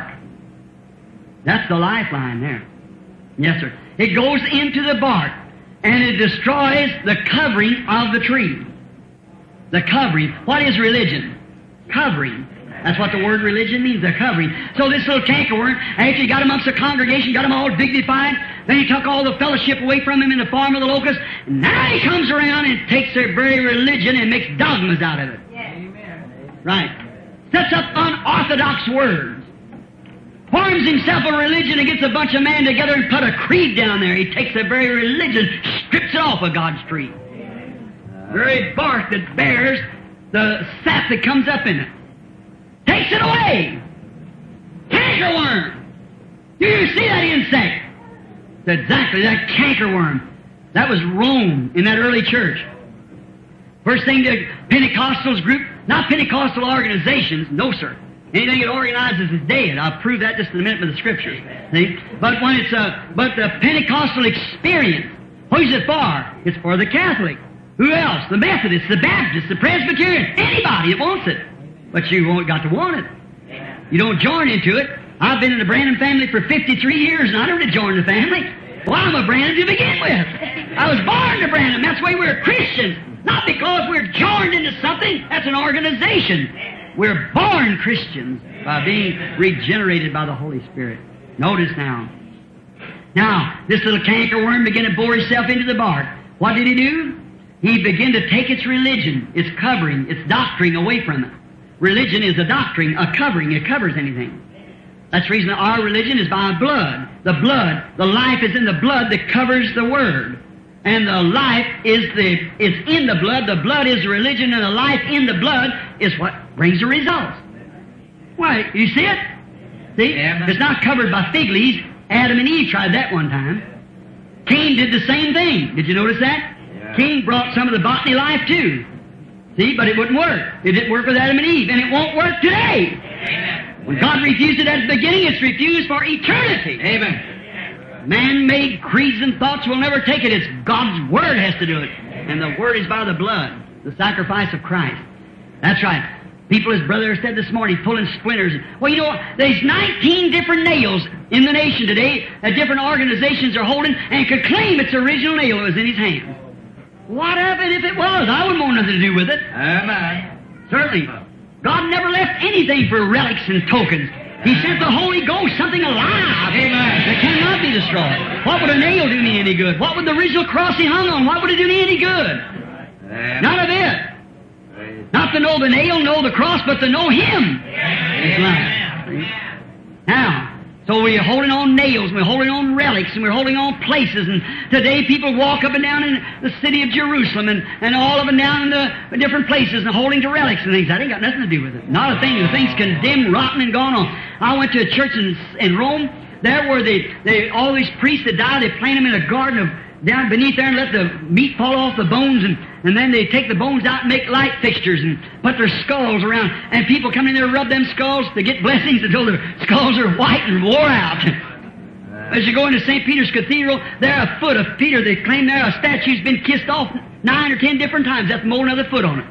That's the lifeline there. Yes, sir. It goes into the bark, and it destroys the covering of the tree. The covering. What is religion? Covering. That's what the word religion means, a covering. So this little cankerworm, after he got amongst the congregation, got them all dignified, then he took all the fellowship away from them in the form of the locust, and now he comes around and takes their very religion and makes dogmas out of it. Yes. Amen. Right. Sets up unorthodox words. Forms himself a religion and gets a bunch of men together and put a creed down there. He takes their very religion, strips it off of God's tree. Very bark that bears the sap that comes up in it. Takes it away. Cankerworm. Do you see that insect? It's exactly that cankerworm. That was Rome in that early church. First thing the Pentecostals group, not Pentecostal organizations, no sir. Anything that organizes is dead. I'll prove that just in a minute with the Scriptures. See? But when but the Pentecostal experience, who's it for? It's for the Catholic. Who else? The Methodists, the Baptists, the Presbyterians, anybody that wants it. But you won't got to want it. You don't join into it. I've been in the Branham family for 53 years, and I don't join the family. Well, I'm a Branham to begin with. I was born to Branham. That's why we're Christians. Not because we're joined into something. That's an organization. We're born Christians by being regenerated by the Holy Spirit. Notice now. Now, this little cankerworm began to bore himself into the bark. What did he do? He began to take its religion, its covering, its doctrine away from it. Religion is a doctrine, a covering. It covers anything. That's the reason our religion is by blood. The blood, the life is in the blood that covers the Word. And the life is in the blood. The blood is religion, and the life in the blood is what brings the results. Why, you see it? See? Yeah, it's not covered by fig leaves. Adam and Eve tried that one time. Cain did the same thing. Did you notice that? Yeah. Cain brought some of the botany life too. See, but it wouldn't work. It didn't work with Adam and Eve, and it won't work today. Amen. When God refused it at the beginning, it's refused for eternity. Amen. Man-made creeds and thoughts will never take it. It's God's Word has to do it. And the Word is by the blood, the sacrifice of Christ. That's right. People, as Brother said this morning, pulling splinters. Well, you know, there's 19 different nails in the nation today that different organizations are holding and could claim it's the original nail that was in his hand. What of it if it was? I wouldn't want nothing to do with it. Amen. Certainly. God never left anything for relics and tokens. He sent the Holy Ghost, something alive. Amen. That cannot be destroyed. What would a nail do me any good? What would the original cross he hung on? What would it do me any good? Amen. None of it. Not to know the nail, know the cross, but to know Him. Amen. Now, So we're holding on nails, we're holding on relics, and we're holding on places. And today people walk up and down in the city of Jerusalem and all up and down in the different places and holding to relics and things. That ain't got nothing to do with it. Not a thing. The thing's condemned, rotten, and gone on. I went to a church in Rome. There were all these priests that died. They plant them in a garden of down beneath there and let the meat fall off the bones, and then they take the bones out and make light fixtures and put their skulls around. And people come in there and rub them skulls to get blessings until their skulls are white and wore out. As you go into St. Peter's Cathedral, there a foot of Peter, they claim there a statue's been kissed off 9 or 10 different times. That's more than another foot on it.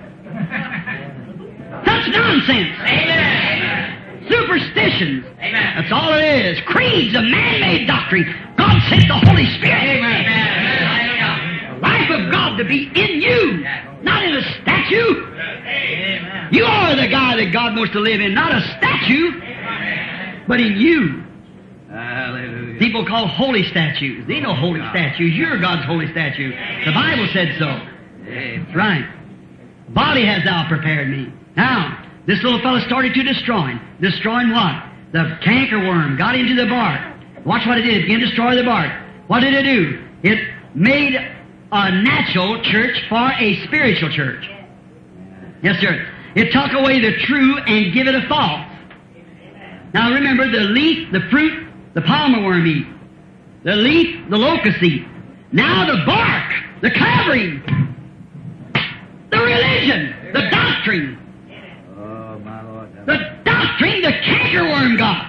That's nonsense. Amen. Superstitions. Amen. That's all it is. Creeds, a man-made doctrine. God sent the Holy Spirit. Amen. The life of God to be in you, not in a statue. Amen. You are the guy that God wants to live in, not a statue, but in you. Hallelujah. People call holy statues. They know holy statues. You're God's holy statue. The Bible said so. That's right. Body has thou prepared me. Now, this little fellow started to destroy. Destroying what? The cankerworm got into the bark. Watch what it did. It began to destroy the bark. What did it do? It made a natural church for a spiritual church. Yes, sir. It took away the true and give it a false. Now remember, the leaf, the fruit, the palmer worm eat. The leaf, the locust eat. Now the bark, the covering, the religion, the doctrine. Oh, my Lord. The doctrine the cankerworm got.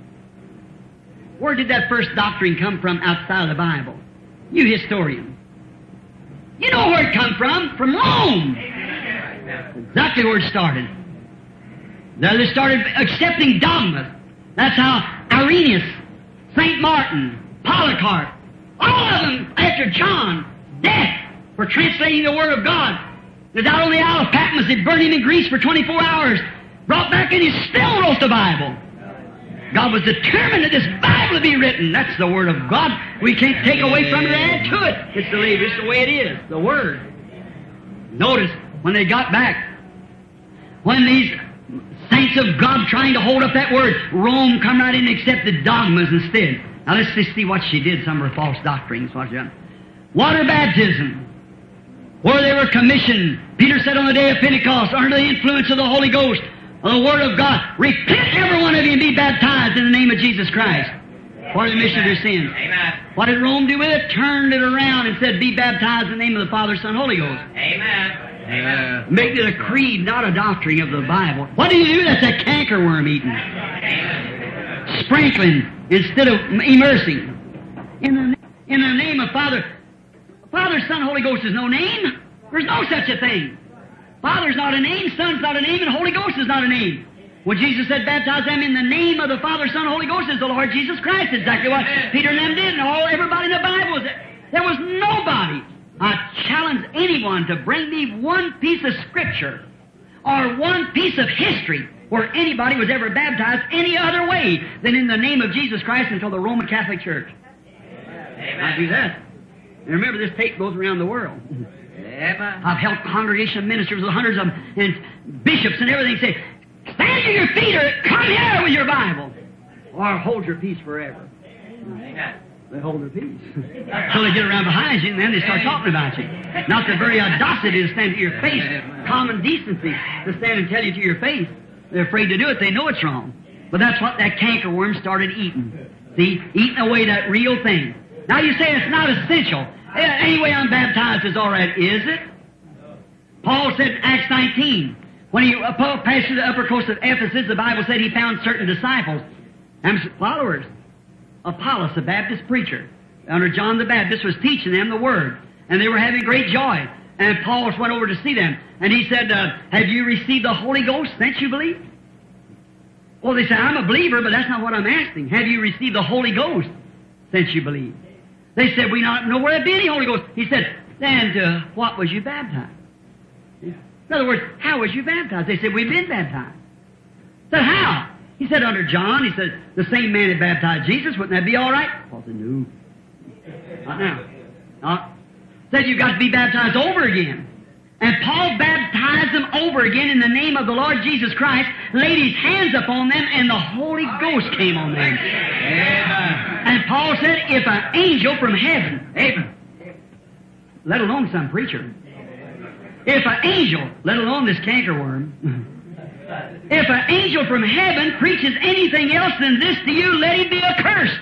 Where did that first doctrine come from outside of the Bible? You historian. You know where it come from? From Rome. Exactly where it started. Now they started accepting dogmas. That's how Irenaeus, St. Martin, Polycarp, all of them after John's death for translating the Word of God. They died on the Isle of Patmos. They burned him in Greece for 24 hours. Brought back and he still wrote the Bible. God was determined that this Bible be written. That's the Word of God. We can't take away from it or add to it. It's the way it is, the Word. Notice, when they got back, when these saints of God trying to hold up that Word, Rome come right in and accepted dogmas instead. Now let's just see what she did, some of her false doctrines. Water baptism, where they were commissioned. Peter said on the day of Pentecost, under the influence of the Holy Ghost, the Word of God, repent every one of you and be baptized in the name of Jesus Christ for the remission of your sins. Amen. What did Rome do with it? Turned it around and said, be baptized in the name of the Father, Son, Holy Ghost. Amen. Make it a creed, not a doctrine of the Bible. What do you do? That's a cankerworm eating. Amen. Sprinkling instead of immersing. In the name of Father, Son, Holy Ghost is no name. There's no such a thing. Father's not a name, Son's not a name, and Holy Ghost is not a name. When Jesus said, baptize them in the name of the Father, Son, Holy Ghost, is the Lord Jesus Christ. Exactly what Peter and them did, and everybody in the Bible. There was nobody. I challenge anyone to bring me one piece of Scripture or one piece of history where anybody was ever baptized any other way than in the name of Jesus Christ until the Roman Catholic Church. I do that. And remember, this tape goes around the world. I've held congregation ministers with hundreds of them, and bishops and everything say, stand to your feet or come here with your Bible, or hold your peace forever. They hold their peace. So they get around behind you, and then they start talking about you. Not the very audacity to stand to your face, common decency to stand and tell you to your face. They're afraid to do it. They know it's wrong. But that's what that cankerworm started eating. See, eating away that real thing. Now you say it's not essential. Any way I'm baptized is all right, is it? Paul said in Acts 19, when he passed through the upper coast of Ephesus, the Bible said he found certain disciples and followers. Apollos, a Baptist preacher, under John the Baptist, was teaching them the Word, and they were having great joy. And Paul went over to see them, and he said, have you received the Holy Ghost since you believe? Well, they said, I'm a believer, but that's not what I'm asking. Have you received the Holy Ghost since you believe? They said, we don't know where there be any Holy Ghost. He said, then what was you baptized? In other words, how was you baptized? They said, we've been baptized. I said, how? He said, under John. He said, the same man that baptized Jesus, wouldn't that be all right? Paul said, no. Not now. Said you've got to be baptized over again. And Paul baptized them over again in the name of the Lord Jesus Christ, laid his hands upon them, and the Holy Ghost came on them. Amen. And Paul said, if an angel from heaven, let alone some preacher, if an angel, let alone this cankerworm, if an angel from heaven preaches anything else than this to you, let him be accursed.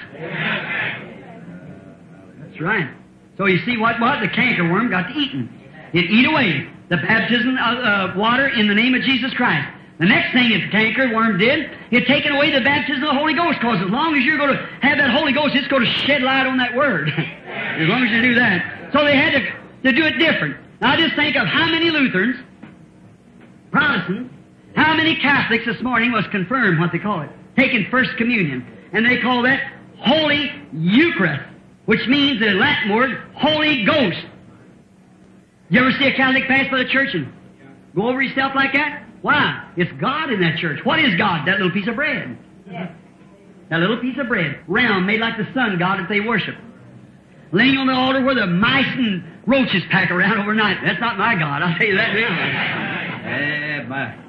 That's right. So you see what? The cankerworm got to eating. It eat away the baptism of water in the name of Jesus Christ. The next thing that the cankerworm did, it taken away the baptism of the Holy Ghost, because as long as you're going to have that Holy Ghost, it's going to shed light on that Word. As long as you do that. So they had to do it different. Now just think of how many Lutherans, Protestants, how many Catholics this morning was confirmed, what they call it, taking First Communion. And they call that Holy Eucharist, which means the Latin word Holy Ghost. You ever see a Catholic pass by the church and go over yourself like that? Why? It's God in that church. What is God? That little piece of bread. That little piece of bread, round, made like the sun god that they worship. Laying on the altar where the mice and roaches pack around overnight. That's not my God, I'll tell you that now. Amen.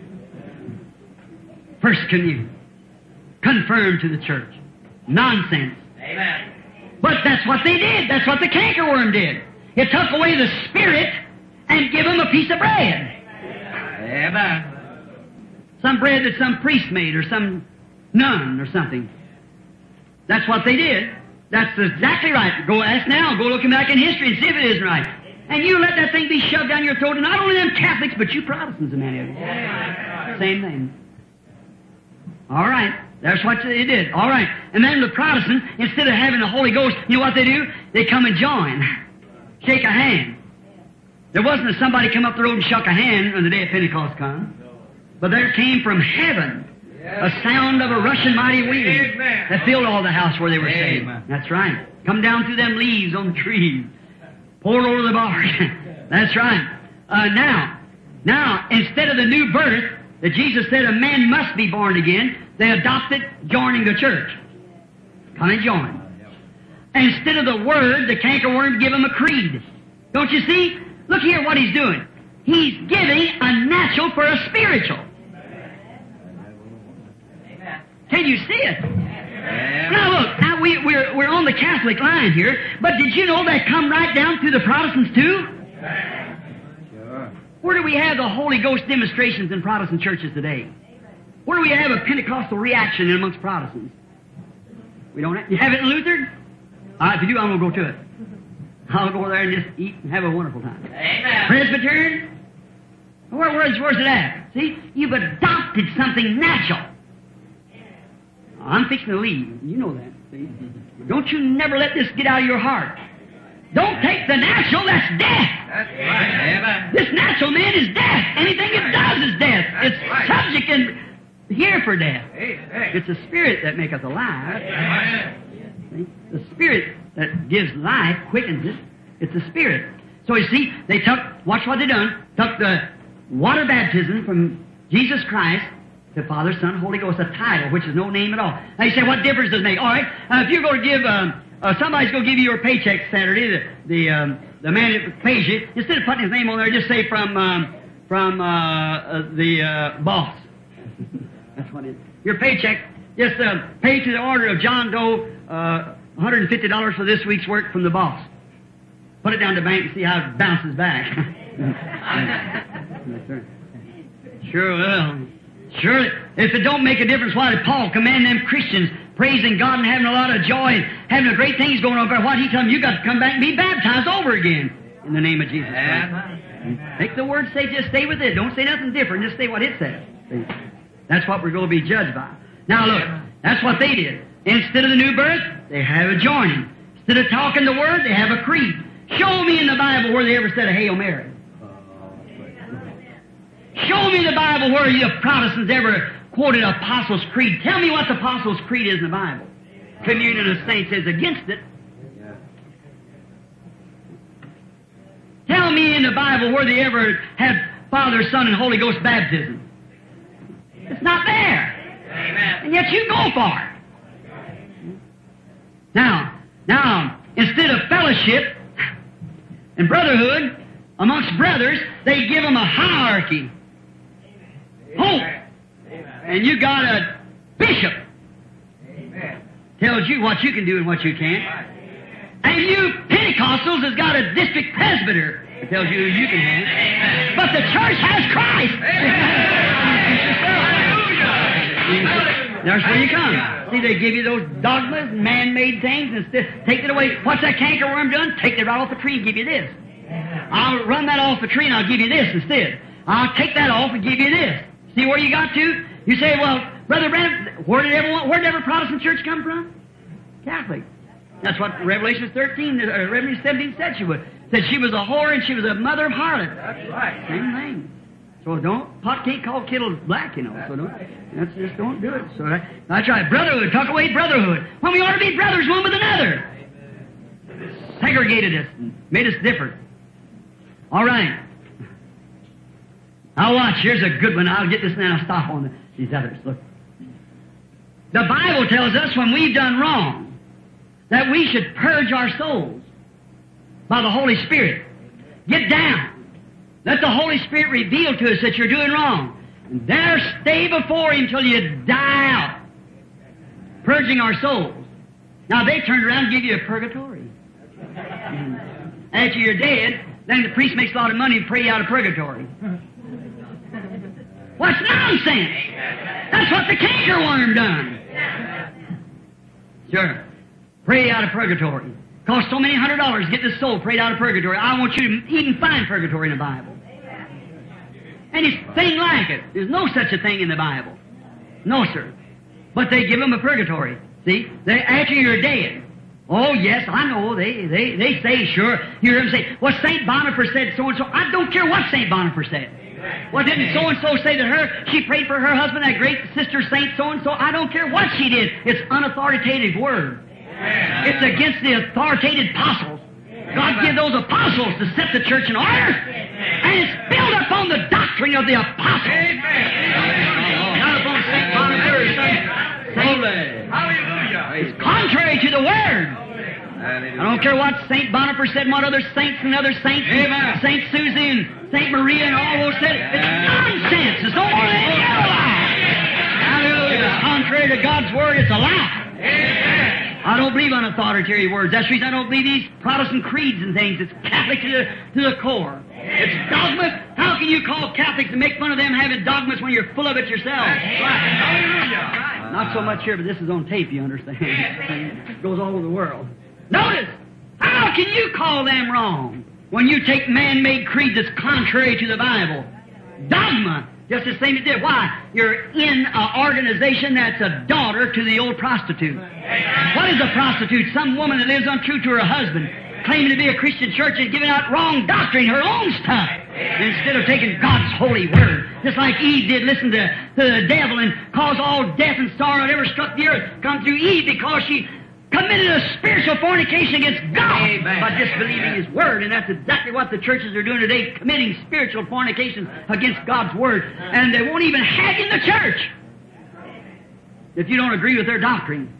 First Communion. Confirmed to the church. Nonsense. Amen. But that's what they did. That's what the cankerworm did. It took away the Spirit and give them a piece of bread. Amen. Some bread that some priest made or some nun or something. That's what they did. That's exactly right. Go ask now. Go looking back in history and see if it isn't right. And you let that thing be shoved down your throat, and not only them Catholics, but you Protestants, many of you. Same thing. All right. That's what they did. All right. And then the Protestants, instead of having the Holy Ghost, you know what they do? They come and join. Shake a hand. There wasn't somebody come up the road and shook a hand when the day of Pentecost come. But there came from heaven a sound of a rushing mighty wind that filled all the house where they were saved. That's right. Come down through them leaves on the trees. Poured over the bark. That's right. Now, instead of the new birth that Jesus said a man must be born again, they adopted joining the church. Come and join. Instead of the Word, the cankerworm give them a creed. Don't you see? Look here what he's doing. He's giving a natural for a spiritual. Can you see it? Now look, now we're on the Catholic line here, but did you know that come right down through the Protestants too? Sure. Where do we have the Holy Ghost demonstrations in Protestant churches today? Where do we have a Pentecostal reaction amongst Protestants? We don't have, you have it in Luther? If you do, I'm going to go to it. I'll go there and just eat and have a wonderful time. Amen. Presbyterian? Where's it at? See? You've adopted something natural. I'm fixing to leave. You know that. See? Don't you never let this get out of your heart. Don't take the natural, that's death. That's right. Amen. This natural man is death. Anything it does is death. That's It's right. subject and here for death. Amen. It's the Spirit that maketh alive. Amen. See? The Spirit that gives life, quickens it. It's the Spirit. So you see, they watch what they done, took the water baptism from Jesus Christ to Father, Son, Holy Ghost, a title, which is no name at all. Now you say, what difference does it make? All right, if you're going to give, somebody's going to give you your paycheck Saturday, the man that pays you, instead of putting his name on there, just say from the boss. That's what it is. Your paycheck, just pay to the order of John Doe, $150 for this week's work from the boss. Put it down to the bank and see how it bounces back. Sure will. Sure, if it don't make a difference, why did Paul command them Christians praising God and having a lot of joy and having great things going on? But why did he tell them, you got to come back and be baptized over again in the name of Jesus Christ? Make the word say, just stay with it. Don't say nothing different. Just say what it says. See? That's what we're going to be judged by. Now look, that's what they did. Instead of the new birth, they have a joining. Instead of talking the word, they have a creed. Show me in the Bible where they ever said a Hail Mary. Show me the Bible where you Protestants ever quoted Apostles' Creed. Tell me what the Apostles' Creed is in the Bible. Communion of Saints is against it. Tell me in the Bible where they ever had Father, Son, and Holy Ghost baptism. It's not there. Amen. And yet you go for it. Now, instead of fellowship and brotherhood, amongst brothers, they give them a hierarchy. Hope. And you got a bishop. Tells you what you can do and what you can't. And you Pentecostals has got a district presbyter. It tells you who you can have. But the church has Christ. That's where you come. See, they give you those dogmas, man-made things, and take it away. What's that cankerworm doing? Take it right off the tree and give you this. I'll run that off the tree and I'll give you this instead. I'll take that off and give you this. See where you got to? You say, well, Brother Branham, where did every Protestant church come from? Catholic. That's what Revelation 17 said she was. Said she was a whore and she was a mother of harlots. That's right. Same thing. So pot can't call kettle black, you know. So just don't do it. So that's right. Brotherhood. Talk away brotherhood. When we ought to be brothers one with another. Segregated us and made us different. All right. Now watch. Here's a good one. I'll get this and then I'll stop on these others. Look. The Bible tells us when we've done wrong that we should purge our souls by the Holy Spirit. Get down. Let the Holy Spirit reveal to us that you're doing wrong. And there stay before Him till you die out. Purging our souls. Now they turned around and give you a purgatory. After you're dead, then the priest makes a lot of money and pray you out of purgatory. What's nonsense? That's what the cankerworm done. Sure. Pray out of purgatory. Cost so many $100 to get this soul prayed out of purgatory. I want you to even find purgatory in the Bible. Anything like it. There's no such a thing in the Bible. No, sir. But they give them a purgatory. See? After you're dead. Oh, yes, I know. They say, sure. You hear them say, well, St. Boniface said so-and-so. I don't care what St. Boniface said. Well, didn't so-and-so say that she prayed for her husband, that great sister Saint so-and-so? I don't care what she did. It's unauthoritative word. It's against the authoritative apostles. God gave those apostles to set the church in order. And it's built upon the doctrine of the apostles. Not upon St. Boniface. It's contrary to the word. I don't care what St. Boniface said and what other saints and other saints, St. Susie and St. Maria and all those said. It's nonsense. It's no more than any other lie. Hallelujah. It's contrary to God's word. It's a lie. I don't believe on authoritative words. That's the reason I don't believe these Protestant creeds and things. It's Catholic to the core. It's dogmas. How can you call Catholics and make fun of them having dogmas when you're full of it yourself? Hallelujah. Not so much here, but this is on tape, you understand. It goes all over the world. Notice, how can you call them wrong when you take man-made creed that's contrary to the Bible? Dogma, just the same as it did. Why? You're in an organization that's a daughter to the old prostitute. What is a prostitute? Some woman that lives untrue to her husband, claiming to be a Christian church and giving out wrong doctrine, her own stuff, instead of taking God's holy word. Just like Eve did, listen to the devil and cause all death and sorrow that ever struck the earth come through Eve because she committed a spiritual fornication against God by disbelieving His Word. And that's exactly what the churches are doing today, committing spiritual fornication against God's Word. And they won't even have you in the church if you don't agree with their doctrine.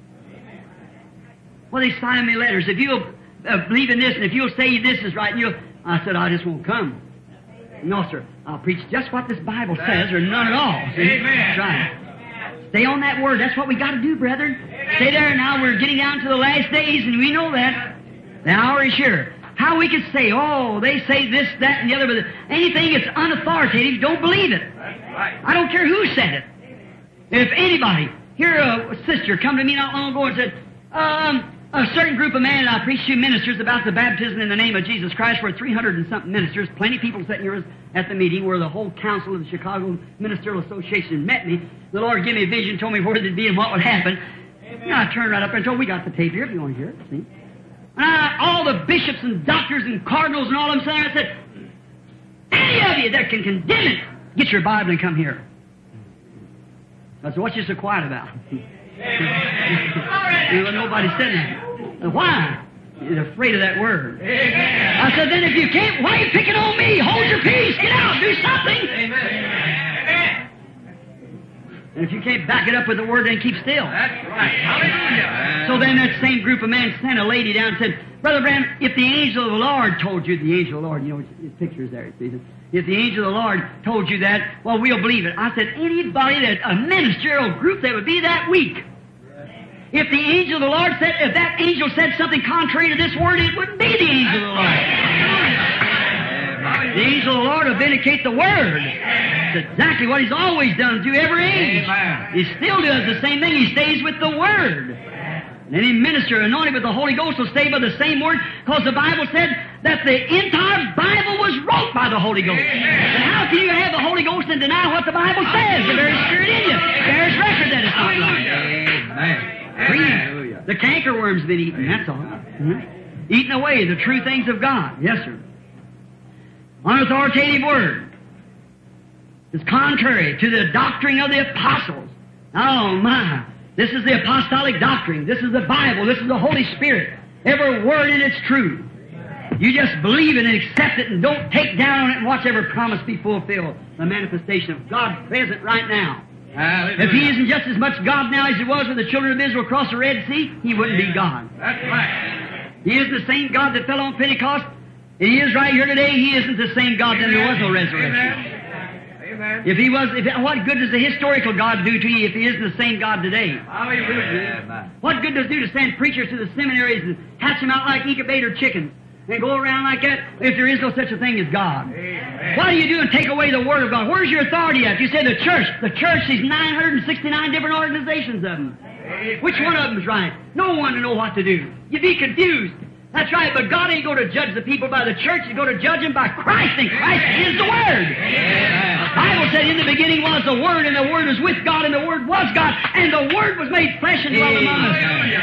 Well, they sign me letters. If you'll believe in this and if you'll say this is right, and I said, I just won't come. No, sir. I'll preach just what this Bible says or none at all. See? Amen. That's right. Stay on that word. That's what we got to do, brethren. Stay there. Now we're getting down to the last days, and we know that. The hour is here. How we could say, oh, they say this, that, and the other, but anything that's unauthoritative, don't believe it. I don't care who said it. If anybody, here a sister come to me not long ago and said, a certain group of men, I preached to ministers about the baptism in the name of Jesus Christ, where 300 and something ministers, plenty of people sitting here at the meeting where the whole council of the Chicago Ministerial Association met me. The Lord gave me a vision, told me where they'd be and what would happen. And I turned right up and told, we got the tape here if you want to hear it. See? And all the bishops and doctors and cardinals and all of them saying, I said, any of you that can condemn it, get your Bible and come here. I said, what's you so quiet about? Nobody said that. Why? You're afraid of that word. Amen. I said, then if you can't, why are you picking on me? Hold your peace. Get out. Do something. Amen. And if you can't back it up with the Word, then keep still. That's right. Hallelujah. So then that same group of men sent a lady down and said, Brother Branham, if the angel of the Lord told you, the angel of the Lord, you know, his picture's there, see? If the angel of the Lord told you that, well, we'll believe it. I said, anybody that, a ministerial group that would be that weak, if the angel of the Lord said, if that angel said something contrary to this Word, it wouldn't be the angel of the Lord. The angel of the Lord will vindicate the Word. That's exactly what He's always done through every age. He still does the same thing. He stays with the Word. And any minister anointed with the Holy Ghost will stay by the same Word, because the Bible said that the entire Bible was wrote by the Holy Ghost. And how can you have the Holy Ghost and deny what the Bible says? The very Spirit in you bears record that it's not right. The cankerworm's been eaten, that's all. Mm-hmm. Eating away the true things of God. Yes, sir. Unauthoritative Word is contrary to the doctrine of the apostles. Oh, my. This is the apostolic doctrine. This is the Bible. This is the Holy Spirit. Every word in it's true. You just believe it and accept it and don't take down on it and watch every promise be fulfilled. The manifestation of God present right now. Hallelujah. If He isn't just as much God now as He was with the children of Israel across the Red Sea, He wouldn't be God. That's right. He isn't the same God that fell on Pentecost. And He is right here today. He isn't the same God that there was no resurrection. Amen. If He was, what good does the historical God do to you if He isn't the same God today? Hallelujah. What good does it do to send preachers to the seminaries and hatch them out like incubator chickens and go around like that if there is no such a thing as God? Amen. What do you do and take away the Word of God? Where's your authority at? You say the church. The church, these 969 different organizations of them. Amen. Which one of them is right? No one to know what to do. You'd be confused. That's right, but God ain't going to judge the people by the church. He's going to judge them by Christ, and Christ is the Word. The Bible said in the beginning was the Word, and the Word was with God, and the Word was God, and the Word was made flesh and dwelt among us.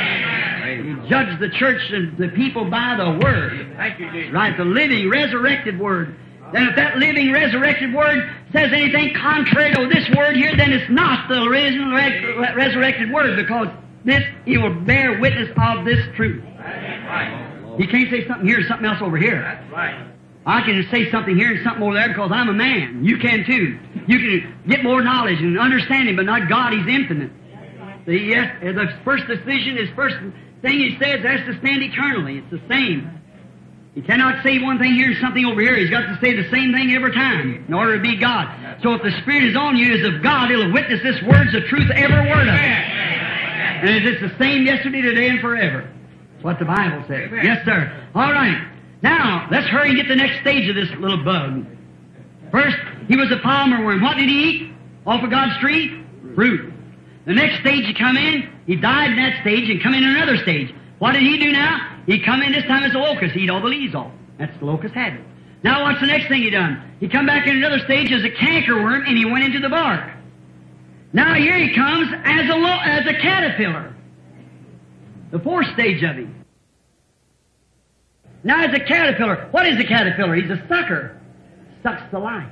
He judged the church and the people by the Word. Thank you, Jesus. Right, the living, resurrected Word. Then if that living, resurrected Word says anything contrary to this Word here, then it's not the original resurrected Word, because this, He will bear witness of this truth. That's right. You can't say something here and something else over here. That's right. I can say something here and something over there because I'm a man. You can too. You can get more knowledge and understanding, but not God. He's infinite. The first decision, His first thing He says has to stand eternally. It's the same. He cannot say one thing here and something over here. He's got to say the same thing every time in order to be God. So if the Spirit is on you as of God, He'll witness this word's the truth, every word of it. And it's the same yesterday, today, and forever. That's what the Bible says. Amen. Yes, sir. All right. Now, let's hurry and get the next stage of this little bug. First, he was a palmer worm. What did he eat off of God's tree? Fruit. The next stage he come in, he died in that stage and come in another stage. What did he do now? He come in this time as a locust. He eat all the leaves off. That's the locust habit. Now what's the next thing he done? He come back in another stage as a cankerworm and he went into the bark. Now here he comes as a caterpillar. The fourth stage of him. Now as a caterpillar. What is a caterpillar? He's a sucker. Sucks the life.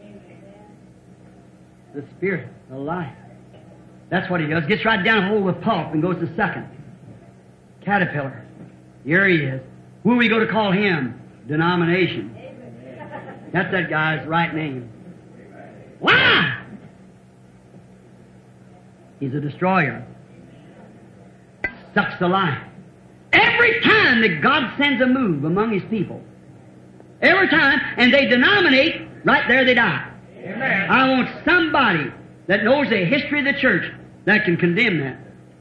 The spirit, the life. That's what he does. Gets right down hold of the pulp and goes to sucking. Caterpillar. Here he is. Who are we going to call him? Denomination. That's that guy's right name. Why? He's a destroyer. Sucks the life. Every time that God sends a move among His people, every time, and they denominate, right there they die. Amen. I want somebody that knows the history of the church that can condemn that.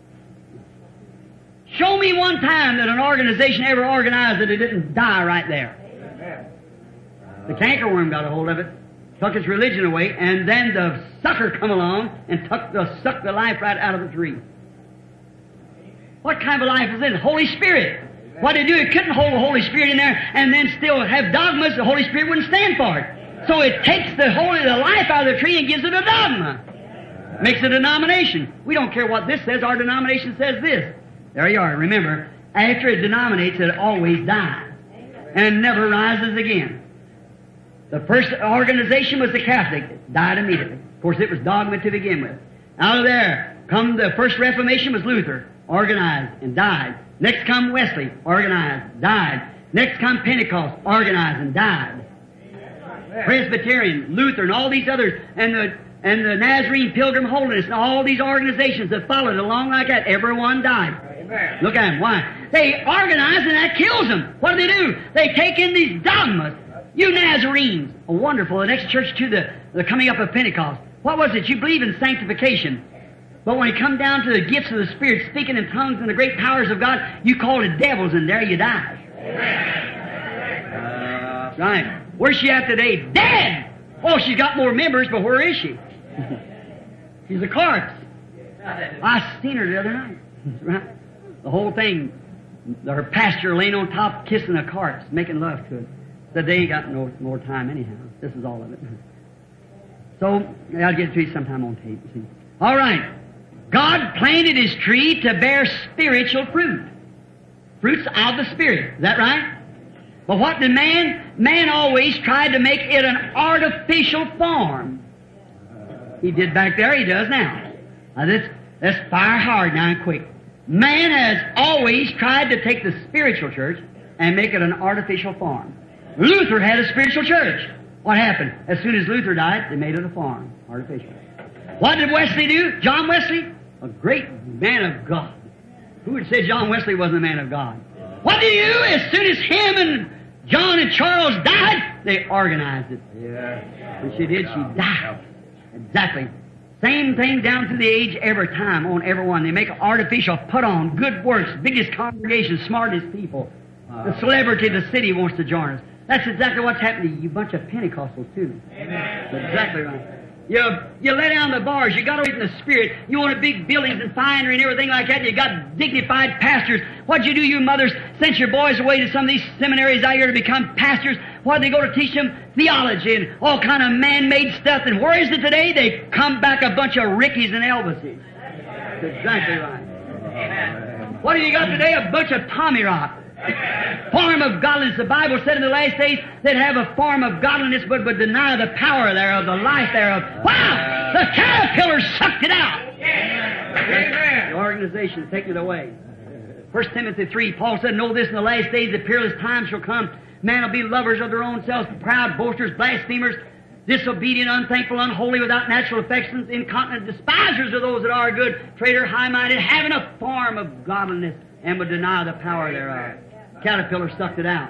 Show me one time that an organization ever organized that it didn't die right there. Amen. The cankerworm got a hold of it, took its religion away, and then the sucker come along and sucked the life right out of the tree. What kind of life is this? Holy Spirit. What did it do? It couldn't hold the Holy Spirit in there and then still have dogmas. The Holy Spirit wouldn't stand for it. So it takes the life out of the tree and gives it a dogma. Makes a denomination. We don't care what this says. Our denomination says this. There you are. Remember, after it denominates, it always dies and never rises again. The first organization was the Catholic. It died immediately. Of course, it was dogma to begin with. Out of there, come the first Reformation was Luther. Organized and died. Next come Wesley, organized, died. Next come Pentecost, organized and died. Presbyterian, Lutheran, all these others, and and the Nazarene Pilgrim Holiness and all these organizations that followed along like that, everyone died. Amen. Look at them. Why? They organize and that kills them. What do? They take in these dogmas. You Nazarenes. Oh, wonderful. The next church to the coming up of Pentecost. What was it? You believe in sanctification. But when you come down to the gifts of the Spirit, speaking in tongues and the great powers of God, you call it devils and there you die. Right. Where's she at today? Dead! Oh, she's got more members, but where is she? She's a corpse. I seen her the other night. Right. The whole thing, her pastor laying on top kissing a corpse, making love to it. Said they ain't got no more time anyhow. This is all of it. So, I'll get it to you sometime on tape. See. All right. God planted His tree to bear spiritual fruit. Fruits of the Spirit. Is that right? But what did man? Man always tried to make it an artificial form. He did back there, he does now. Now let's fire hard now and quick. Man has always tried to take the spiritual church and make it an artificial form. Luther had a spiritual church. What happened? As soon as Luther died, they made it a form, artificial. What did Wesley do? John Wesley? A great man of God. Who would say John Wesley wasn't a man of God? What did he do? As soon as him and John and Charles died, they organized it. Yeah. When she did, she died. Exactly. Same thing down through the age every time on everyone. They make artificial, put on, good works, biggest congregation, smartest people. The celebrity of the city wants to join us. That's exactly what's happening to you bunch of Pentecostals, too. Amen. That's exactly right. You lay down the bars, you got away from the Spirit, you wanted big buildings and finery and everything like that, and you got dignified pastors. What'd you do, you mothers? Sent your boys away to some of these seminaries out here to become pastors. Why'd they go to teach them? Theology and all kind of man-made stuff. And where is it today? They come back a bunch of Rickies and Elvises. That's exactly right. Amen. What have you got today? A bunch of Tommy Rock. Form of godliness. The Bible said in the last days they'd have a form of godliness but would deny the power thereof, the life thereof. Wow! The caterpillar sucked it out. Amen. The organization taking it away. 1 Timothy 3, Paul said, know this, in the last days the peerless times shall come. Men will be lovers of their own selves, proud, boasters, blasphemers, disobedient, unthankful, unholy, without natural affections, incontinent, despisers of those that are good, traitor, high-minded, having a form of godliness, and would deny the power thereof. Caterpillar sucked it out.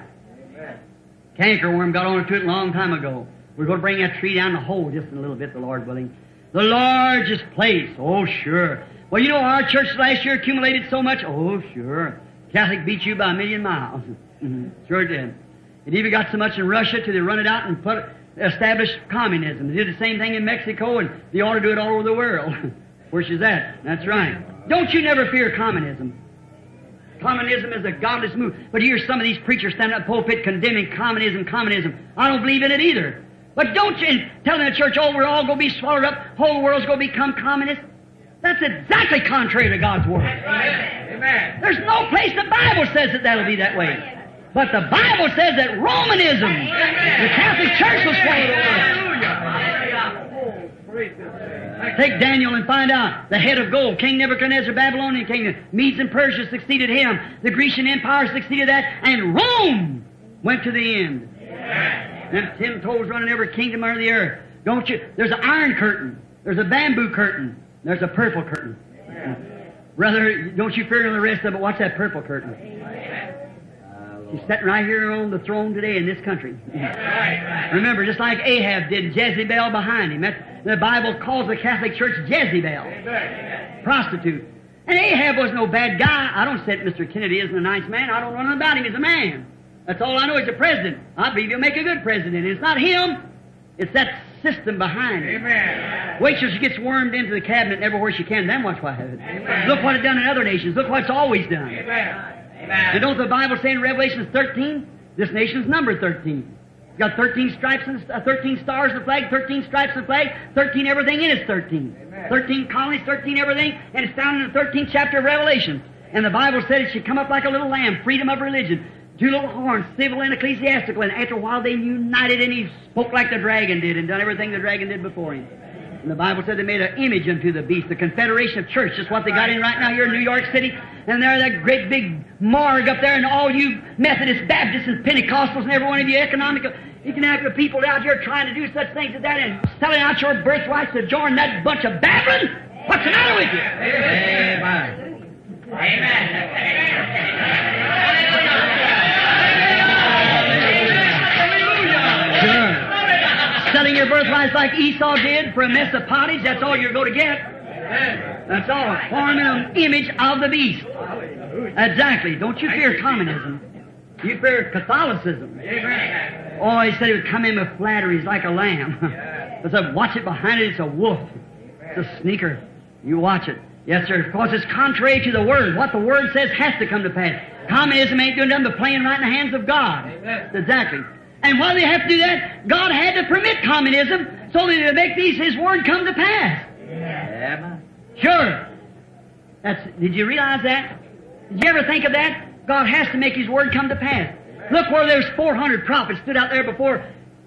Cankerworm got on to it a long time ago. We're going to bring that tree down the hole just in a little bit, the Lord willing. The largest place. Oh, sure. Well, you know, our church last year accumulated so much. Oh, sure. Catholic beat you by 1,000,000 miles. Sure did. It even got so much in Russia till they run it out and established communism. They did the same thing in Mexico, and they ought to do it all over the world. Where she's at. That's right. Don't you never fear communism. Communism is a godless move. But here's some of these preachers standing up in the pulpit condemning communism. I don't believe in it either. But don't you telling the church, oh, we're all going to be swallowed up, whole world's going to become communist. That's exactly contrary to God's Word. Amen. There's no place the Bible says that that'll be that way. But the Bible says that Romanism, the Catholic Church will swallow it over. Take Daniel and find out. The head of gold, King Nebuchadnezzar, Babylonian kingdom, Medes and Persia succeeded him. The Grecian Empire succeeded that. And Rome went to the end. Them 10 toes running every kingdom under the earth. Don't you? There's an iron curtain. There's a bamboo curtain. There's a purple curtain. Brother, don't you fear the rest of it. Watch that purple curtain. She's sitting right here on the throne today in this country. Remember, just like Ahab did, Jezebel behind him. The Bible calls the Catholic Church Jezebel. Prostitute. And Ahab was no bad guy. I don't say Mr. Kennedy isn't a nice man. I don't know nothing about him. He's a man. That's all I know. He's a president. I believe he'll make a good president. It's not him. It's that system behind him. Amen. Wait till she gets wormed into the cabinet everywhere she can. Then watch what happens. Look what it's done in other nations. Look what it's always done. Amen. You know what the Bible says in Revelation 13? This nation's numbered 13. It's got 13 stripes and 13 stars in the flag, 13 stripes in the flag, 13 everything in it's 13. Amen. 13 colonies, 13 everything, and it's found in the 13th chapter of Revelation. And the Bible said it should come up like a little lamb, freedom of religion, 2 little horns, civil and ecclesiastical, and after a while they united and he spoke like the dragon did and done everything the dragon did before him. And the Bible said they made an image unto the beast, the Confederation of Church, just what they got in right now here in New York City. And there, that great big morgue up there, and all you Methodists, Baptists, and Pentecostals, and every one of you You can have your people out here trying to do such things as that and selling out your birthrights to join that bunch of Babylon? What's the matter with you? Amen. Sure. Selling your birthrights like Esau did for a mess of pottage, that's all you're going to get. That's all. Forming an image of the beast. Exactly. Don't you fear communism. You fear Catholicism. Oh, he said he would come in with flatteries like a lamb. I said, watch it behind it, it's a wolf. It's a sneaker. You watch it. Yes, sir, because it's contrary to the Word. What the Word says has to come to pass. Communism ain't doing nothing but playing right in the hands of God. Exactly. And why do they have to do that? God had to permit communism so that to make His Word come to pass. Sure. Did you realize that? Did you ever think of that? God has to make His Word come to pass. Look where there's 400 prophets stood out there before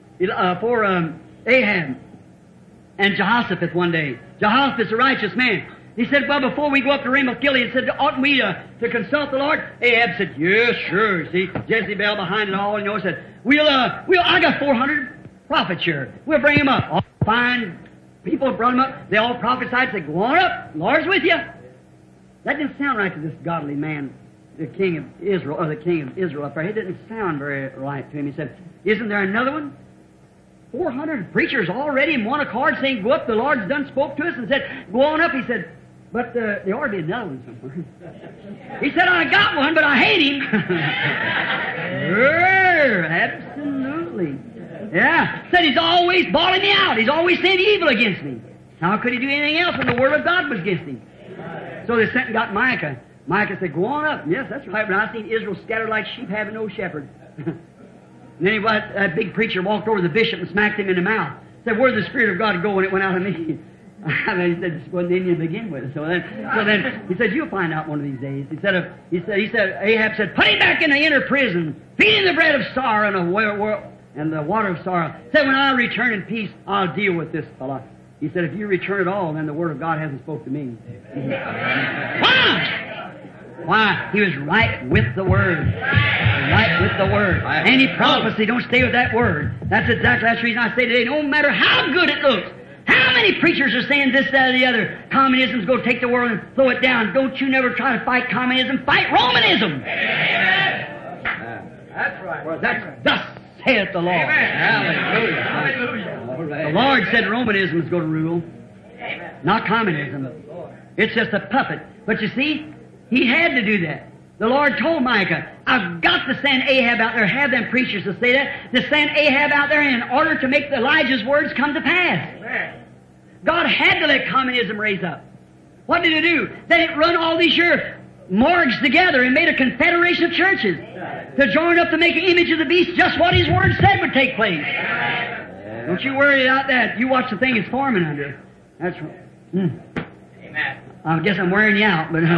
Ahab and Jehoshaphat one day. Jehoshaphat's a righteous man. He said, well, before we go up to Ramoth-Gilead, he said, oughtn't we to consult the Lord? Ahab said, yes, sure. See, Jezebel behind it all, he said, I got 400 prophets here. We'll bring them up. All fine people brought them up. They all prophesied, said, go on up. Lord's with you. That didn't sound right to this godly man, the king of Israel, or the king of Israel up there. It didn't sound very right to him. He said, isn't there another one? 400 preachers already in one accord saying, go up, the Lord's done spoke to us and said, go on up. He said, but there ought to be another one somewhere. He said, I got one, but I hate him. Absolutely. Yeah. Said he's always bawling me out. He's always saying evil against me. How could he do anything else when the Word of God was against him? So they sent and got Micah. Micah said, go on up. Yes, that's right. But I've seen Israel scattered like sheep having no shepherd. And then that big preacher walked over to the bishop and smacked him in the mouth. Said, where did the Spirit of God go when it went out of me? I mean, he said, this wasn't in you to begin with. So then he said, you'll find out one of these days. He said, Ahab said, put him back in the inner prison. Feed him the bread of sorrow and the water of sorrow. Said, when I return in peace, I'll deal with this fellow. He said, if you return at all, then the Word of God hasn't spoke to me. Why? Why? He was right with the Word. Right with the Word. Any prophecy, don't stay with that Word. That's the reason I say today, no matter how good it looks, how many preachers are saying this, that, or the other, communism's going to take the world and throw it down. Don't you never try to fight communism. Fight Romanism. Amen. That's right. Well, thus saith the Lord. Amen. Hallelujah. The Lord said Romanism is going to rule, not communism. It's just a puppet. But you see, He had to do that. The Lord told Micah, I've got to send Ahab out there, have them preachers to say that, to send Ahab out there in order to make Elijah's words come to pass. Amen. God had to let communism raise up. What did it do? Then it run all these years, morgues together and made a confederation of churches to join up to make an image of the beast, just what His Word said would take place. Amen. Don't you worry about that. You watch the thing it's forming under. That's right. Amen. I guess I'm wearing you out, but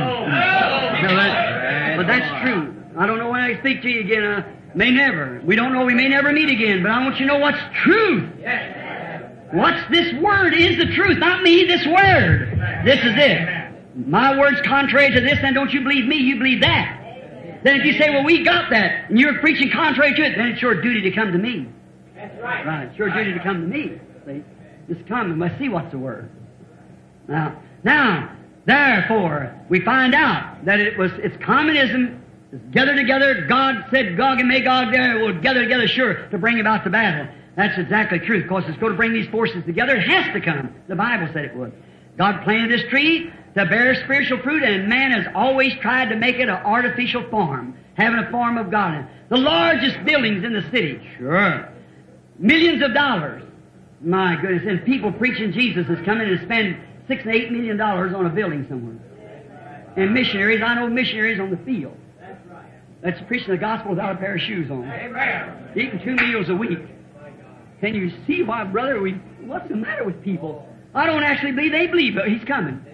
but that's true. I don't know when I speak to you again. May never. We don't know. We may never meet again. But I want you to know what's truth. What's this Word is the truth, not me. This Word. This is it. My word's contrary to this, then don't you believe me? You believe that. Then if you say, well, we got that, and you're preaching contrary to it, then it's your duty to come to me. That's right. Right. It's your duty to come to me. See? Just come and let's see what's the Word. Now, therefore, we find out that it's communism. It's gathered together. God said Gog and Magog there will gather together sure to bring about the battle. That's exactly true. Of course, it's going to bring these forces together. It has to come. The Bible said it would. God planted this tree to bear spiritual fruit, and man has always tried to make it an artificial form, having a form of God. The largest buildings in the city, sure. Millions of dollars. My goodness. And people preaching Jesus is coming to spend $6 and $8 million on a building somewhere. And missionaries, I know missionaries on the field. That's preaching the gospel without a pair of shoes on. Amen. Eating 2 meals a week. Can you see why, brother, what's the matter with people? I don't actually believe they believe, but He's coming.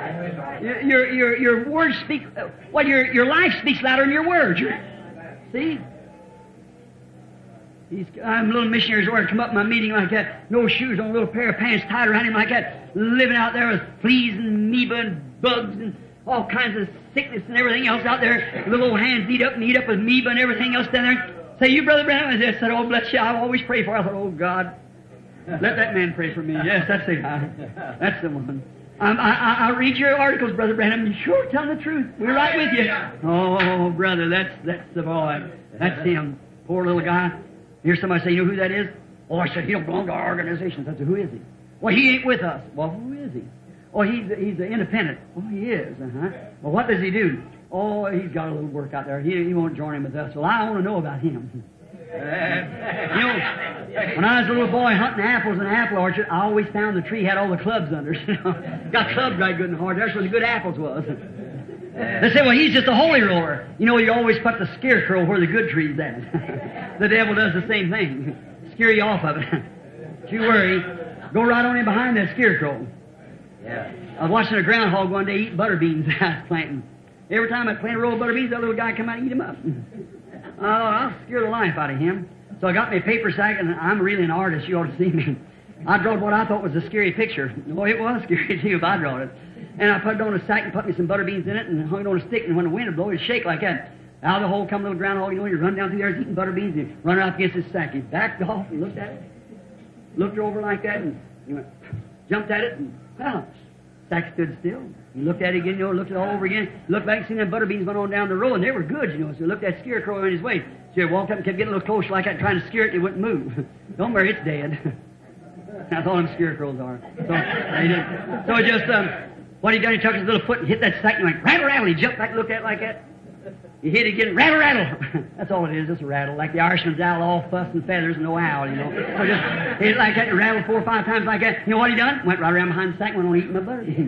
Your words speak, your life speaks louder than your words. See? I'm a little missionary's order to come up in my meeting like that, no shoes on, a little pair of pants tied around him like that, living out there with fleas and amoeba and bugs and all kinds of sickness and everything else out there. Little old hands eat up with amoeba and everything else down there. Say, you, Brother Branham? I said, oh, bless you, I always pray for you. I thought, oh, God, let that man pray for me. Yes, that's the guy. That's the one. I read your articles, Brother Branham. You're sure telling the truth. We're right with you. Oh, brother, that's the boy. That's him. Poor little guy. Hear somebody say, you know who that is? Oh, I said, he don't belong to our organization. I said, who is he? Well, he ain't with us. Well, who is he? Oh, he's an independent. Oh, he is. Well, what does he do? Oh, he's got a little work out there. He won't join in with us. Well, I want to know about him. You know, when I was a little boy hunting apples in an apple orchard, I always found the tree had all the clubs under it. Got clubbed right good and hard. That's where the good apples was. They say, well, he's just a holy roller. You know, you always put the scarecrow where the good tree's at. The devil does the same thing. Scare you off of it. Don't you worry. Go right on in behind that scarecrow. Yeah. I was watching a groundhog one day eat butter beans I was planting. Every time I plant a row of butter beans, that little guy come out and eat them up. Oh, I'll scare the life out of him. So I got me a paper sack, and I'm really an artist. You ought to see me. I drawed what I thought was a scary picture. Oh, it was scary, too, if I drawed it. And I put it on a sack and put me some butter beans in it and hung it on a stick, and when the wind would blow, it'd shake like that. Out of the hole come a little groundhog, you know, you run down through there, he's eating butter beans, and you run out against his sack. He backed off and looked at it, looked over like that, and he went, jumped at it, and, well, sack stood still. He looked at it again, you know, looked it all over again, looked back and seen them butter beans went on down the row, and they were good, you know, so he looked at scarecrow in his way. So he walked up and kept getting a little closer like that, trying to scare it, and it wouldn't move. Don't worry, it's dead. That's all them scarecrows are. So just, what he done, he took his little foot and hit that sack, and he went, rattle, rattle. He jumped back and looked at it like that. He hit it again, rattle, rattle. That's all it is, just a rattle. Like the Irishman's owl, all fuss and feathers and no owl, you know. So just hit it like that and rattled 4 or 5 times like that. You know what he done? Went right around behind the sack and went on eating my butter beans.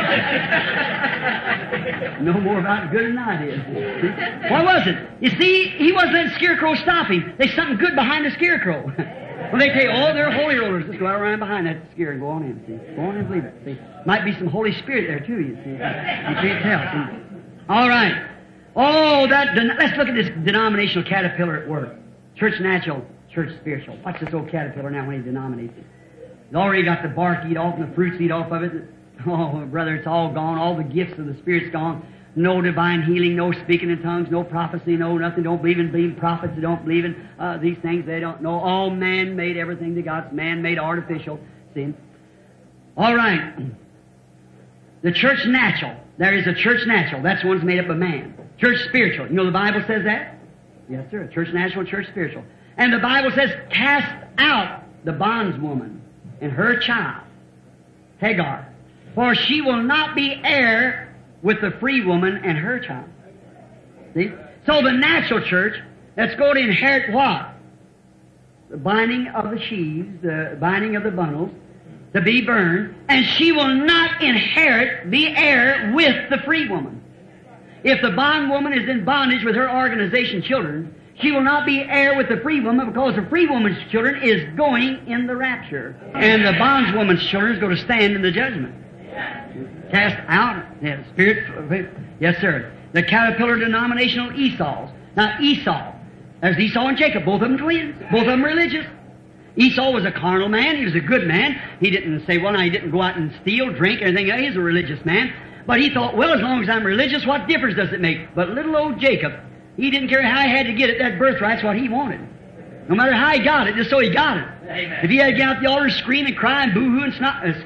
No more about it good than I did. What was it? You see, he wasn't letting the scarecrow stop him. There's something good behind the scarecrow. Well, they say, oh, they're holy rollers. Just go out around behind that scare and go on in. See? Go on and believe it. See? Might be some Holy Spirit there, too, you see. You can't tell. See? All right. Oh, let's look at this denominational caterpillar at work. Church natural, church spiritual. Watch this old caterpillar now when he denominates it. He's already got the bark eat off and the fruits eat off of it. Oh, brother, it's all gone. All the gifts of the Spirit's gone. No divine healing, no speaking in tongues, no prophecy, no nothing. Don't believe in prophets. They don't believe in these things. They don't know. All man-made, everything they got, man-made, artificial. See? All right. The church natural. There is a church natural. That's one's made up of man. Church spiritual. You know the Bible says that? Yes, sir. Church natural, church spiritual. And the Bible says, cast out the bondswoman and her child, Hagar, for she will not be heir with the free woman and her child. See? So the natural church that's going to inherit what? The binding of the sheaves, the binding of the bundles, to be burned, and she will not inherit, be heir with the free woman. If the bondwoman is in bondage with her organization children, she will not be heir with the free woman because the free woman's children is going in the rapture. And the bondwoman's children is going to stand in the judgment. Cast out, yeah, spirit, yes sir. The caterpillar denominational Esau's. Now Esau, there's Esau and Jacob, both of them twins, both of them religious. Esau was a carnal man, he was a good man. He didn't say, well now he didn't go out and steal, drink, anything else. He's a religious man. But he thought, well, as long as I'm religious, what difference does it make? But little old Jacob, he didn't care how he had to get it. That birthright's what he wanted. No matter how he got it, just so he got it. Amen. If he had to get out the altar, scream and cry and boo-hoo and snot, get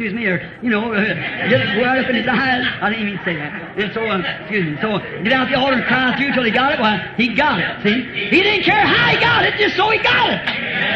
right up in his eyes. I didn't even say that. And so, so get out the altar and cry through till he got it. Well, he got it, see? He didn't care how he got it, just so he got it.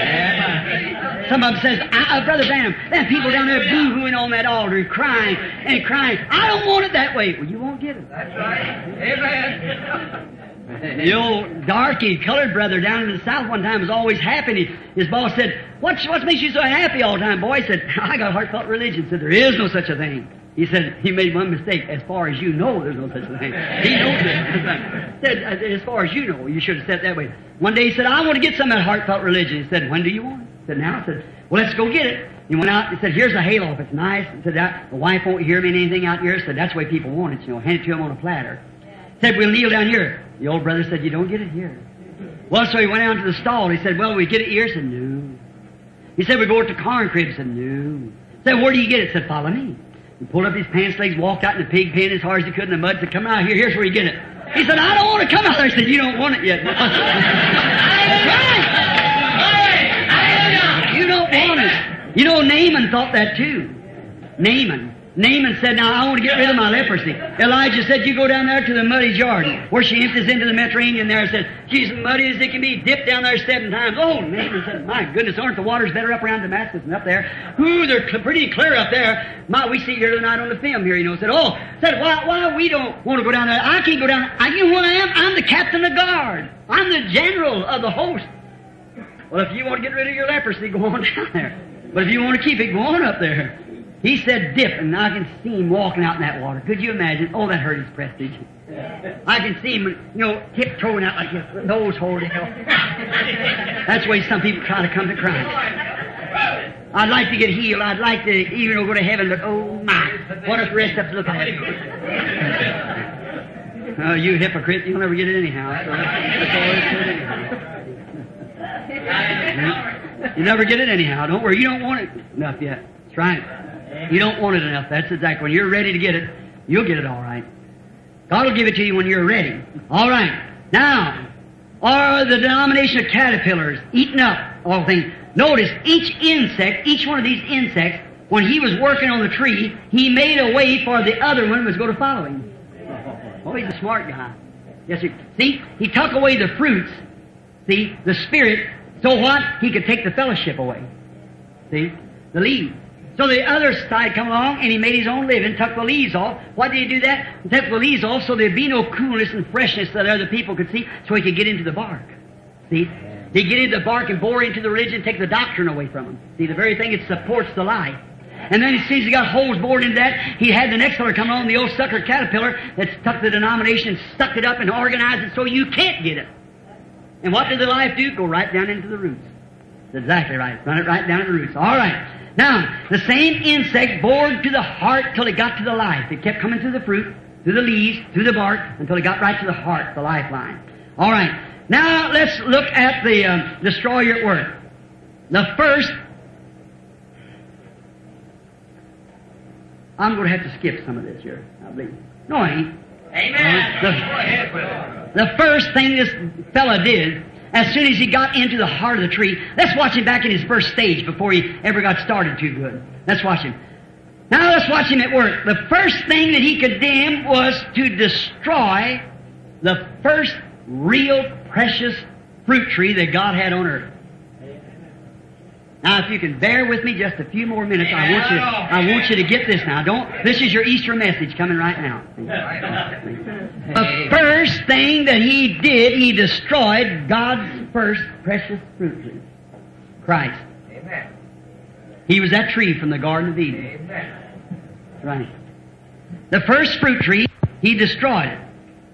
Yeah. Some of them says, Brother Branham, them people down there boo-hooing on that altar and crying and crying. I don't want it that way. Well, you won't get it. That's right. Amen. The old darky colored brother down in the South one time was always happy. His boss said, what makes you so happy all the time, boy? He said, I got heartfelt religion. He said, there is no such a thing. He said, he made one mistake. As far as you know, there's no such a thing. He knows it. He said, as far as you know, you should have said it that way. One day he said, I want to get some of that heartfelt religion. He said, when do you want it? He said, now. I said, well, let's go get it. He went out and said, here's a halo. If it's nice. He said, the wife won't hear me in anything out here. He said, that's the way people want it. You know, hand it to him on a platter. He said, we'll kneel down here. The old brother said, you don't get it here. Well, so he went out to the stall. He said, well, we get it here. He said, no. He said, we go to the corn crib. He said, no. He said, where do you get it? He said, follow me. He pulled up his pants legs, walked out in the pig pen as hard as he could in the mud. He said, come out here. Here's where you get it. He said, I don't want to come out there. He said, you don't want it yet. You don't want it. You know, Naaman thought that too. Naaman said, now I want to get rid of my leprosy. Elijah said, you go down there to the muddy Jordan, where she empties into the Mediterranean there and said, she's as muddy as it can be, dipped down there 7 times. Oh, Naaman said, my goodness, aren't the waters better up around Damascus than up there? Ooh, they're pretty clear up there. We see here tonight on the film here, said, why we don't want to go down there? I can't go down there. You know what I am? I'm the captain of the guard. I'm the general of the host. Well, if you want to get rid of your leprosy, go on down there. But if you want to keep it, go on up there. He said dip, and I can see him walking out in that water. Could you imagine? Oh, that hurt his prestige. I can see him, tiptoeing out like this, nose holding. That's the way some people try to come to Christ. I'd like to get healed. I'd like to even go to heaven, but oh my, what if the rest of us look at it? Oh, you hypocrite, you'll never get it anyhow. So that's all it is. You never get it anyhow. Don't worry, you don't want it enough yet. That's right. You don't want it enough. That's exactly. When you're ready to get it, you'll get it all right. God will give it to you when you're ready. All right. Now, are the denomination of caterpillars eating up all things? Notice each one of these insects, when he was working on the tree, he made a way for the other one was going to follow him. Oh, he's a smart guy. Yes, sir. See, he took away the fruits, see, the spirit, so what? He could take the fellowship away. See, the leaves. So the other side come along, and he made his own living, took the leaves off. Why did he do that? He took the leaves off so there'd be no coolness and freshness that other people could see, so he could get into the bark. See? He'd get into the bark and bore into the religion, take the doctrine away from him. See, the very thing that supports the life. And then as soon as he got holes bored into that, he had the next fellow come along, the old sucker caterpillar, that stuck the denomination and stuck it up and organized it so you can't get it. And what did the life do? Go right down into the roots. That's exactly right. Run it right down to the roots. All right. Now, the same insect bored to the heart till it got to the life. It kept coming through the fruit, through the leaves, through the bark, until it got right to the heart, the lifeline. All right. Now, let's look at the destroyer at work. The first, I'm going to have to skip some of this here, I believe. No, I ain't. Amen. The first thing this fella did, as soon as he got into the heart of the tree, let's watch him back in his first stage before he ever got started too good. Let's watch him. Now let's watch him at work. The first thing that he condemned was to destroy the first real precious fruit tree that God had on earth. Now, if you can bear with me just a few more minutes, I want you to get this now. This is your Easter message coming right now. The first thing that he did, he destroyed God's first precious fruit tree, Christ. Amen. He was that tree from the Garden of Eden. Amen. Right. The first fruit tree, he destroyed it.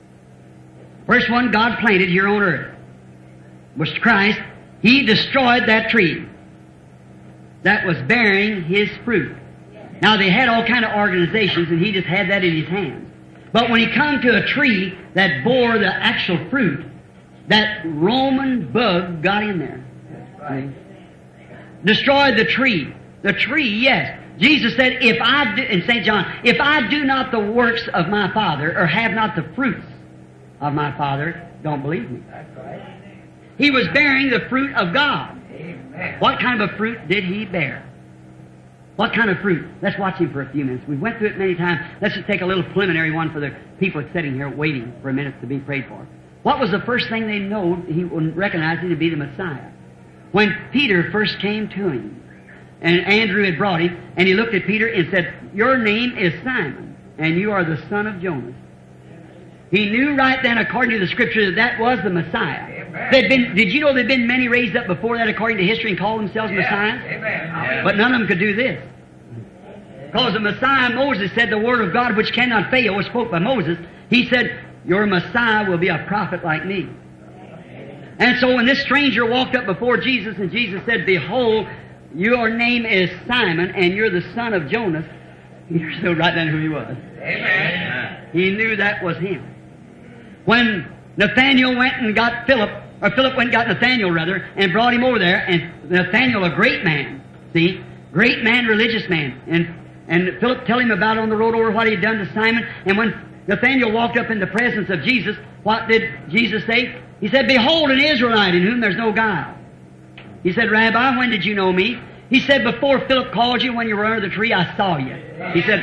First one God planted here on earth was Christ. He destroyed that tree that was bearing his fruit. Now, they had all kind of organizations, and he just had that in his hands. But when he come to a tree that bore the actual fruit, that Roman bug got in there. Right. Destroyed the tree. The tree, yes. Jesus said, if I do, in St. John, if I do not the works of my Father, or have not the fruits of my Father, don't believe me. That's right. He was bearing the fruit of God. Amen. What kind of a fruit did he bear? What kind of fruit? Let's watch him for a few minutes. We went through it many times. Let's just take a little preliminary one for the people sitting here waiting for a minute to be prayed for. What was the first thing they know he recognized him to be the Messiah? When Peter first came to him, and Andrew had brought him, and he looked at Peter and said, your name is Simon, and you are the son of Jonas. He knew right then, according to the Scripture, that was the Messiah. Did you know there had been many raised up before that, according to history, and called themselves Messiahs? Amen. But none of them could do this. Because the Messiah, Moses said, the Word of God which cannot fail was spoke by Moses. He said, your Messiah will be a prophet like me. And so when this stranger walked up before Jesus, and Jesus said, behold, your name is Simon, and you're the son of Jonas, Peter still right then who he was. Amen. He knew that was him. When Nathaniel went and got Philip went and got Nathaniel rather, and brought him over there, and Nathaniel, a great man, see, great man, religious man, and Philip tell him about on the road over what he had done to Simon, and when Nathaniel walked up in the presence of Jesus, what did Jesus say? He said, behold an Israelite in whom there's no guile. He said, Rabbi, when did you know me? He said, before Philip called you when you were under the tree, I saw you. He said,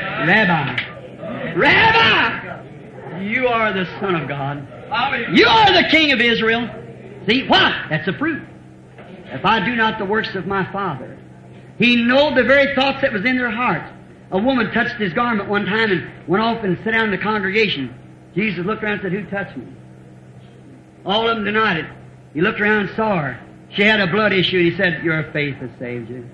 Rabbi, you are the Son of God. You are the King of Israel. See, why? That's the fruit. If I do not the works of my Father. He knowed the very thoughts that was in their hearts. A woman touched his garment one time and went off and sat down in the congregation. Jesus looked around and said, who touched me? All of them denied it. He looked around and saw her. She had a blood issue, and he said, your faith has saved you.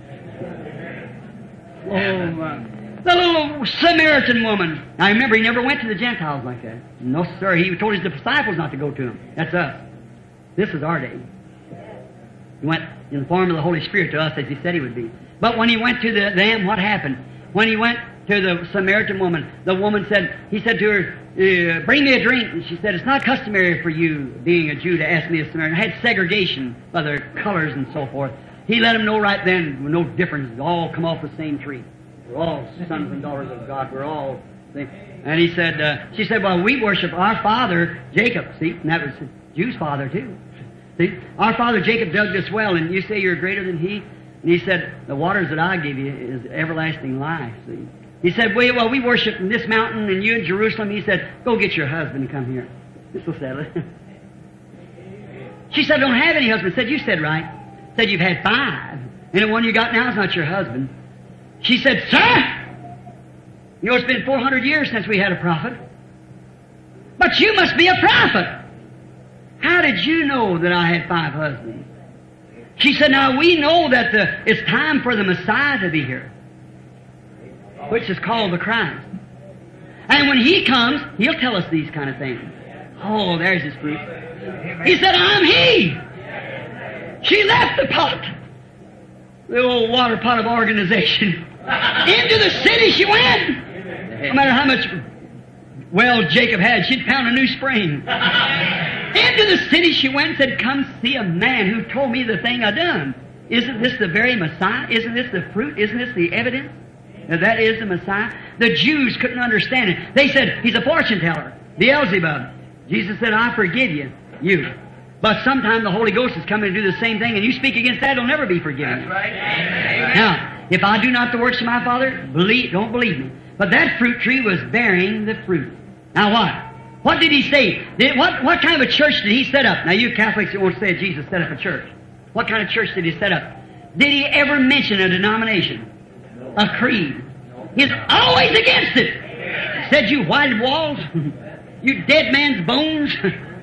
Oh, my. The little Samaritan woman. Now, remember, he never went to the Gentiles like that. No, sir. He told his disciples not to go to them. That's us. This is our day. He went in the form of the Holy Spirit to us as he said he would be. But when he went to them, what happened? When he went to the Samaritan woman, the woman said, he said to her, bring me a drink. And she said, it's not customary for you, being a Jew, to ask me a Samaritan. I had segregation by their colors and so forth. He let them know right then, no difference. They all come off the same tree. We're all sons and daughters of God. We're all same. And he said, she said, well, we worship our father, Jacob. See, and that was the Jew's father too. See, our father Jacob dug this well, and you say you're greater than he? And he said, the waters that I give you is everlasting life. See? He said, well, we worship in this mountain, and you in Jerusalem. He said, go get your husband and come here. This will settle it. She said, I don't have any husband. Said, you said right. Said, you've had 5. And the one you got now is not your husband. She said, sir, you know, it's been 400 years since we had a prophet. But you must be a prophet. How did you know that I had 5 husbands? She said, now we know that it's time for the Messiah to be here, which is called the Christ. And when He comes, He'll tell us these kind of things. Oh, there's His fruit. He said, I'm He. She left the pot, the old water pot of organization. Into the city she went. No matter how much well Jacob had, she'd found a new spring. Into the city she went and said, come see a man who told me the thing I done. Isn't this the very Messiah? Isn't this the fruit? Isn't this the evidence that that is the Messiah? The Jews couldn't understand it. They said, he's a fortune teller, Beelzebub. Jesus said, I forgive you. But sometime the Holy Ghost is coming to do the same thing, and you speak against that, it'll never be forgiven. That's right. Now, if I do not the works of my Father, don't believe me. But that fruit tree was bearing the fruit. Now what? What did He say? What kind of a church did He set up? Now you Catholics that won't say Jesus set up a church. What kind of church did He set up? Did He ever mention a denomination? A creed? He's always against it. Said, you whited walls, you dead man's bones.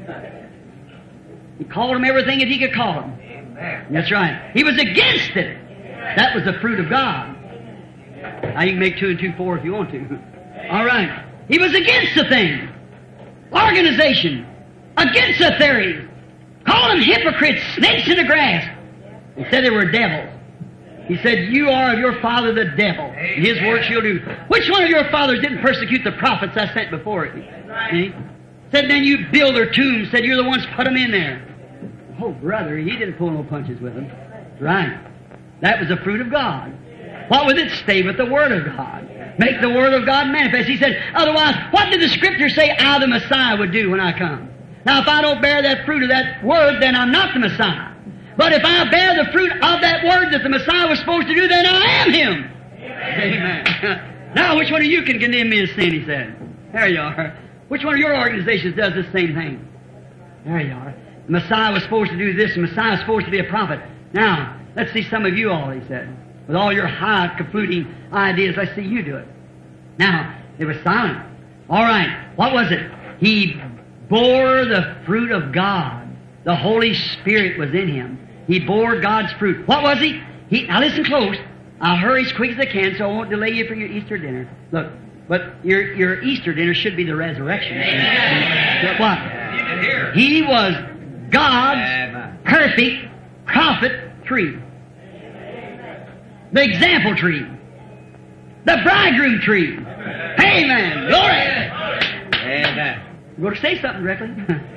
He called them everything that He could call them. Amen. That's right. He was against it. That was the fruit of God. Now you can make 2 and 2 4 if you want to. All right. He was against the thing. Organization. Against the theory. Called them hypocrites, snakes in the grass. He said they were devils. He said, you are of your father the devil. And his works you'll do. Which one of your fathers didn't persecute the prophets I sent before you? See? Said, then you build their tombs. Said, you're the ones put them in there. Oh, brother, he didn't pull no punches with them. Right. That was the fruit of God. What was it? Stay with the Word of God. Make the Word of God manifest. He said, otherwise, what did the Scripture say I, the Messiah, would do when I come? Now, if I don't bear that fruit of that Word, then I'm not the Messiah. But if I bear the fruit of that Word that the Messiah was supposed to do, then I am Him. Amen. Now, which one of you can condemn me as sin, he said. There you are. Which one of your organizations does this same thing? There you are. The Messiah was supposed to do this. The Messiah was supposed to be a prophet. Now, let's see some of you all, he said. With all your high, confluting ideas, let's see you do it. Now, it was silent. All right. What was it? He bore the fruit of God. The Holy Spirit was in Him. He bore God's fruit. What was he? Now listen close. I'll hurry as quick as I can so I won't delay you for your Easter dinner. Look, but your Easter dinner should be the resurrection. What? He was God's perfect prophet tree. The example tree. The bridegroom tree. Amen. Glory. Amen. You want to say something directly?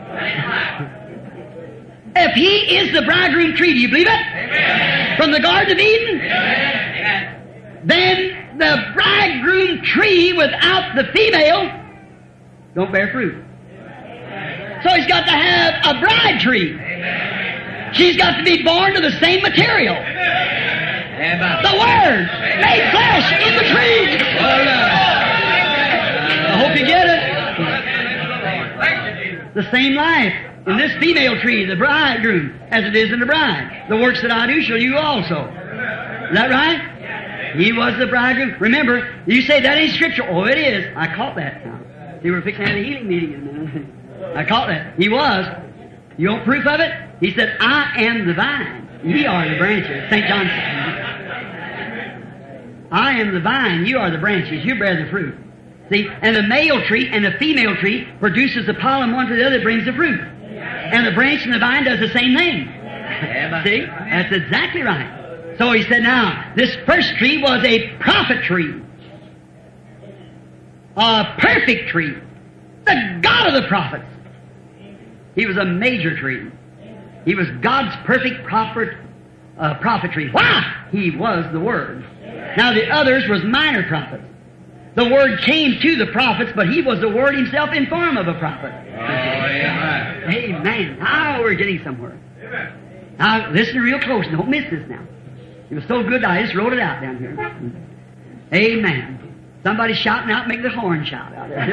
If He is the bridegroom tree, do you believe it? Amen. From the Garden of Eden? Amen. Then the bridegroom tree without the female don't bear fruit. So he's got to have a bride tree. She's got to be born to the same material. The Word made flesh in the tree. I hope you get it. The same life in this female tree, the bridegroom, as it is in the bride. The works that I do shall you also. Is that right? He was the bridegroom. Remember, you say that ain't Scripture. Oh, it is. I caught that now. See, we're fixing to have a healing meeting in a minute. I caught that. He was. You want proof of it? He said, I am the vine. Ye are the branches. St. John said, I am the vine. You are the branches. You bear the fruit. See, and the male tree and the female tree produces the pollen one to the other, brings the fruit. And the branch and the vine does the same thing. See? That's exactly right. So he said, now, this first tree was a prophet tree. A perfect tree. The God of the prophets. He was a major tree. He was God's perfect prophetry. Why? He was the Word. Now the others was minor prophets. The Word came to the prophets, but He was the Word Himself in form of a prophet. Amen. Now we're getting somewhere. Now listen real close. Don't miss this now. It was so good I just wrote it out down here. Amen. Somebody's shouting out, make the horn shout out there.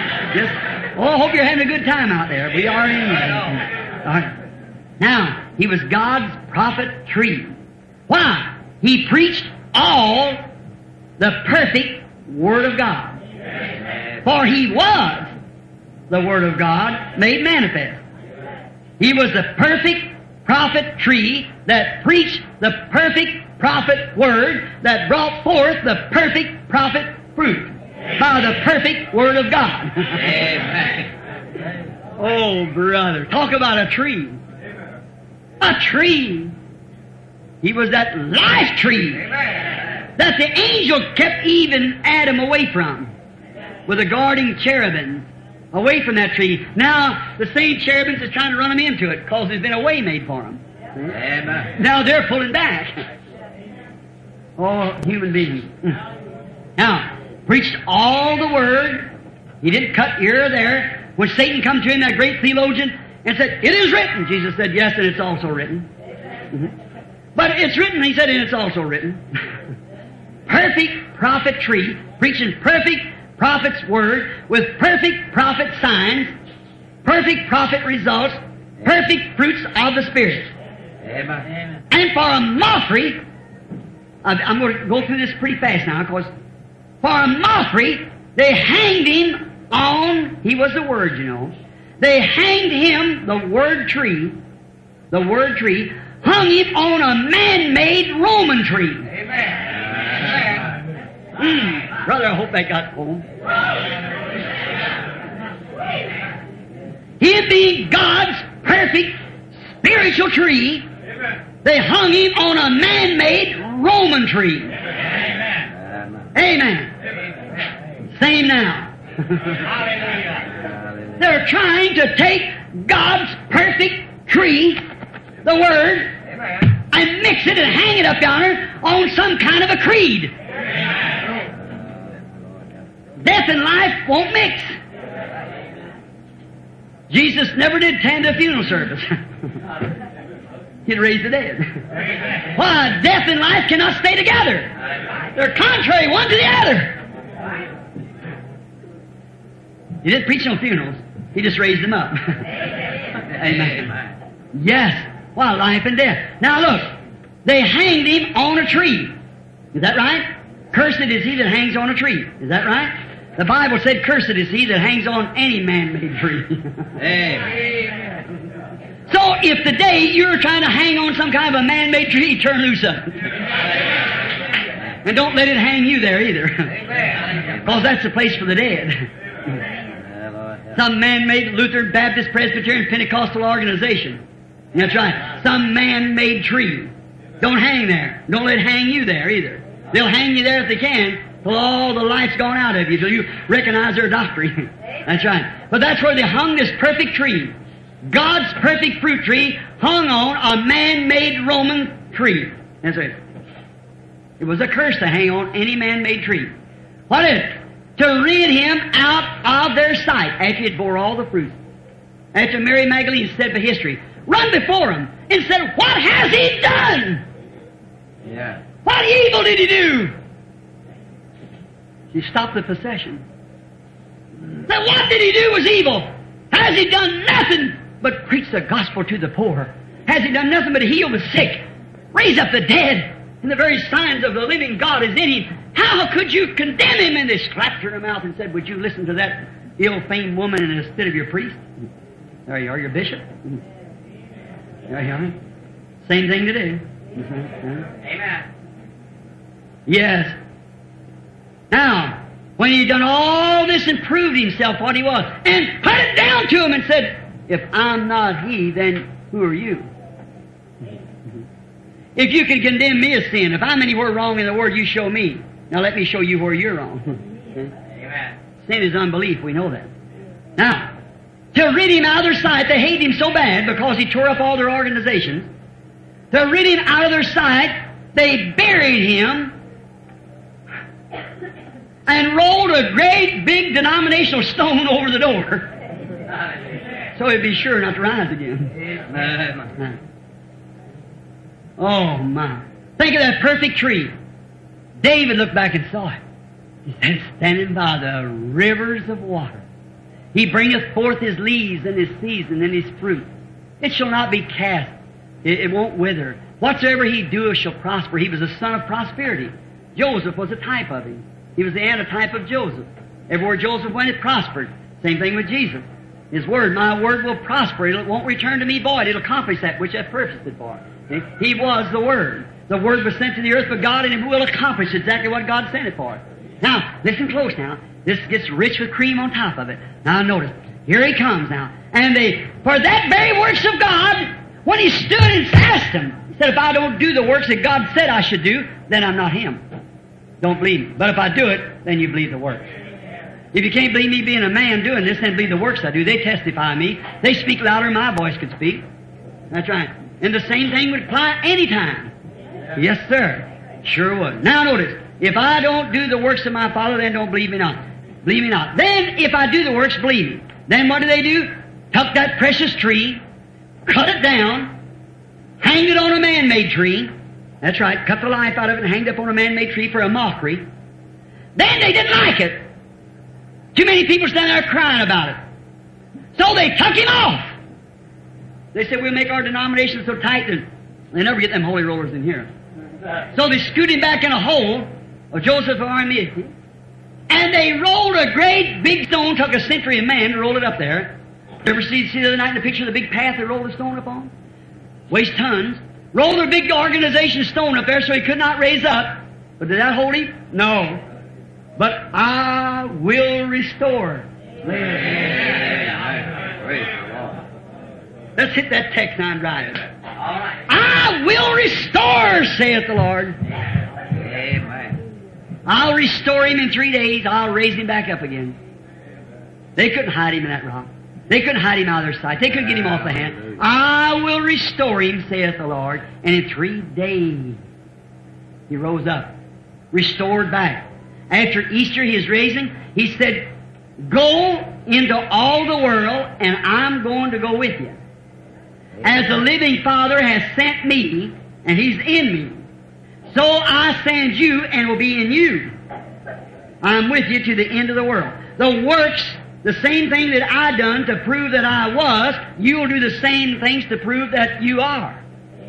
I hope you're having a good time out there. We are in there. All right. Now, he was God's prophet tree. Why? He preached all the perfect Word of God. For he was the Word of God made manifest. He was the perfect prophet tree that preached the perfect prophet Word that brought forth the perfect prophet fruit by the perfect Word of God. Amen. Oh, brother, talk about a tree. A tree. He was that life tree that the angel kept even Adam away from with the guarding cherubim away from that tree. Now, the same cherubims is trying to run him into it because there's been a way made for him. Amen. Now they're pulling back. Oh, human beings. Now, preached all the Word. He didn't cut here or there. When Satan come to him, that great theologian, and said, it is written. Jesus said, yes, and it's also written. But it's written, he said, and it's also written. Perfect prophet tree, preaching perfect prophet's Word, with perfect prophet signs, perfect prophet results, perfect fruits of the Spirit. Amen. And for a mockery, I'm going to go through this pretty fast now, because for a mockery, they hanged him on, he was the Word, you know. They hanged him, the Word tree, hung him on a man-made Roman tree. Amen. Brother, I hope that got home. He being God's perfect spiritual tree, they hung him on a man-made Roman tree. Amen. Amen. Same now. They're trying to take God's perfect tree, the Word, and mix it and hang it up yonder on some kind of a creed. Death and life won't mix. Jesus never did attend a funeral service. He'd raise the dead. Why? Death and life cannot stay together. They're contrary one to the other. He didn't preach on funerals. He just raised them up. Amen. Yes. Why, life and death. Now look, they hanged him on a tree. Is that right? Cursed is he that hangs on a tree. Is that right? The Bible said, cursed is he that hangs on any man-made tree. Amen. So if today you're trying to hang on some kind of a man-made tree, turn loose of it. And don't let it hang you there either. Because that's the place for the dead. Some man-made Lutheran, Baptist, Presbyterian, Pentecostal organization. That's right. Some man-made tree. Don't hang there. Don't let it hang you there either. They'll hang you there if they can till all the life's gone out of you, till you recognize their doctrine. That's right. But that's where they hung this perfect tree. God's perfect fruit tree hung on a man-made Roman tree. That's right. It was a curse to hang on any man-made tree. What is it? To rid him out of their sight after he had bore all the fruit. after Mary Magdalene said for history, run before him and said, what has he done? Yeah. What evil did he do? She stopped the procession. Said, what did he do was evil? Has he done nothing but preach the gospel to the poor? Has he done nothing but heal the sick, raise up the dead, and the very signs of the living God is in him? How could you condemn him? And they slapped her in the mouth and said, would you listen to that ill-famed woman instead of your priest? There you are, your bishop. There you are. Same thing to do. Amen. Yes. Now, when he'd done all this and proved himself what he was, and put it down to him and said, if I'm not he, then who are you? If you can condemn me as sin, if I'm anywhere wrong in the Word, you show me. Now let me show you where you're wrong. Amen. Sin is unbelief, we know that. Now, to rid him out of their sight, they hate him so bad because he tore up all their organizations. To rid him out of their sight, they buried him and rolled a great big denominational stone over the door so he'd be sure not to rise again. Amen. Oh my. Think of that perfect tree. David looked back and saw it. He said, standing by the rivers of water. He bringeth forth his leaves in his season and his fruit. It shall not be cast. It won't wither. Whatsoever he doeth shall prosper. He was a son of prosperity. Joseph was a type of him. He was the antitype of Joseph. Everywhere Joseph went, it prospered. Same thing with Jesus. His word, my word will prosper. It won't return to me void. It'll accomplish that which I purposed it for. He was the Word. The Word was sent to the earth by God, and it will accomplish exactly what God sent it for. Now, listen close now. This gets rich with cream on top of it. Now notice, here he comes now. And for that very works of God, when he stood and asked him, he said, if I don't do the works that God said I should do, then I'm not him. Don't believe me. But if I do it, then you believe the works. If you can't believe me being a man doing this, then believe the works I do. They testify me. They speak louder than my voice could speak. That's right. And the same thing would apply any time. Yes, sir. Sure would. Now notice, if I don't do the works of my Father, then don't believe me not. Believe me not. Then, if I do the works, believe me. Then what do? Took that precious tree, cut it down, hanged it on a man-made tree. That's right. Cut the life out of it and hanged it up on a man-made tree for a mockery. Then they didn't like it. Too many people standing there crying about it. So they took him off. They said, we'll make our denomination so tight that they never get them holy rollers in here. So they scoot him back in a hole of Joseph of Arimathea, and they rolled a great big stone, took a century of man to roll it up there. You ever see the other night in the picture of the big path they rolled the stone up on? Weighs tons. Rolled a big organization stone up there so he could not raise up. But did that hold him? No. But I will restore. Let's hit that text and write it. I will restore, saith the Lord. Amen. I'll restore him in 3 days. I'll raise him back up again. They couldn't hide him in that rock. They couldn't hide him out of their sight. They couldn't get him off the hand. I will restore him, saith the Lord. And in 3 days, he rose up, restored back. After Easter, he is raising. He said, go into all the world, and I'm going to go with you. As the living Father has sent me, and He's in me, so I send you and will be in you. I'm with you to the end of the world. The works, the same thing that I done to prove that I was, you'll do the same things to prove that you are.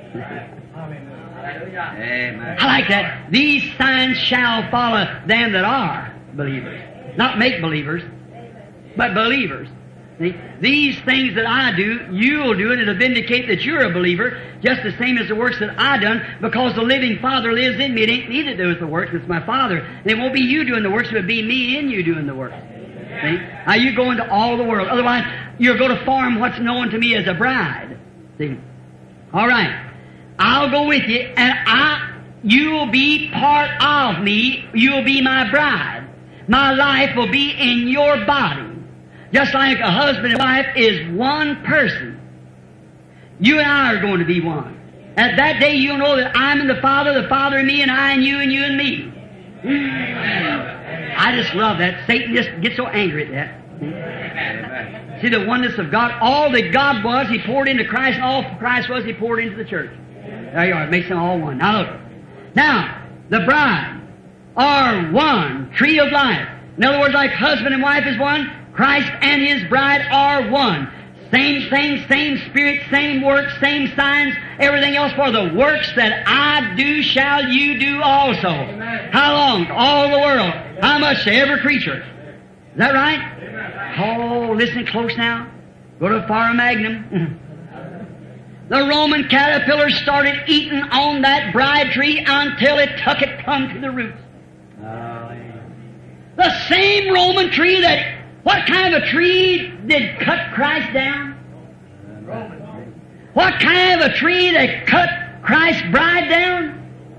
Amen. I like that. These signs shall follow them that are believers. Not make-believers, but believers. See? These things that I do, you'll do, and it'll vindicate that you're a believer, just the same as the works that I done, because the living Father lives in me. It ain't me that does the works, it's my Father. And it won't be you doing the works, it'll be me in you doing the works. See? Now you go into all the world. Otherwise, you'll go to form what's known to me as a bride. See? All right. I'll go with you, and you'll be part of me. You'll be my bride. My life will be in your body. Just like a husband and wife is one person. You and I are going to be one. At that day, you'll know that I'm in the Father in me, and I in you, and you in me. I just love that. Satan just gets so angry at that. See the oneness of God. All that God was, He poured into Christ, and all Christ was, He poured into the church. There you are. It makes them all one. Now look. Now, the bride are one. Tree of life. In other words, like husband and wife is one, Christ and His bride are one. Same thing, same Spirit, same works, same signs, everything else. For the works that I do shall you do also. Amen. How long? All the world. How much to every creature? Is that right? Oh, listen close now. Go to Fire Magnum. The Roman caterpillar started eating on that bride tree until it took it plumb to the roots. The same Roman tree that, what kind of a tree did cut Christ down? What kind of a tree that cut Christ's bride down?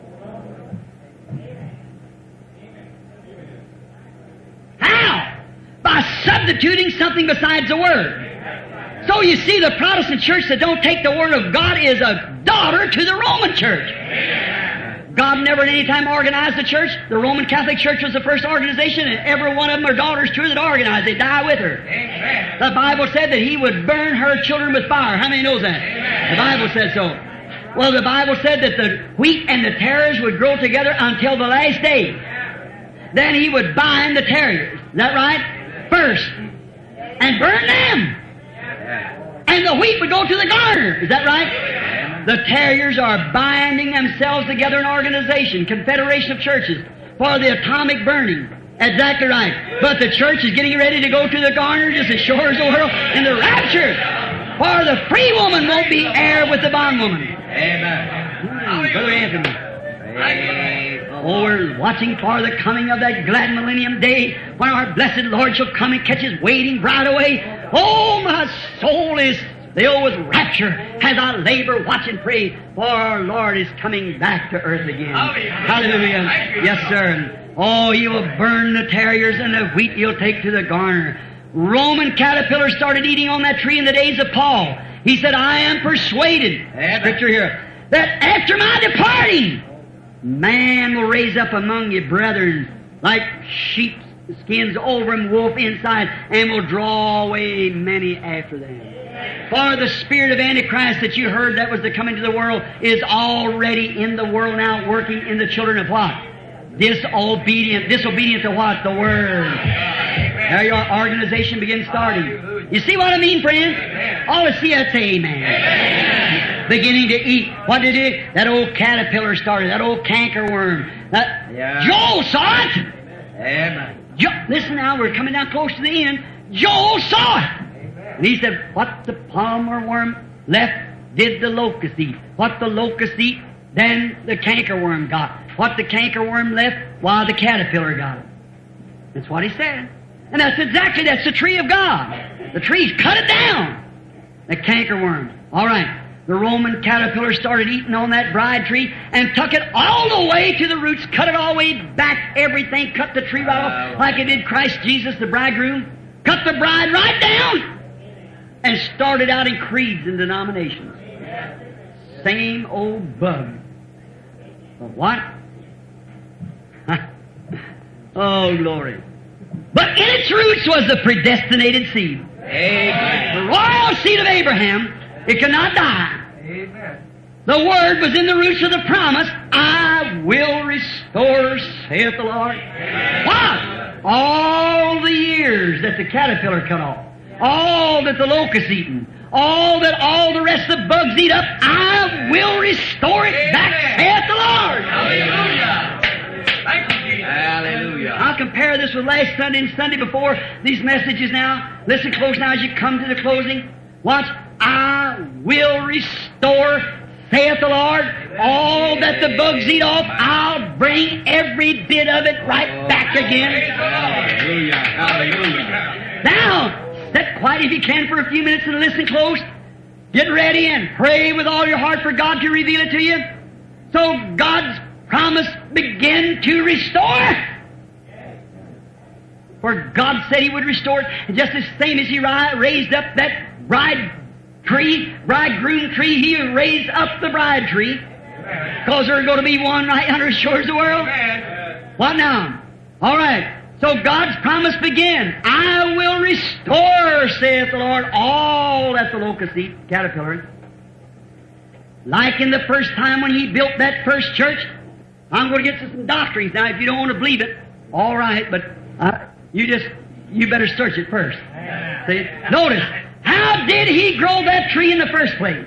How? By substituting something besides the Word. So you see, the Protestant church that don't take the Word of God is a daughter to the Roman church. God never at any time organized the church. The Roman Catholic Church was the first organization, and every one of them are daughters to her that organized. They die with her. Amen. The Bible said that He would burn her children with fire. How many knows that? Amen. The Bible said so. Well, the Bible said that the wheat and the tares would grow together until the last day. Then He would bind the tares. Is that right? First. And burn them. And the wheat would go to the garner. Is that right? The terriers are binding themselves together in organization, confederation of churches, for the atomic burning. Exactly right. But the church is getting ready to go to the garner just as sure as the world in the rapture. For the free woman won't be heir with the bondwoman. Amen. Brother Anthony. Oh, we're watching for the coming of that glad millennium day when our blessed Lord shall come and catch His waiting bride away. Oh, my soul is filled with rapture as I labor, watch, and pray, for our Lord is coming back to earth again. Hallelujah. Yes, sir. Oh, He will burn the terriers, and the wheat He'll take to the garner. Roman caterpillars started eating on that tree in the days of Paul. He said, I am persuaded, Scripture here, that after my departing, man will raise up among you brethren like sheep skins over him, wolf inside, and will draw away many after them. For the spirit of Antichrist that you heard that was to come into the world is already in the world now, working in the children of what? Disobedient. Disobedient to what? The Word. There your organization begins starting. You see what I mean, friends? All I see, that's amen. Beginning to eat. What did it? That old caterpillar started. That old cankerworm. Joel saw it. Amen. Listen now, we're coming down close to the end. Joel saw it. And he said, what the palmer worm left did the locust eat. What the locust eat, then the cankerworm got. What the cankerworm left, why the caterpillar got it. That's what he said. And that's the tree of God. The trees cut it down. The cankerworm. All right. The Roman caterpillar started eating on that bride tree and took it all the way to the roots, cut it all the way back, everything, cut the tree right off like it did Christ Jesus, the bridegroom. Cut the bride right down and started out in creeds and denominations. Same old bug. But what? Oh, glory. But in its roots was the predestinated seed. Amen. The royal seed of Abraham. It could not die. Amen. The Word was in the roots of the promise, I will restore, saith the Lord. Amen. What? All the years that the caterpillar cut off, all that the locust eaten, all that all the rest of the bugs eat up, I will restore it back, saith the Lord. Hallelujah. Thank you, Jesus. Hallelujah. I'll compare this with last Sunday and Sunday before these messages now. Listen close now as you come to the closing. Watch. I will restore, saith the Lord, all that the bugs eat off. I'll bring every bit of it right back again. Hallelujah. Hallelujah. Now, sit quiet if you can for a few minutes and listen close. Get ready and pray with all your heart for God to reveal it to you. So God's promise begin to restore. For God said He would restore it. And just the same as He raised up that bridegroom tree, He raised up the bride tree. Because there's going to be one right under the shores of the world. What now? All right. So God's promise began. I will restore, saith the Lord, all that the locust eat, caterpillar. Like in the first time when He built that first church. I'm going to get to some doctrines now. If you don't want to believe it, all right, but you better search it first. See? Notice, how did He grow that tree in the first place?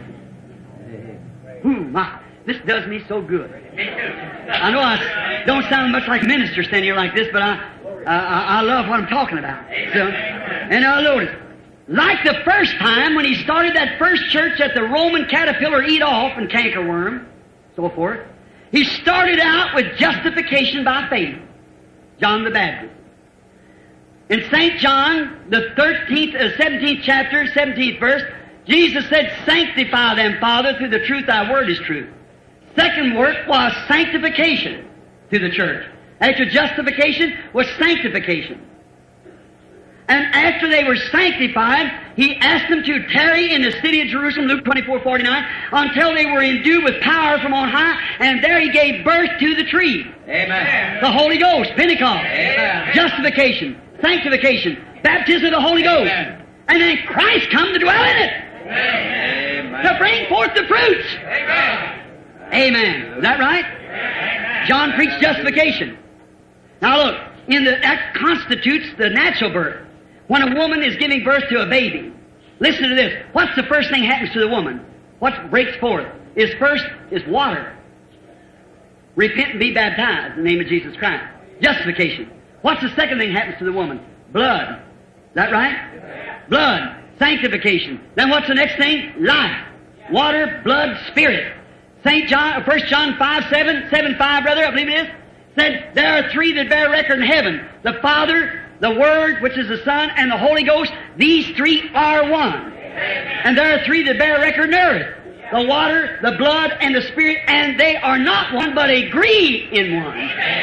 My, this does me so good. I know I don't sound much like a minister standing here like this, but I love what I'm talking about. So, and now notice, like the first time when He started that first church that the Roman caterpillar eat off and cankerworm, so forth, He started out with justification by faith. John the Baptist. In St. John, the 17th chapter, 17th verse, Jesus said, sanctify them, Father, through the truth, thy word is truth. Second work was sanctification to the church. After justification was sanctification. And after they were sanctified, He asked them to tarry in the city of Jerusalem, Luke 24:49, until they were endued with power from on high, and there He gave birth to the tree. Amen. The Holy Ghost, Pentecost, Amen. Justification, sanctification, baptism of the Holy Ghost. Amen. And then Christ come to dwell in it. Amen. To bring forth the fruits. Amen. Amen. Is that right? Amen. John preached justification. Now look, that constitutes the natural birth. When a woman is giving birth to a baby, listen to this. What's the first thing happens to the woman? What breaks forth? First is water. Repent and be baptized in the name of Jesus Christ. Justification. What's the second thing happens to the woman? Blood. Is that right? Blood. Sanctification. Then what's the next thing? Life. Water, blood, spirit. 1 John 5:7, 5, brother, I believe it is, said, there are three that bear record in heaven. The Father, the Word, which is the Son, and the Holy Ghost. These three are one. And there are three that bear record in earth. The water, the blood, and the Spirit, and they are not one, but agree in one.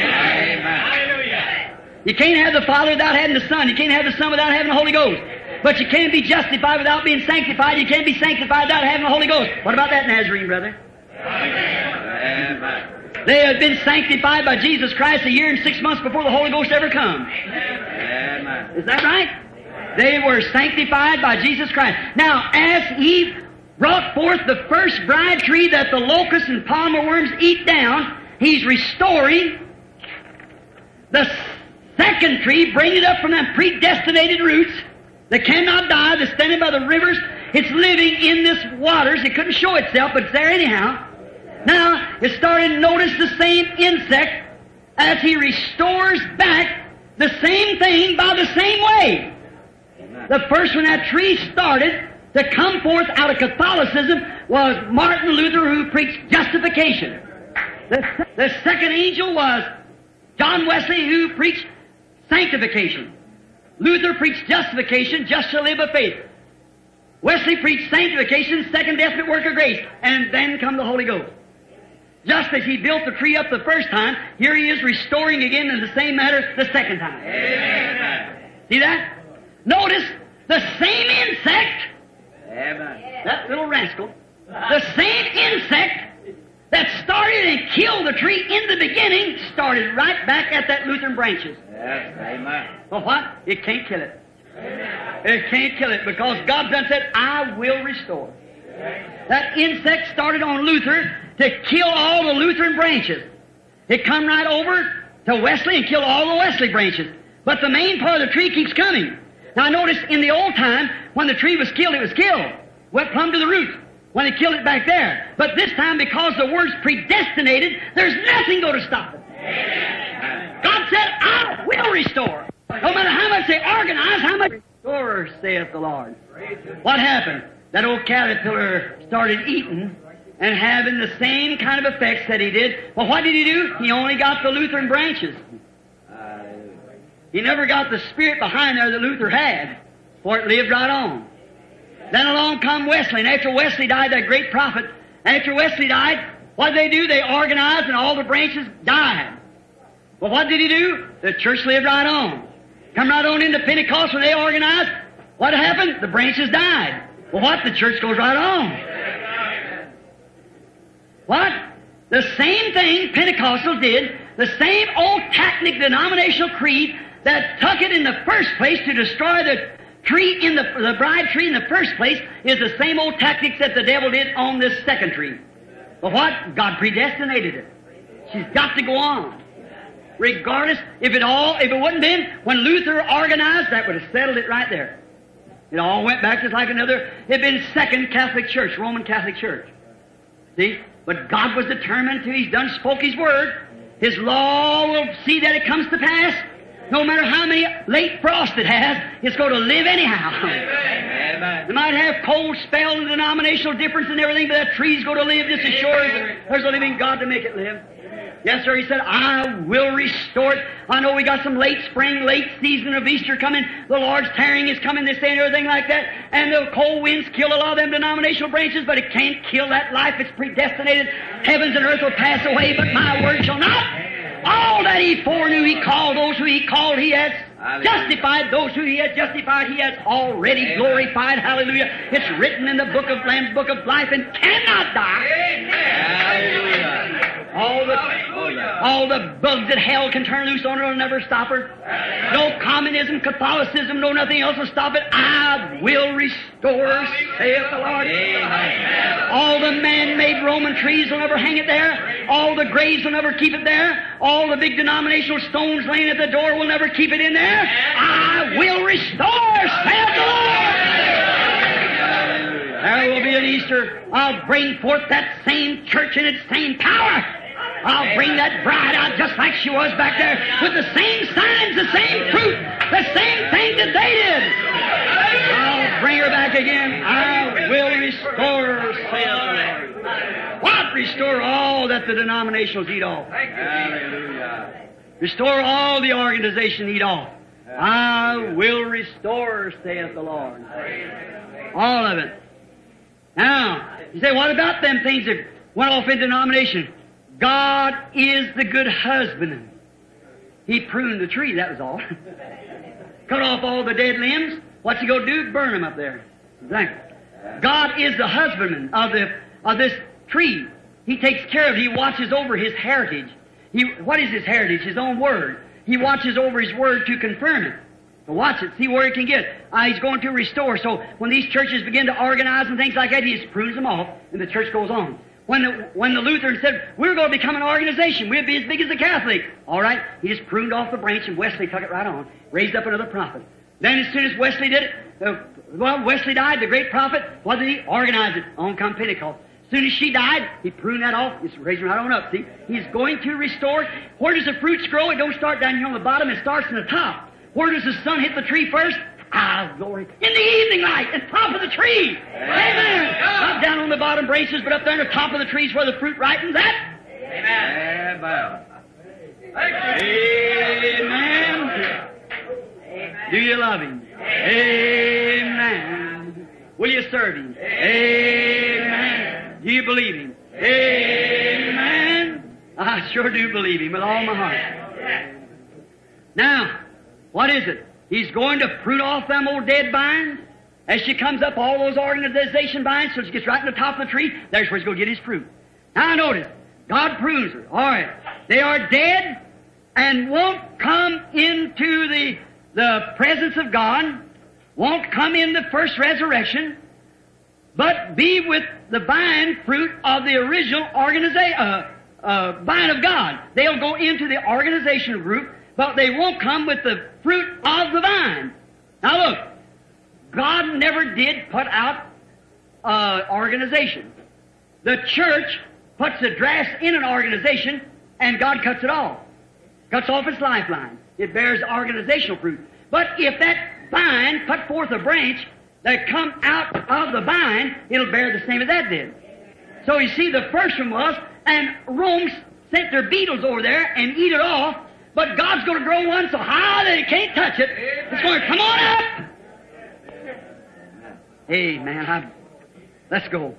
Amen. You can't have the Father without having the Son. You can't have the Son without having the Holy Ghost. But you can't be justified without being sanctified. You can't be sanctified without having the Holy Ghost. What about that, Nazarene, brother? Amen. They have been sanctified by Jesus Christ a year and 6 months before the Holy Ghost ever come. Amen. Is that right? They were sanctified by Jesus Christ. Now, as He brought forth the first bride tree that the locusts and palmer worms eat down, He's restoring the second tree, bringing it up from them predestinated roots that cannot die, that's standing by the rivers. It's living in this waters. It couldn't show itself, but it's there anyhow. Now, it started to notice the same insect as He restores back the same thing by the same way. The first when that tree started to come forth out of Catholicism was Martin Luther, who preached justification. The second angel was John Wesley, who preached sanctification. Luther preached justification, just shall live by faith. Wesley preached sanctification, second definite work of grace, and then come the Holy Ghost. Just as He built the tree up the first time, here He is restoring again in the same manner the second time. Amen. See that? Notice the same insect, Amen. that little rascal, the same insect that started and killed the tree in the beginning, started right back at that Lutheran branches. Yes. Amen. Well, what? It can't kill it. It can't kill it because God done said, I will restore. That insect started on Luther to kill all the Lutheran branches. It come right over to Wesley and killed all the Wesley branches. But the main part of the tree keeps coming. Now notice in the old time, when the tree was killed, it was killed. Went plumb to the roots. When they killed it back there. But this time, because the word's predestinated, there's nothing going to stop it. God said, I will restore. No matter how much they organize, how much restore, saith the Lord. What happened? That old caterpillar started eating and having the same kind of effects that he did. Well, what did he do? He only got the Lutheran branches. He never got the spirit behind there that Luther had, for it lived right on. Then along come Wesley, and after Wesley died, that great prophet, after Wesley died, what did they do? They organized and all the branches died. Well, what did he do? The church lived right on. Come right on into Pentecost when they organized. What happened? The branches died. Well, what? The church goes right on. What? The same thing Pentecostals did, the same old Catholic denominational creed that took it in the first place to destroy the tree in the bride tree in the first place is the same old tactics that the devil did on this second tree. But what? God predestinated it. She's got to go on. Regardless, if it wouldn't been when Luther organized, that would have settled it right there. It all went back just like another, it had been Second Catholic Church, Roman Catholic Church. See? But God was determined to, He's done spoke His word. His law will see that it comes to pass. No matter how many late frost it has, it's going to live anyhow. Amen. It might have cold spell and denominational difference and everything, but that tree's going to live just as sure as there's a living God to make it live. Yes, sir, He said, I will restore it. I know we got some late spring, late season of Easter coming. The Lord's tearing is coming this day and everything like that. And the cold winds kill a lot of them denominational branches, but it can't kill that life. It's predestinated. Heavens and earth will pass away, but my word shall not. All that He foreknew, He called. Those who He called, He has justified. Those who He has justified, He has already glorified. Hallelujah. It's written in the book of Lamb's book of life and cannot die. Hallelujah. All the bugs that hell can turn loose on her will never stop her. No communism, Catholicism, no nothing else will stop it. I will restore, saith the Lord. All the man-made Roman trees will never hang it there. All the graves will never keep it there. All the big denominational stones laying at the door will never keep it in there. I will restore, saith the Lord. There will be an Easter. I'll bring forth that same church in its same power. I'll bring that bride out just like she was back there with the same signs, the same fruit, the same thing that they did. I'll bring her back again. I will restore, saith the Lord. What? Restore all that the denominationals eat off. Hallelujah. Restore all the organization eat off. I will restore, saith the Lord. All of it. Now, you say, what about them things that went off in denomination? God is the good husbandman. He pruned the tree, that was all. Cut off all the dead limbs. What's He going to do? Burn them up there. Exactly. God is the husbandman of this tree. He takes care of it. He watches over His heritage. What is His heritage? His own word. He watches over His word to confirm it. To watch it, see where He can get. He's going to restore. So when these churches begin to organize and things like that, He just prunes them off, and the church goes on. When the Lutherans said, we're going to become an organization, we'll be as big as the Catholic. All right, He just pruned off the branch, and Wesley took it right on, raised up another prophet. Then as soon as Wesley did it, Wesley died, the great prophet, what did he? Organize it. On come Pentecost. As soon as she died, He pruned that off, just raised it right on up. See, He's going to restore. Where does the fruits grow? It don't start down here on the bottom, it starts in the top. Where does the sun hit the tree first? Ah, glory. In the evening light, at the top of the tree. Amen. Not down on the bottom branches, but up there on the top of the trees where the fruit ripens at. Amen. Amen. Do you love Him? Amen. Will you serve Him? Amen. Do you believe Him? Amen. I sure do believe Him with all my heart. Now, what is it? He's going to prune off them old dead vines. As she comes up, all those organization vines, so she gets right in the top of the tree, there's where He's going to get His fruit. Now notice, God prunes her. All right. They are dead and won't come into the presence of God, won't come in the first resurrection, but be with the vine fruit of the original vine of God. They'll go into the organizational group, but they won't come with the fruit of the vine. Now look, God never did put out organization. The church puts the grass in an organization, and God cuts it off. Cuts off its lifeline. It bears organizational fruit. But if that vine put forth a branch that come out of the vine, it'll bear the same as that did. So you see, the first one was, and Rome sent their beetles over there and eat it off, but God's going to grow one so high that it can't touch it. It's going to come on up. Amen. Let's go.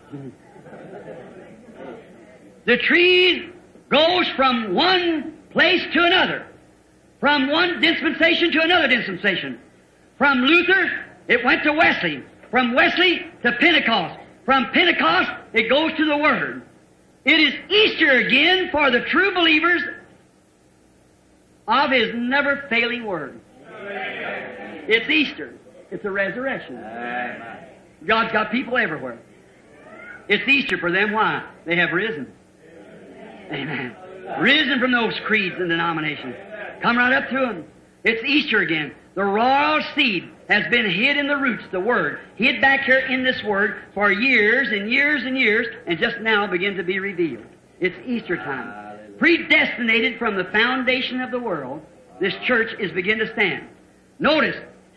The tree goes from one place to another, from one dispensation to another dispensation. From Luther, it went to Wesley. From Wesley to Pentecost. From Pentecost, it goes to the Word. It is Easter again for the true believers of His never-failing Word. It's Easter. It's a resurrection. God's got people everywhere. It's Easter for them. Why? They have risen. Amen. Risen from those creeds and denominations. Come right up to them. It's Easter again. The royal seed has been hid in the roots, the Word, hid back here in this Word for years and years and years, and just now begin to be revealed. It's Easter time. Predestinated from the foundation of the world, this church is beginning to stand. Notice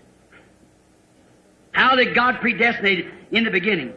how that God predestinated in the beginning.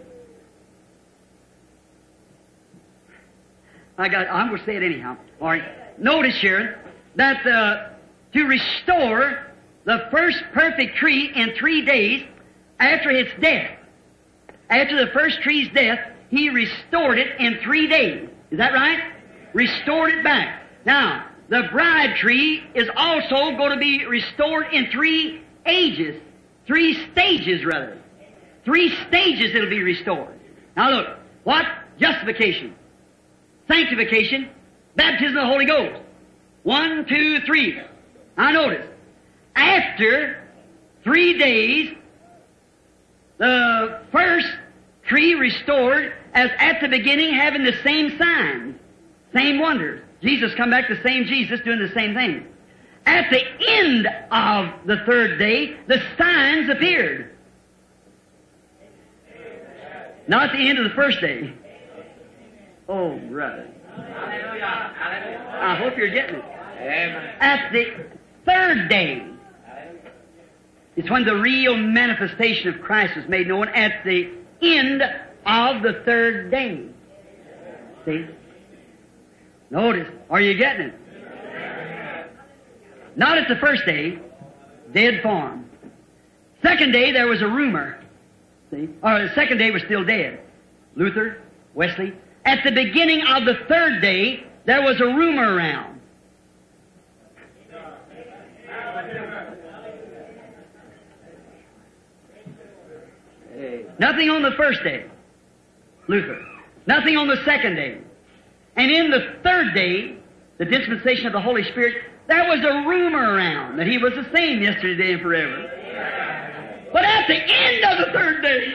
I'm going to say it anyhow. All right. Notice here that to restore the first perfect tree in 3 days after its death. After the first tree's death, He restored it in 3 days. Is that right? Restored it back. Now, the bride tree is also going to be restored in 3 ages. 3 stages, rather. 3 stages it'll be restored. Now look, what? Justification, sanctification, baptism of the Holy Ghost. 1, 2, 3. Now notice, after 3 days, the first tree restored as at the beginning, having the same signs, same wonders. Jesus come back, the same Jesus doing the same thing. At the end of the 3rd day, the signs appeared. Not at the end of the first day. Oh, brother. I hope you're getting it. At the 3rd day, it's when the real manifestation of Christ was made known, at the end of the 3rd day. See? Notice, are you getting it? Not at the first day, dead form. 2nd day, there was a rumor. See? Or the 2nd day was still dead. Luther, Wesley. At the beginning of the 3rd day, there was a rumor around. Nothing on the first day, Luther. Nothing on the 2nd day. And in the 3rd day, the dispensation of the Holy Spirit, there was a rumor around that He was the same yesterday, today, and forever. But at the end of the 3rd day,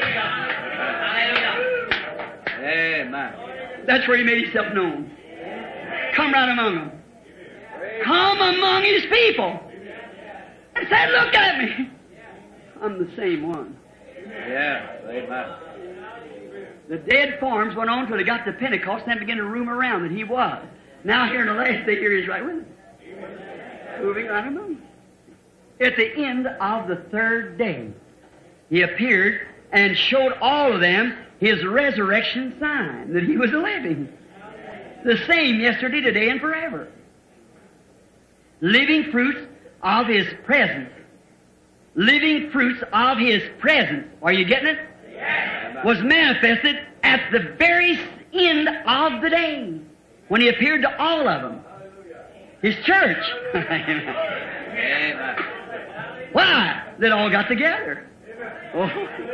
Amen. that's where He made Himself known. Come right among them. Come among His people. And said, look at me. I'm the same one. Yeah. Amen. The dead forms went on till they got to Pentecost and then began to roam around that He was. Now here in the last day, here He's right with us. Moving right among them. At the end of the 3rd day, He appeared and showed all of them His resurrection sign, that He was living. The same yesterday, today, and forever. Living fruits of His presence. Living fruits of His presence. Are you getting it? Yes. Was manifested at the very end of the day, when He appeared to all of them. His church. Amen. Why? They all got together. Oh.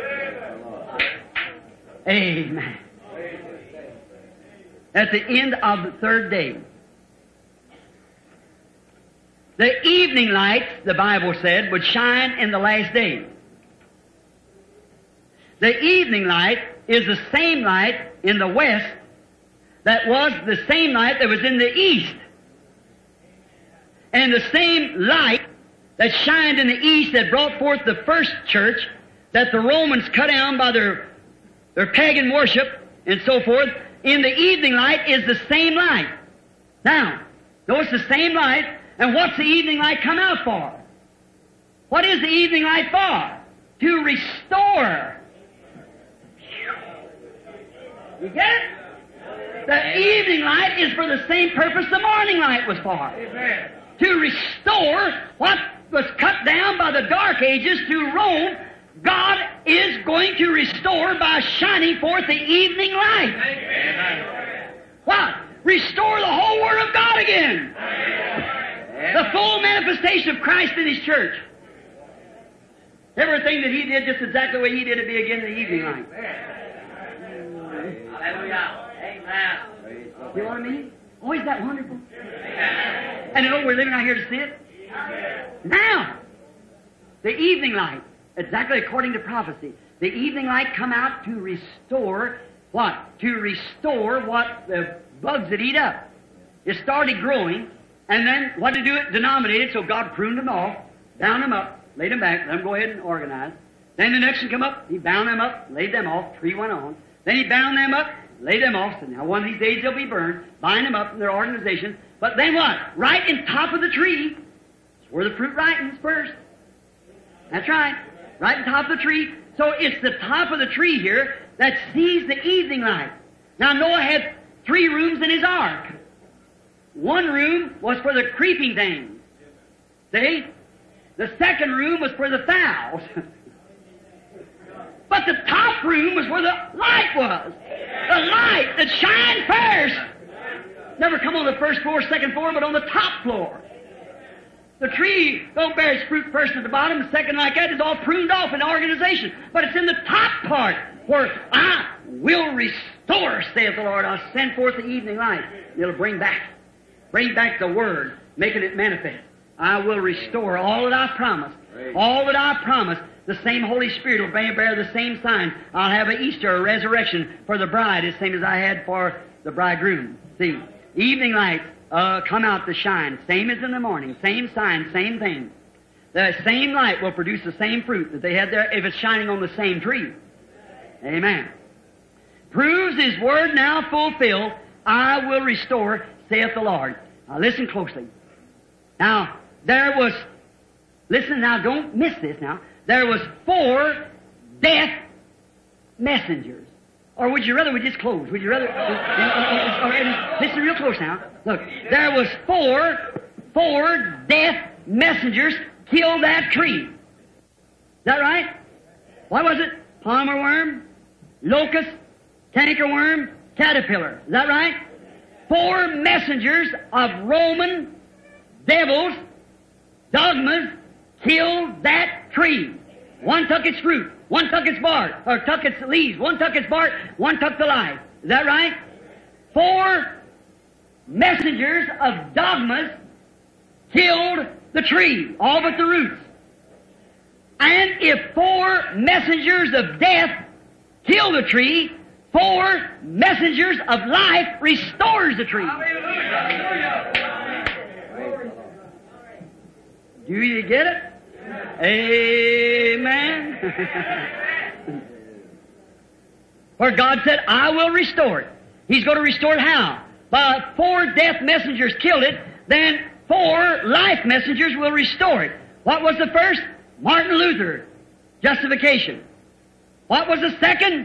Amen. At the end of the 3rd day. The evening lights, the Bible said, would shine in the last day. The evening light is the same light in the west that was the same light that was in the east. And the same light that shined in the east that brought forth the first church that the Romans cut down by their pagan worship and so forth, in the evening light is the same light. Now, notice the same light, and what's the evening light come out for? What is the evening light for? To restore. You get it? The evening light is for the same purpose the morning light was for. Amen. To restore what was cut down by the Dark Ages to Rome. God is going to restore by shining forth the evening light. Amen. What? Restore the whole Word of God again. Amen. The full manifestation of Christ in His church. Everything that He did just exactly the way He did it be again in the evening light. Hallelujah. Amen. You know what I mean? Oh, isn't that wonderful? And you know we're living out here to see it? Now, The evening light, exactly according to prophecy. The evening light come out to restore what? To restore what the bugs had eat up. It started growing, and then what to do? It denominated, so God pruned them off, bound them up, laid them back, let them go ahead and organize. Then the next one come up, He bound them up, laid them off, tree went on. Then He bound them up, laid them off, so now one of these days they'll be burned, bind them up in their organization. But then what? Right in top of the tree, it's where the fruit ripens first. That's right. Right on top of the tree. So it's the top of the tree here that sees the evening light. Now Noah had 3 rooms in his ark. One room was for the creeping things. See? The second room was for the fowls. But the top room was where the light was. The light that shined first. Never come on the first floor, second floor, but on the top floor. The tree don't bear its fruit first at the bottom, the second like that is all pruned off in organization. But it's in the top part where I will restore, saith the Lord. I'll send forth the evening light. It'll bring back the Word, making it manifest. I will restore all that I promised. All that I promised. The same Holy Spirit will bear the same sign. I'll have an Easter, a resurrection for the bride, the same as I had for the bridegroom. See, evening light come out to shine, same as in the morning, same sign, same thing. The same light will produce the same fruit that they had there if it's shining on the same tree. Amen. Proves His word now fulfilled, I will restore, saith the Lord. Now listen closely. Now, listen now, don't miss this now. There was 4 death messengers. Or would you rather we just close? Would you rather? Listen real close now. Look, there was 4 death messengers killed that tree. Is that right? What was it? Palmer worm, locust, cankerworm, caterpillar. Is that right? 4 messengers of Roman devils, dogmas, killed that tree. One took its fruit, one took its bark, or took its leaves, one took its bark, one took the life. Is that right? 4 messengers of dogmas killed the tree, all but the roots. And if 4 messengers of death kill the tree, 4 messengers of life restores the tree. Do you get it? Amen. For God said, I will restore it. He's going to restore it how? By 4 death messengers killed it, then 4 life messengers will restore it. What was the first? Martin Luther, justification. What was the second?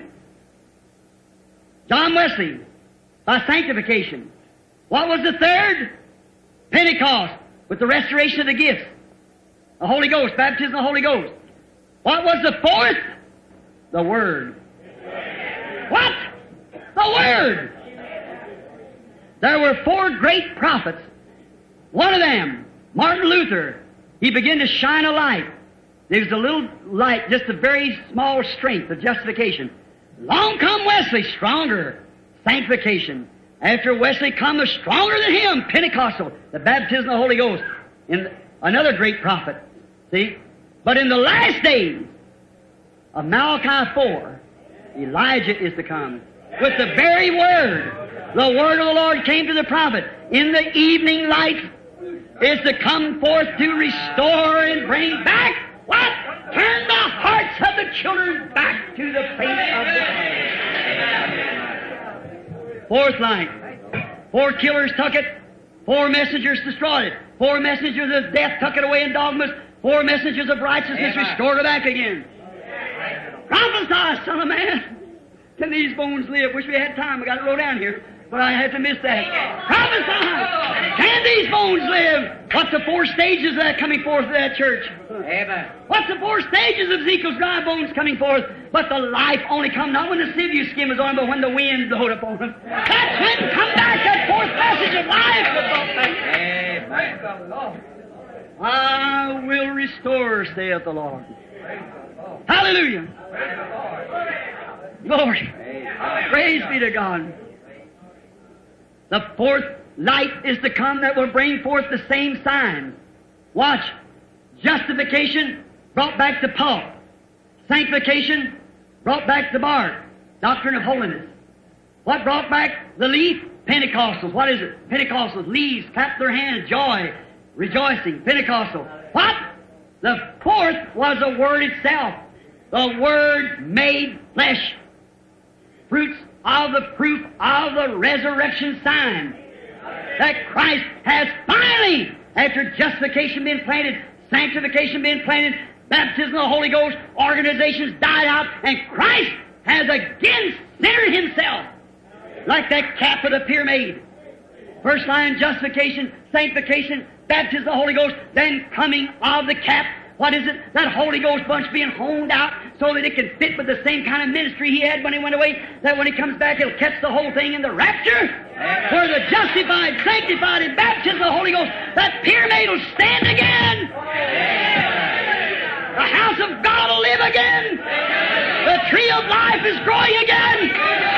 John Wesley, by sanctification. What was the third? Pentecost, with the restoration of the gifts. The Holy Ghost, baptism of the Holy Ghost. What was the fourth? The Word. What? The Word. There were 4 great prophets. One of them, Martin Luther, he began to shine a light. There was a little light, just a very small strength of justification. Long come Wesley, stronger, sanctification. After Wesley come a stronger than him, Pentecostal, the baptism of the Holy Ghost. In another great prophet. See? But in the last days of Malachi 4, Elijah is to come. With the very word, the word of the Lord came to the prophet. In the evening light is to come forth to restore and bring back what? Turn the hearts of the children back to the faith of the Lord. 4th light. 4 killers took it. 4 messengers destroyed it. 4 messengers of death took it away in dogmas. 4 messengers of righteousness restored it back again. Prophesy, son of man. Can these bones live? Wish we had time. I got it wrote down here, but I had to miss that. Prophesy. Can these bones live? What's the 4 stages of that coming forth of that church? Amen. What's the 4 stages of Ezekiel's dry bones coming forth? But the life only come not when the sinew skin was on, but when the wind blowed upon them. That's when come back that 4th message of life. Amen. I will restore, saith the Lord. Hallelujah. Glory. Praise be to God. The 4th light is to come that will bring forth the same signs. Watch. Justification, brought back the pulp. Sanctification brought back the bark. Doctrine of holiness. What brought back the leaf? Pentecostals. What is it? Pentecostals. Leaves, clap their hands, joy, rejoicing. Pentecostal. What? The fourth was the Word itself. The Word made flesh. Fruits of the proof of the resurrection sign. That Christ has finally, after justification being planted, sanctification being planted, baptism of the Holy Ghost, organizations died out, and Christ has again centered Himself like that cap of the pyramid. First line, justification, sanctification, baptism of the Holy Ghost, then coming of the cap. What is it? That Holy Ghost bunch being honed out so that it can fit with the same kind of ministry He had when He went away, that when He comes back He'll catch the whole thing in the rapture, where the justified, sanctified, and baptized of the Holy Ghost, that pyramid will stand again. The house of God will live again. The tree of life is growing again.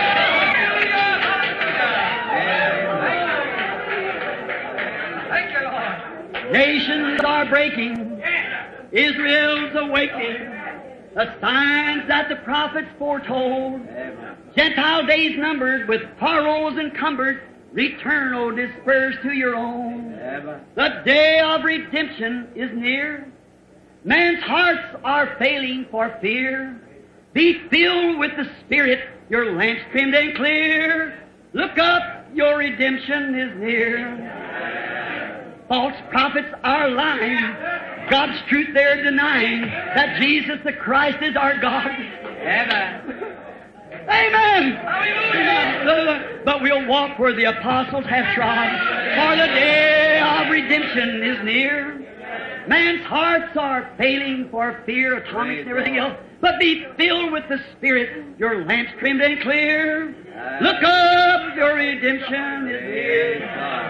Nations are breaking. Israel's awakening. The signs that the prophets foretold. Gentile days numbered, with sorrows encumbered. Return, O dispersed to your own. The day of redemption is near. Man's hearts are failing for fear. Be filled with the Spirit, your lamps trimmed and clear. Look up, your redemption is near. False prophets are lying. God's truth they're denying. That Jesus the Christ is our God. Amen. Amen. But we'll walk where the apostles have trod. For the day of redemption is near. Man's hearts are failing for fear, atomics and everything else. But be filled with the Spirit, your lamps trimmed and clear. Look up, your redemption is near.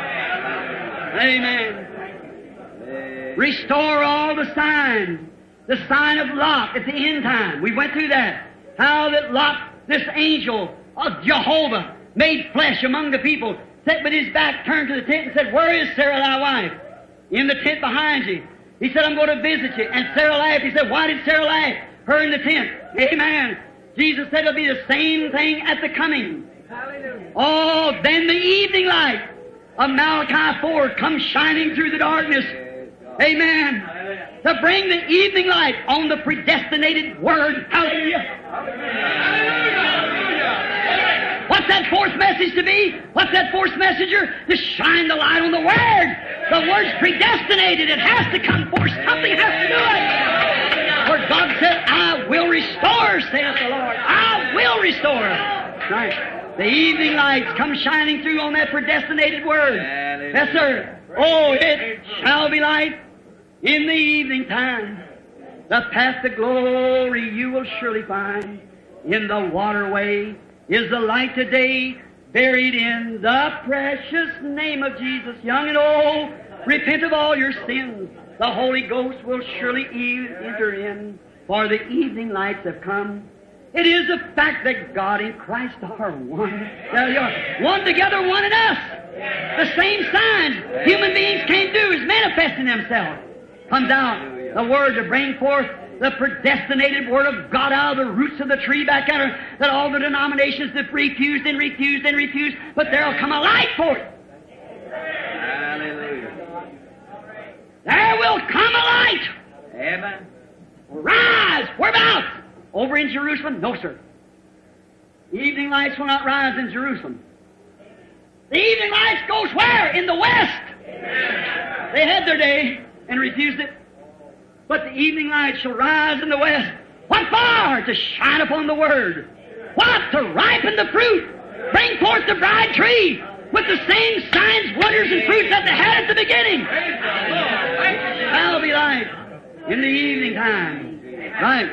Amen. Restore all the signs. The sign of Lot at the end time. We went through that. How that Lot, this angel of Jehovah, made flesh among the people, sat with his back turned to the tent and said, "Where is Sarah thy wife?" In the tent behind you. He said, "I'm going to visit you." And Sarah laughed. He said, "Why did Sarah laugh?" Her in the tent. Amen. Jesus said it'll be the same thing at the coming. Hallelujah. Oh, then the evening light of Malachi 4 comes shining through the darkness. Amen. To bring the evening light on the predestinated Word. Hallelujah. What's that fourth message to be? What's that fourth messenger? To shine the light on the Word. The Word's predestinated. It has to come forth. Something has to do it. For God said, "I will restore," saith the Lord. I will restore. Right. The evening lights come shining through on that predestinated Word. Yes, sir. Oh, it shall be light in the evening time. The path to glory you will surely find. In the waterway is the light today, buried in the precious name of Jesus. Young and old, repent of all your sins. The Holy Ghost will surely enter in, for the evening lights have come. It is a fact that God and Christ are one. There you are. One together, one in us. The same signs human beings can't do is manifesting themselves. Comes out the Word to bring forth the predestinated Word of God out of the roots of the tree back at her, that all the denominations that refused and refused and refused, but there'll come a light forth. Hallelujah. There will come a light. Amen. Rise. Whereabouts? Over in Jerusalem? No, sir. The evening lights will not rise in Jerusalem. The evening lights goes where? In the west. They had their day and refused it. But the evening light shall rise in the west. What for? To shine upon the Word. What? To ripen the fruit. Bring forth the bride tree with the same signs, wonders, and fruits that they had at the beginning. Shall be light in the evening time. Right.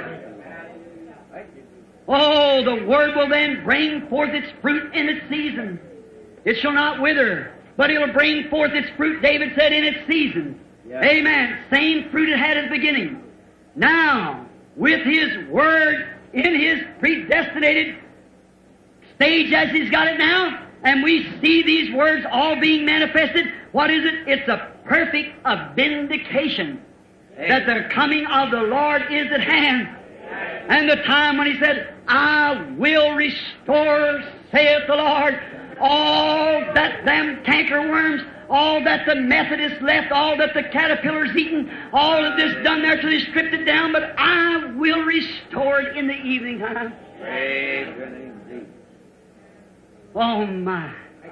Oh, the Word will then bring forth its fruit in its season. It shall not wither, but it will bring forth its fruit, David said, in its season. Yes. Amen. Same fruit it had at the beginning. Now, with His Word in His predestinated stage as He's got it now, and we see these words all being manifested, what is it? It's a perfect vindication. that the coming of the Lord is at hand. And the time when He said, I will restore, saith the Lord, all that them cankerworms, all that the Methodists left, all that the caterpillars eaten, all of this done there till they stripped it down, but I will restore it in the evening time. Praise your name, Jesus. Oh my.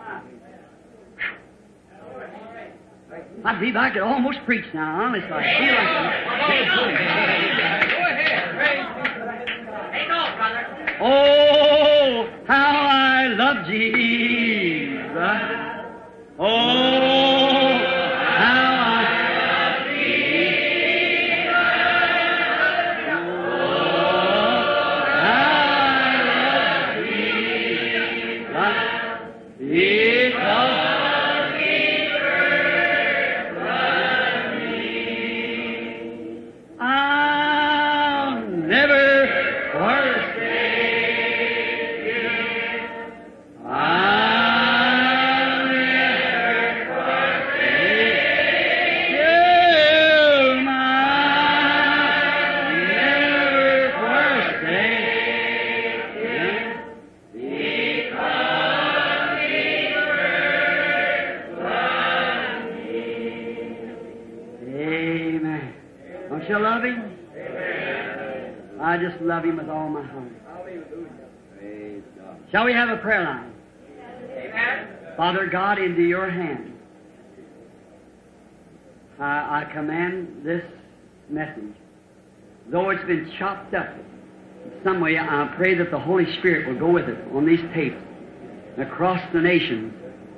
I believe I could almost preach now, honestly. I feel like oh, how I love Jesus. Oh, how I love Jesus. Oh, how I love Jesus. Because I'll never forsake you. I'll never forsake you. I'll never forsake you. Because He first loved me. Amen. Don't you love Him? I just love Him with all my heart. Praise God. Shall we have a prayer line? Father God, into your hands, I command this message. Though it's been chopped up in some way, I pray that the Holy Spirit will go with it on these tapes across the nations.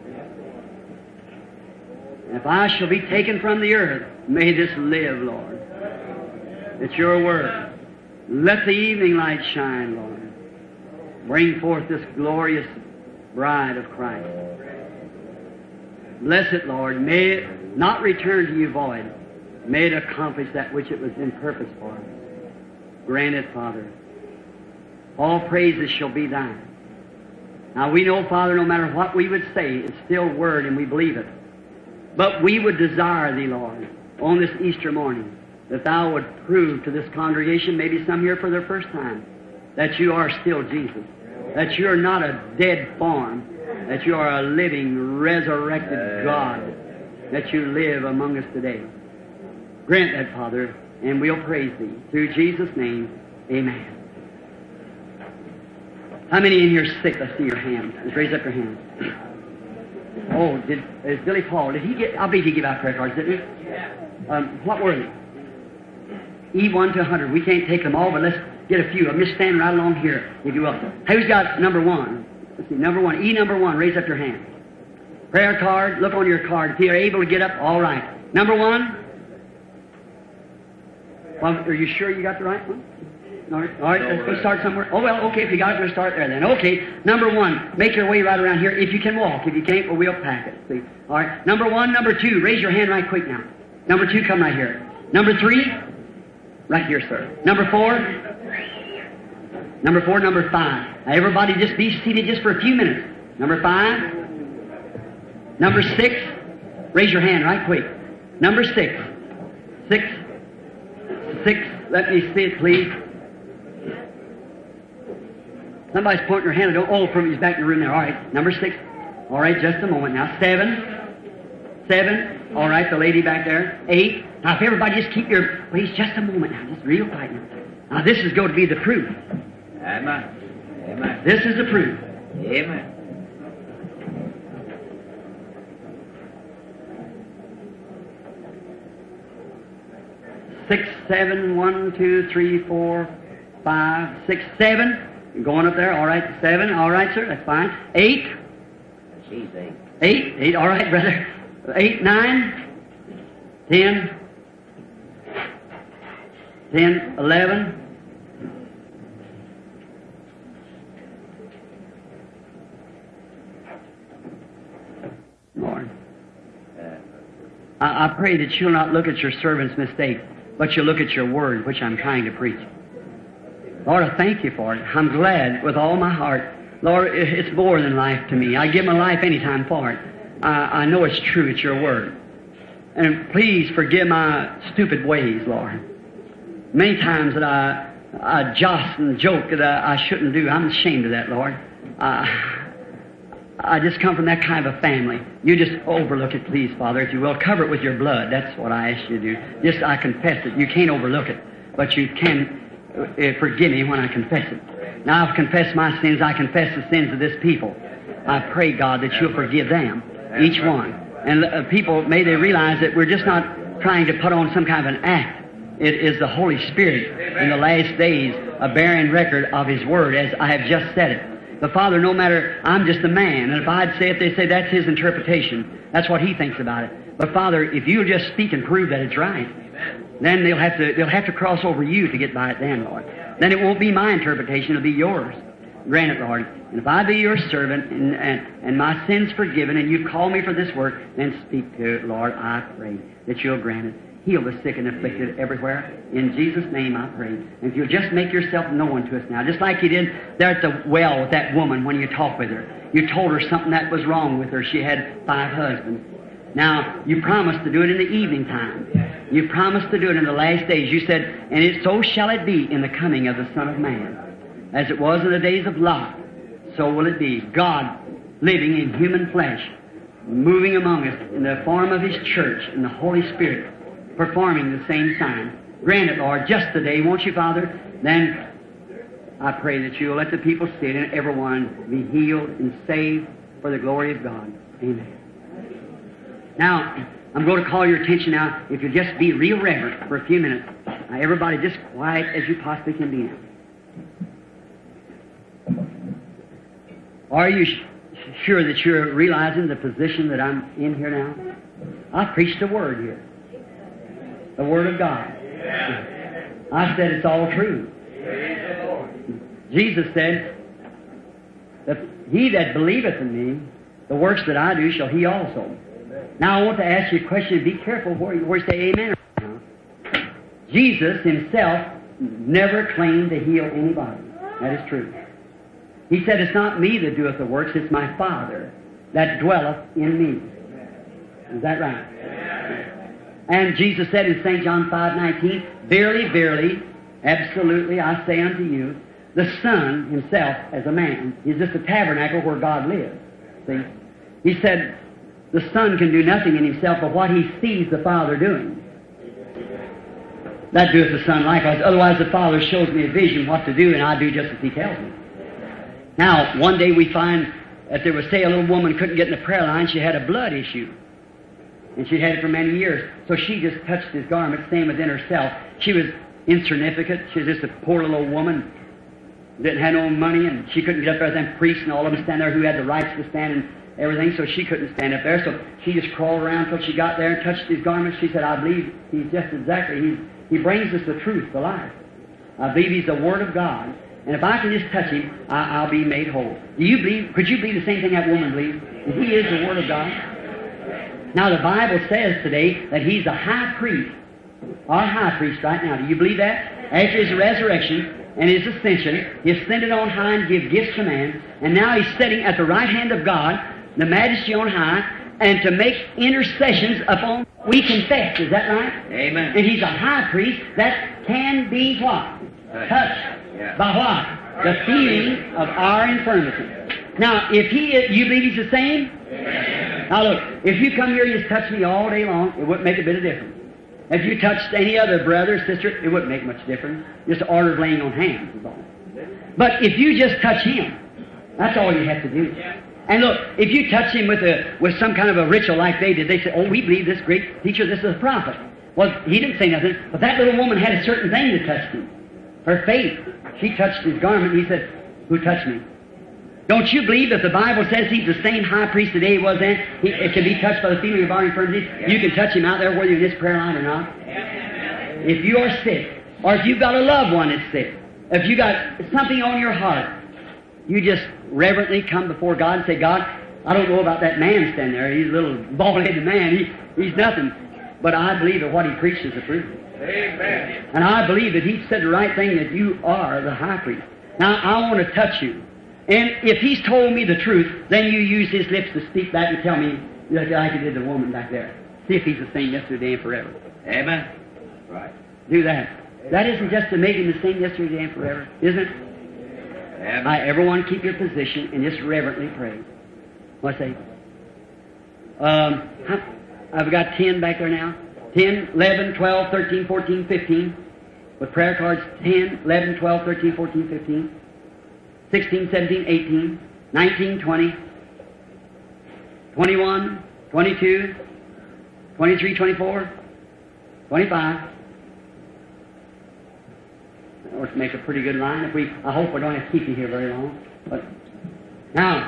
And if I shall be taken from the earth, may this live, Lord. It's your word. Let the evening light shine, Lord. Bring forth this glorious bride of Christ. Bless it, Lord. May it not return to you void. May it accomplish that which it was in purpose for. Grant it, Father. All praises shall be thine. Now we know, Father, no matter what we would say, it's still word and we believe it. But we would desire Thee, Lord, on this Easter morning, that Thou would prove to this congregation, maybe some here for their first time, that You are still Jesus, that You are not a dead form, that You are a living, resurrected God, that You live among us today. Grant that, Father, and we'll praise Thee. Through Jesus' name, amen. How many in here are sick? Let's see your hands. Just raise up your hands. Oh, is Billy Paul, did he get, I believe he gave out prayer cards, didn't he? What were they? E1 to 100. We can't take them all, but let's get a few. I'm just standing right along here, if you will. Who's got number 1? Let's see, number 1. E number 1, raise up your hand. Prayer card, look on your card. If you're able to get up, all right. Number 1? Well, are you sure you got the right one? All right, let's start somewhere. Oh, well, okay, if you got it, we'll start there then. Okay, number 1, make your way right around here. If you can walk. If you can't, well, we'll pack it. See? All right, number 1, number 2, raise your hand right quick now. Number 2, come right here. Number 3, right here, sir. Number 4, number 4, number 5. Now, everybody just be seated just for a few minutes. Number 5, number 6, raise your hand right quick. Number 6, 6, let me see it, please. Somebody's pointing their hand. Oh, from he's back in the room there. All right, number 6. All right, just a moment now. 7. All right, the lady back there. 8. Now, if everybody just keep your... Please, just a moment now. Just real quiet now. Now, this is going to be the proof. Amen. Amen. This is the proof. Amen. 6, 7, 1, 2, 3, 4, 5, 6, 7. You're going up there. All right, 7. All right, sir. That's fine. 8. She's 8. 8. All right, brother. 8, 9, 10, 11. Lord, I pray that you'll not look at your servant's mistake, but you'll look at your word, which I'm trying to preach. Lord, I thank you for it. I'm glad with all my heart. Lord, it's more than life to me. I give my life any time for it. I know it's true. It's your word. And please forgive my stupid ways, Lord. Many times that I joss and joke that I shouldn't do. I'm ashamed of that, Lord. I just come from that kind of a family. You just overlook it, please, Father, if you will. Cover it with your blood. That's what I ask you to do. Just, I confess it. You can't overlook it, but you can forgive me when I confess it. Now I've confessed my sins. I confess the sins of this people. I pray, God, that you'll forgive them, each one. And people, may they realize that we're just not trying to put on some kind of an act. It is the Holy Spirit in the last days a bearing record of His Word, as I have just said it. But Father, no matter, I'm just a man, and if I'd say it, they say that's his interpretation. That's what he thinks about it. But Father, if you'll just speak and prove that it's right, then they'll have to cross over you to get by it then, Lord. Then it won't be my interpretation, it'll be yours. Grant it, Lord. And if I be your servant and my sins forgiven and you've called me for this work, then speak to it, Lord. I pray that you'll grant it. Heal the sick and afflicted everywhere. In Jesus' name I pray. And if you'll just make yourself known to us now, just like you did there at the well with that woman when you talked with her. You told her something that was wrong with her. She had 5 husbands. Now, you promised to do it in the evening time. You promised to do it in the last days. You said, and so shall it be in the coming of the Son of Man. As it was in the days of Lot, so will it be. God living in human flesh, moving among us in the form of His church and the Holy Spirit, performing the same sign. Grant it, Lord, just today, won't you, Father? Then I pray that you'll let the people see it and everyone be healed and saved for the glory of God. Amen. Now, I'm going to call your attention now, if you'll just be real reverent for a few minutes. Now, everybody just quiet as you possibly can be now. Are you sure that you're realizing the position that I'm in here now? I preached a word here. The Word of God. I said it's all true. Jesus said that he that believeth in me, the works that I do shall he also. Now I want to ask you a question. Be careful where you say amen. Jesus himself never claimed to heal anybody. That is true. He said, it's not me that doeth the works, it's my Father that dwelleth in me. Is that right? And Jesus said in St. John 5:19, Verily, verily, absolutely, I say unto you, the Son himself as a man is just a tabernacle where God lives. See? He said, the Son can do nothing in himself but what he sees the Father doing. That doeth the Son likewise. Otherwise the Father shows me a vision what to do, and I do just as he tells me. Now, one day we find that there was, say, a little woman couldn't get in the prayer line. She had a blood issue. And she'd had it for many years. So she just touched his garment, same within herself. She was insignificant. She was just a poor little old woman. Didn't have no money, and she couldn't get up there. Them priests and all of them stand there who had the rights to stand and everything, so she couldn't stand up there. So she just crawled around until she got there and touched his garment. She said, I believe he's just exactly, he brings us the truth to life. I believe he's the Word of God. And if I can just touch him, I'll be made whole. Do you believe, could you believe the same thing that woman believed? That he is the Word of God? Now the Bible says today that he's the high priest, our high priest right now. Do you believe that? After his resurrection and his ascension, he ascended on high and gave gifts to man, and now he's sitting at the right hand of God, the majesty on high, and to make intercessions upon we confess. Is that right? Amen. And he's a high priest that can be what? Touched. Yeah. By what? The feeling of our infirmity. Now, if you believe he's the same? Amen. Now look, if you come here and just touch me all day long, it wouldn't make a bit of difference. If you touched any other brother or sister, it wouldn't make much difference. Just an order of laying on hands is all. But if you just touch him, that's all you have to do. And look, if you touch him with some kind of a ritual like they did, they say, oh, we believe this great teacher, this is a prophet. Well, he didn't say nothing, but that little woman had a certain thing that touched him. Her faith. She touched his garment, and he said, who touched me? Don't you believe that the Bible says he's the same high priest today he was then? It can be touched by the feeling of our infirmities. You can touch him out there whether you're in this prayer line or not. If you are sick, or if you've got a loved one that's sick, if you got something on your heart, you just reverently come before God and say, God, I don't know about that man standing there. He's a little bald-headed man. He's nothing. But I believe that what he preached is the truth. Amen. And I believe that he said the right thing, that you are the high priest. Now, I want to touch you. And if he's told me the truth, then you use his lips to speak back and tell me like you did the woman back there. See if He's the same yesterday and forever. Amen. Right. Do that. That isn't just to make Him the same yesterday, today, and forever, isn't it? Amen. Everyone keep your position and just reverently pray. What's that? I've got 10 back there now. 10, 11, 12, 13, 14, 15. With prayer cards 10, 11, 12, 13, 14, 15. 16, 17, 18, 19, 20, 21, 22, 23, 24, 25. That ought to make a pretty good line. I hope we don't have to keep you here very long. But now,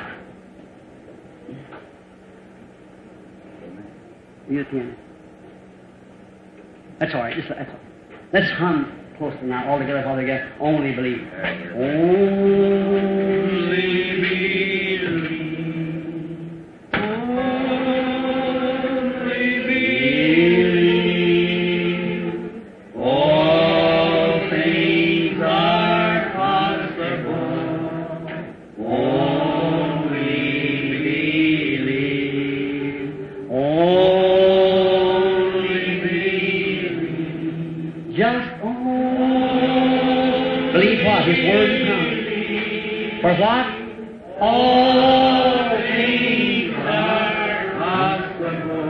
you 10. That's all right. That's all right. Let's hum closely now, all together, all together. Only believe. Only believe. Only believe. All things are possible. Only believe. Only believe. Just believe what? His word is coming. For what? All things are possible.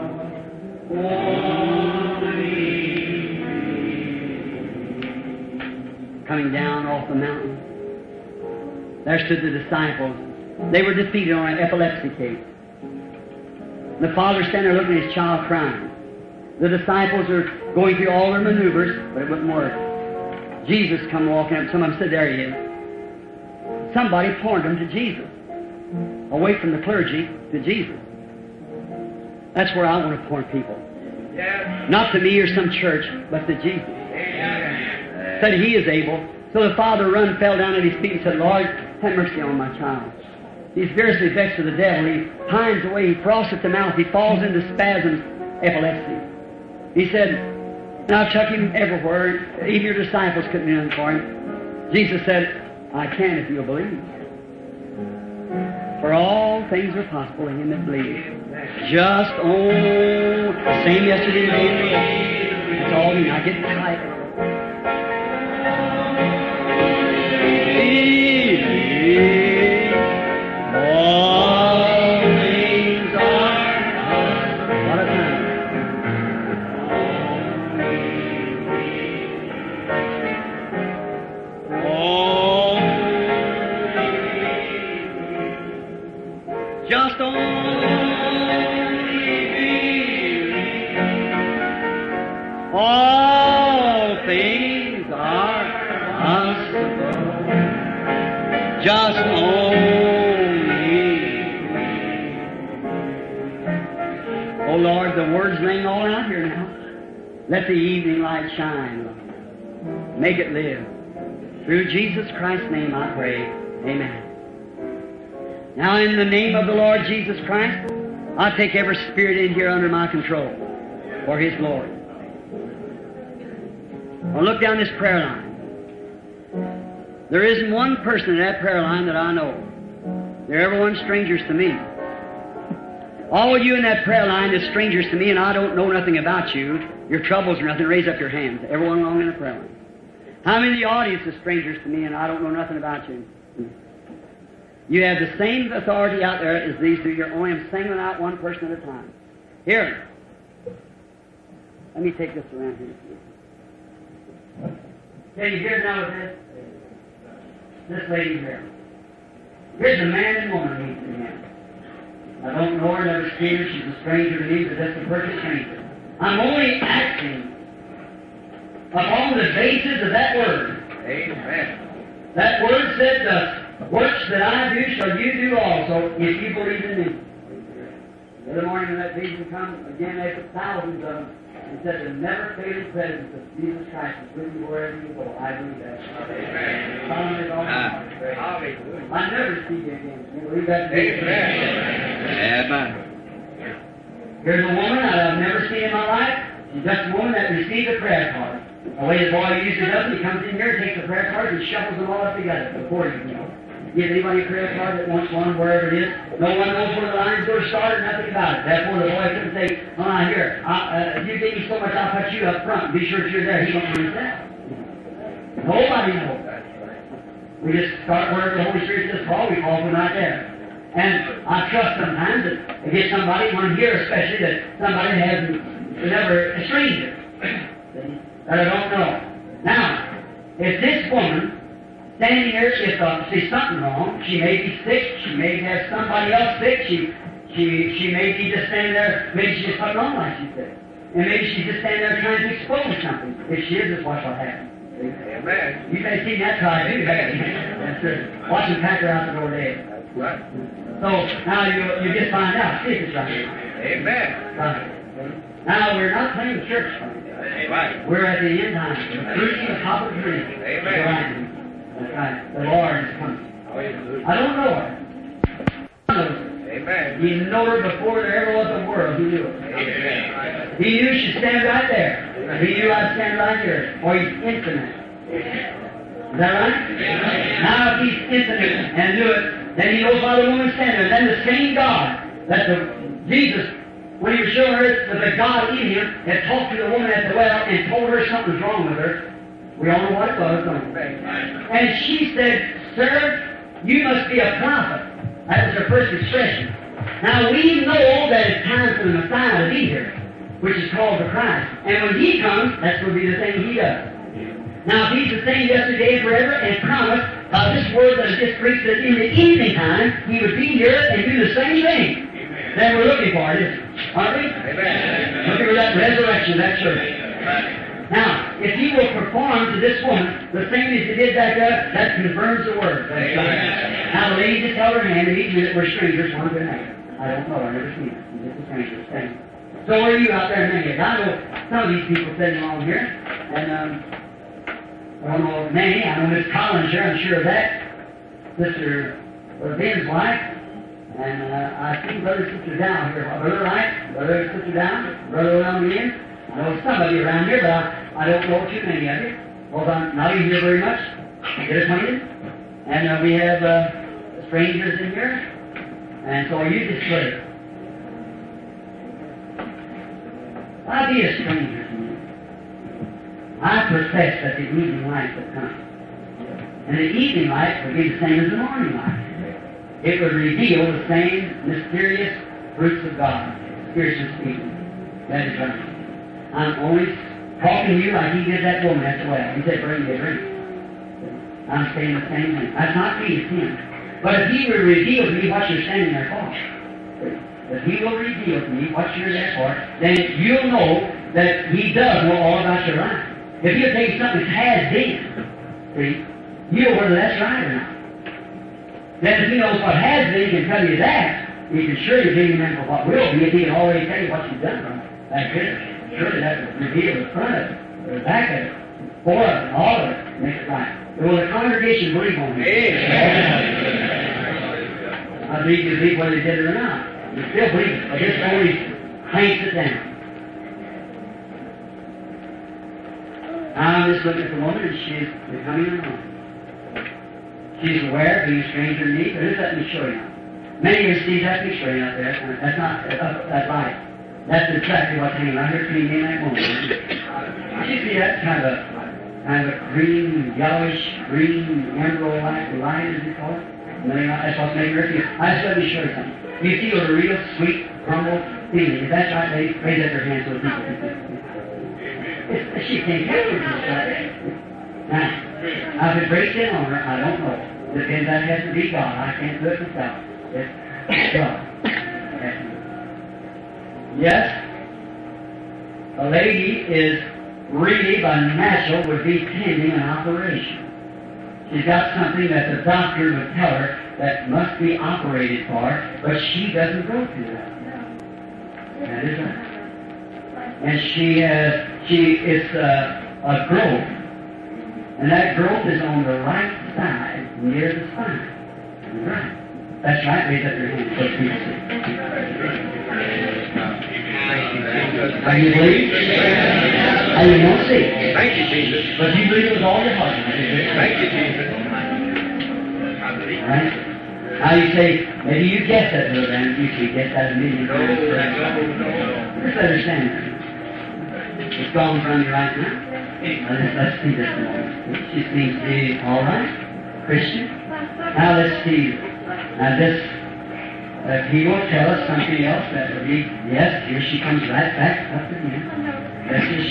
Coming down off the mountain, there stood the disciples. They were defeated on an epilepsy case. The father standing there looking at his child crying. The disciples are going through all their maneuvers, but it wouldn't work. Jesus come walking up. Some of them said, there he is. Somebody pointed them to Jesus. Away from the clergy to Jesus. That's where I want to point people. Not to me or some church, but to Jesus. Said He is able. So the father fell down at His feet and said, Lord, have mercy on my child. He's fiercely vexed with the devil. He pines away. He froths at the mouth. He falls into spasms, epilepsy. He said, and I've took him everywhere. Even your disciples couldn't do nothing for him. Jesus said, I can if you'll believe. For all things are possible in Him that believes. Just the same yesterday, today, and forever. That's all you need. I get tight. All things are possible. What a time. Just only believe. All things are possible. Just only. Oh Lord, the word's laying all out here now. Let the evening light shine, Lord. Make it live. Through Jesus Christ's name I pray. Amen. Now in the name of the Lord Jesus Christ, I take every spirit in here under my control for His glory. I'll look down this prayer line. There isn't one person in that prayer line that I know. They're everyone strangers to me. All of you in that prayer line is strangers to me, and I don't know nothing about you. Your troubles are nothing. Raise up your hands. Everyone along in the prayer line. How many of the audience is strangers to me, and I don't know nothing about you? You have the same authority out there as these two. You're only singling out one person at a time. Here. Let me take this around here. Can you hear now with this? This lady here. Here's a man and woman meeting here. I don't know her, never seen her. She's a stranger to me, but that's a perfect stranger. I'm only acting upon the basis of that word. Amen. That word said, the works that I do shall you do also, if you believe in me. The other morning when that vision come, again after thousands of them, and said the never failing presence of Jesus Christ is with you wherever you go. I believe that. Amen. I never see you again. You believe that? Amen. Here's a woman that I've never seen in my life. She's just a woman that received a prayer card. The way the boy usually does, he comes in here, takes the prayer cards, and shuffles them all up together before you know. Give anybody a credit card that wants one, wherever it is. No one knows where the line's going to start or nothing about it. Therefore, the boy couldn't say, here, if you give me so much, I'll put you up front. Be sure that you're there. He don't mind that. Nobody knows. We just start where the Holy Spirit says, Paul, we call them right there. And I trust sometimes that if get somebody, one here especially, that somebody hasn't, never, a stranger, that I don't know. Now, if this woman standing here, if sees something wrong, she may be sick, she may have somebody else sick, she may be just standing there, maybe she's just putting on like she's sick. And maybe she's just standing there trying to expose something. If she is, just watch what happens. Amen. You may see that side too. That's it. Watch him pack her out the door dead. Right. So now you just find out. See if it's right. Amen. Right. Now we're not playing church. Right. We're at the end time. We're fruiting the top of the tree. Amen. That's right. The Lord is coming. I don't know her. Amen. He knew her before there ever was a world. He knew her. Amen. He knew she'd stand right there. He knew I'd stand right here. Or He's infinite. Is that right? Amen. Now if He's infinite and knew it, then He knows why the woman's standing there. Then the same God that Jesus, when He was showing her that the God in Him, had talked to the woman at the well and told her something's wrong with her. We all know what it was, don't we? And she said, Sir, you must be a prophet. That was her first expression. Now we know that it's time for the Messiah to be here, which is called the Christ. And when He comes, that's going to be the thing He does. Now if He's the same yesterday and forever and promised by this word that I just preached that in the evening time He would be here and do the same thing. Amen. That we're looking for, isn't it? Aren't we? Amen. Looking for that resurrection of that church. Amen. Now, if He will perform to this woman the same as He did back there, that confirms the word. That's right. Now, the lady just held her hand, and each minute we're strangers, one to another. I don't know, I've never seen it. He's just a stranger. Thing. So are you out there, many of you? I know some of these people sitting along here, and I don't know many. I know Miss Collins here, I'm sure of that. Sister Ben's wife, and I see Brother and Sister down here. Brother Wright, Brother and Sister down, Brother around again. I know somebody around here, but I don't know too many of you. Well, I'm not even here very much. Get acquainted. And we have strangers in here. And so you just put it. I'll be a stranger to you. I profess that the evening light would come. And the evening light would be the same as the morning light. It would reveal the same mysterious fruits of God, spiritually speaking. That is right. I'm only talking to you like He did that woman at the well. He said, bring me a drink. I'm saying the same thing. That's not me, it's Him. But if He will reveal to me what you're standing there for, if He will reveal to me what you're there for, then you'll know that He does know all about your life. If He'll tell you something that has been, see, you'll know whether that's right or not. Then if He knows what has been, He can tell you that. He can surely give you an for what will be if He can already tell you what you've done from it. That's it. Surely that will reveal the front of it, the back of it, for it, and all of it, make it right. Will the congregation believe on Him? I believe you believe whether He did it or not. You still believe it, but this only clanks it down. I'm just looking at the woman, and she's becoming a woman. She's aware of being a stranger in need, but just let me show you. Many of you see that picture out there. That's not that light. That's exactly what's hanging right here between me and that woman. You see that kind of a green, yellowish, green, emerald-like light, as you call it? That's what's making her feel. I just let me show you something. You feel a real sweet, humble feeling. If that's right, raise up your hands so people can see. She can't help it. Now, if it breaks in on her, I don't know. Depends, that has to be God. I can't do it myself. It's God. Yes, a lady is really, by natural, would be pending an operation. She's got something that the doctor would tell her that must be operated for, but she doesn't go through that. That is right. And it's a growth, and that growth is on the right side, near the spine. Right. That's right. Raise up your hand so people see. How you believe? How you don't see? Thank you, Jesus. But you believe with all your heart. Thank you, Jesus. Right? Now you say, maybe you guess that, Brother Branham. You can guess that a million times. Just understand that. It's gone from you right now. Let's see this moment. She seems to be all right. Christian. Now let's see. Now this, he will tell us something else that will be, yes, here she comes right back up again. This is,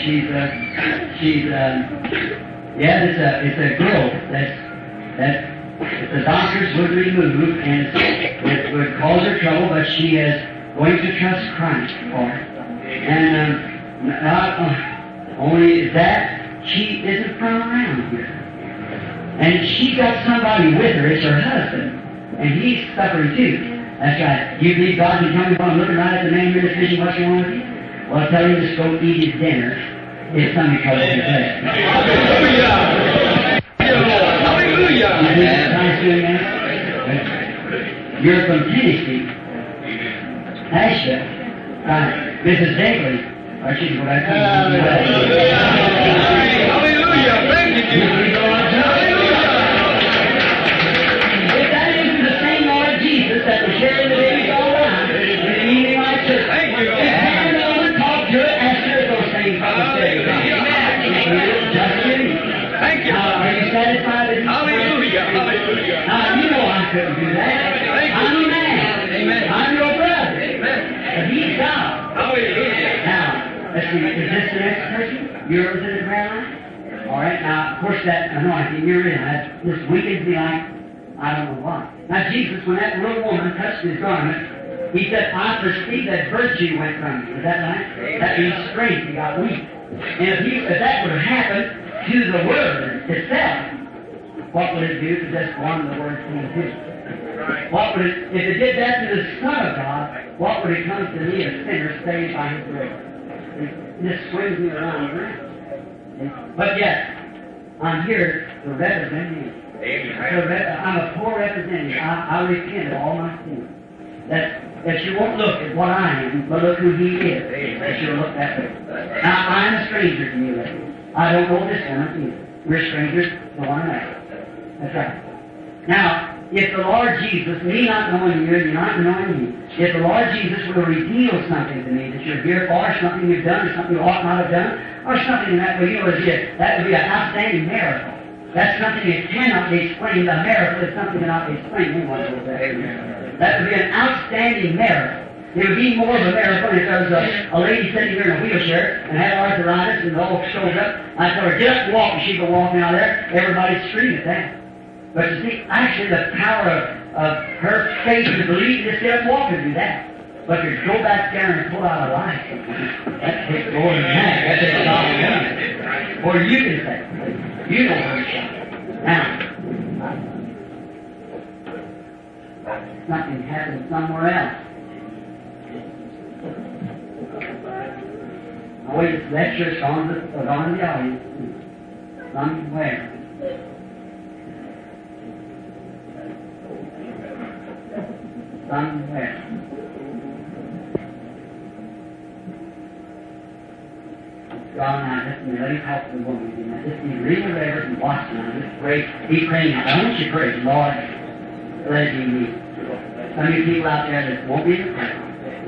it's a growth that if the doctors would remove, and it would cause her trouble, but she is going to trust Christ for it. And not only that, she isn't from around here. And she's got somebody with her, it's her husband, and he's suffering too. That's right. You believe God can tell me while I'm looking right at the man here in this vision, what's wrong with you? Well, I'll tell him to go eat his dinner. His stomach trouble is bad. Hallelujah! You're from Tennessee. Nashville. Right. Mrs. Daly. Or she's go back to Hallelujah! Thank you, Jesus. If that isn't the same Lord Jesus that was sharing the babies all around, in the evening like this, Thank you, Lord. if man over talk to it, ask her those things. Just kidding. Thank you. Now, are you satisfied with these Hallelujah! words? Hallelujah! Now, you know I couldn't do that. Thank you. I'm a man. Amen. I'm your brother. Amen. But he's God. Hallelujah! Now, let's see, is this the next person? Yours in the ground? All right, now, of course, that anointing you're in, that just weakens me like, I don't know why. Now, Jesus, when that little woman touched his garment, he said, I perceive that virtue went from you. Is that right? That means strength, you got weak. And if that would have happened to the Word itself, what would it do to just one of the Word came to? What would it, if it did that to the Son of God, what would it come to me, a sinner, saved by His grace? It just swings me around and around. But yet, I'm here to represent Him. I'm a poor representative. I repent of all my sins. That you won't look at what I am, but look who He is. That you'll look that way. Now, I'm a stranger to you, ladies. I don't know this woman either. We're strangers to one another. That's right. Now, if the Lord Jesus, me not knowing you and you not knowing me, if the Lord Jesus will reveal something to me that you're here for, or something you've done, or something you ought not have done, or something in that way, you know, that would be an outstanding miracle. That's something that cannot be explained. A miracle is something that cannot be explained. Anyone knows that. That would be an outstanding miracle. It would be more of a miracle if there was a lady sitting here in a wheelchair and had arthritis and all showed up. I told her, get up and walk, and she'd go walking out there. Everybody'd scream at that. But you see, actually the power of her faith to believe, just get up and walk and do that. But to go back there and pull out a life, that takes more than that. That takes a lot of money. Or you can say, you know what it's like. Now, something happened somewhere else. Oh, wait, this lecture's gone to the audience. Somewhere. Somewhere. God, now, just let me talk to the woman again. Now, just be really reverent and watch now. Just pray. Be praying. I want you to pray, Lord, let me meet. Some of you people out there that won't be in the prayer.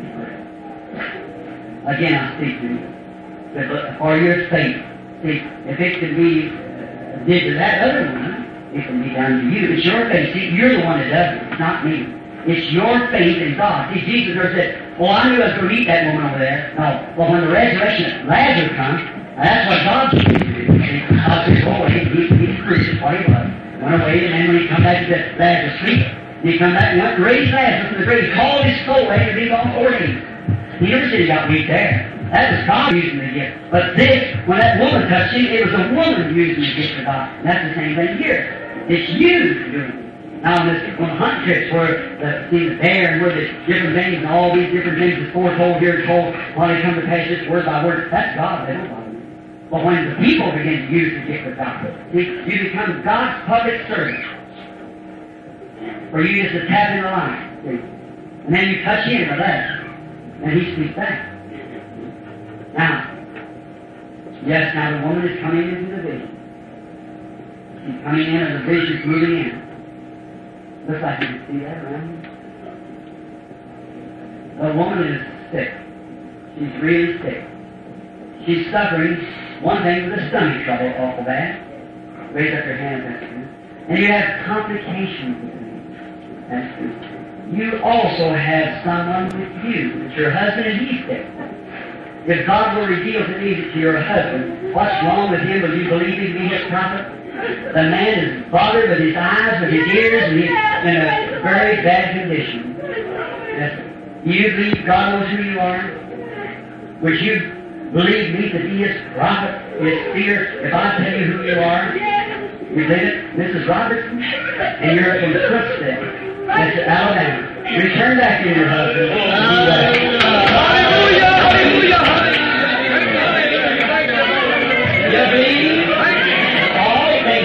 Again, I'll speak to you. For your faith. See, if it could be did to that other woman, it can be done to you. It's your faith. See, you're the one that does it. It's not me. It's your faith in God. See, Jesus said, well, I knew I was going to meet that woman over there. No. Well, when the resurrection of Lazarus comes, that's what God used to do. God said, oh, he's crucified what he was. Went away, and then when he come back, he said, Lazarus, sleep. He come back and went and raised Lazarus from the grave. He called his soul, and he was on 4 days. He never said he got weak there. That was God using the gift. But this, when that woman touched him, it was a woman using the gift of God. And that's the same thing here. It's you doing it. Now, on hunt trips where the bear and where the different things and all these different things is foretold here, told while they come to pass this word by word, that's God. They don't bother me. But when the people begin to use the gift of God, you become God's public servant. For you just to tap in the line. See? And then you touch him or that. And he speaks back. Now, yes, now the woman is coming into the vision. She's coming in and the vision's moving in. Looks like you can see that around here. A woman is sick. She's really sick. She's suffering, one thing, with a stomach trouble, awful bad. Raise up your hands, that's true. And you have complications with it. That's true. You also have someone with you. It's your husband and he's sick. If God will reveal to me to your husband what's wrong with him, will you believe him to be his prophet? The man is bothered with his eyes, with his ears, and he's in a very bad condition. Yes. You believe God knows who you are? Would you believe me to be his prophet, his seer, if I tell you who you are? You believe it? Mrs. Robertson? And you're from Crookston. That's Alabama. Return back to your husband. Hallelujah! Hallelujah! You believe? All things.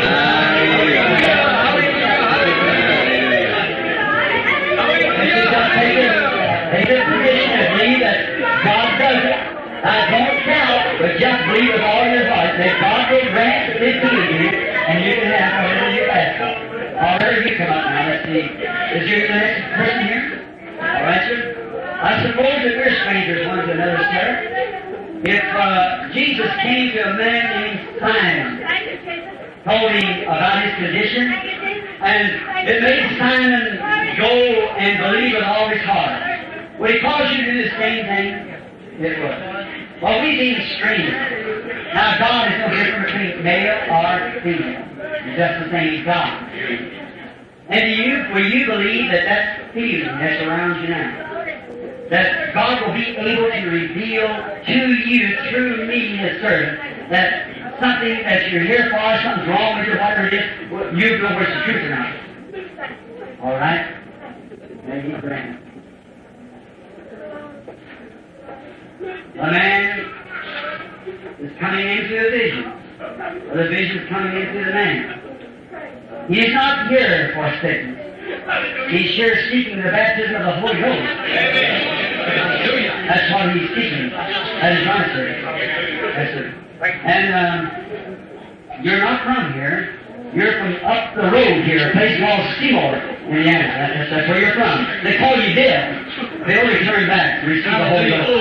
Take this position and believe that God does it. I don't doubt, but just believe with all your heart that God will grant this to you, and you can have whatever you ask for. All right, you come up now. Let's see. Is your next person here? All right, sir. I suppose that we're strangers one to another, sir. If Jesus came to a man named Simon, told him about his condition, and it made Simon go and believe with all his heart, would he cause you to do the same thing? It would. Well, we being strangers. Now, God is no different between male or female. It's just the same God. And will you believe that that feeling that surrounds you now, that God will be able to reveal to you through me, his servant, that something that you're here for, something's wrong with you, whatever it is, you know what's the truth or not? All right? May he grant. A man is coming into a vision. Or the vision is coming into the man. He is not here for sickness. He's here seeking the baptism of the Holy Ghost. That's what he's seeking. That is right, sir. Yes, sir. And you're not from here. You're from up the road here, a place called Seymour, Indiana. That's where you're from. They call you Bill. They'll return back to receive the Holy Ghost.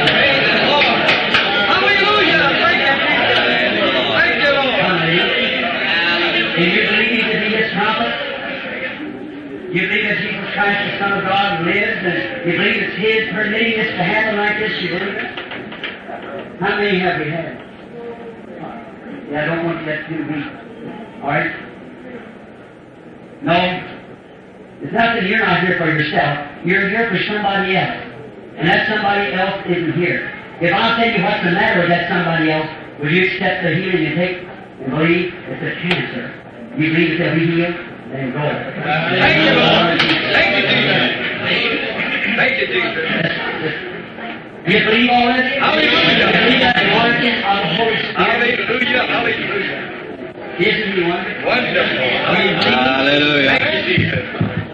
Hallelujah! Thank you, Lord. Do you believe him to be his prophet? You believe that Jesus Christ, the Son of God, lives, and you believe it's his permitting this to happen like this? You believe it? How many have we had? Yeah, I don't want to get too weak. All right? No. It's not that you're not here for yourself. You're here for somebody else. And that somebody else isn't here. If I'll tell you what's the matter with that somebody else, will you accept the healing and take and believe it's a cancer? You believe that they'll be healed? Then go. Thank you, Lord. Thank you, Jesus. Thank you, Jesus. Do you believe all this? Hallelujah. You believe that the origin of the Holy Spirit? Hallelujah. Hallelujah. Isn't he wonderful? Wonderful. Hallelujah. Thank you, Jesus.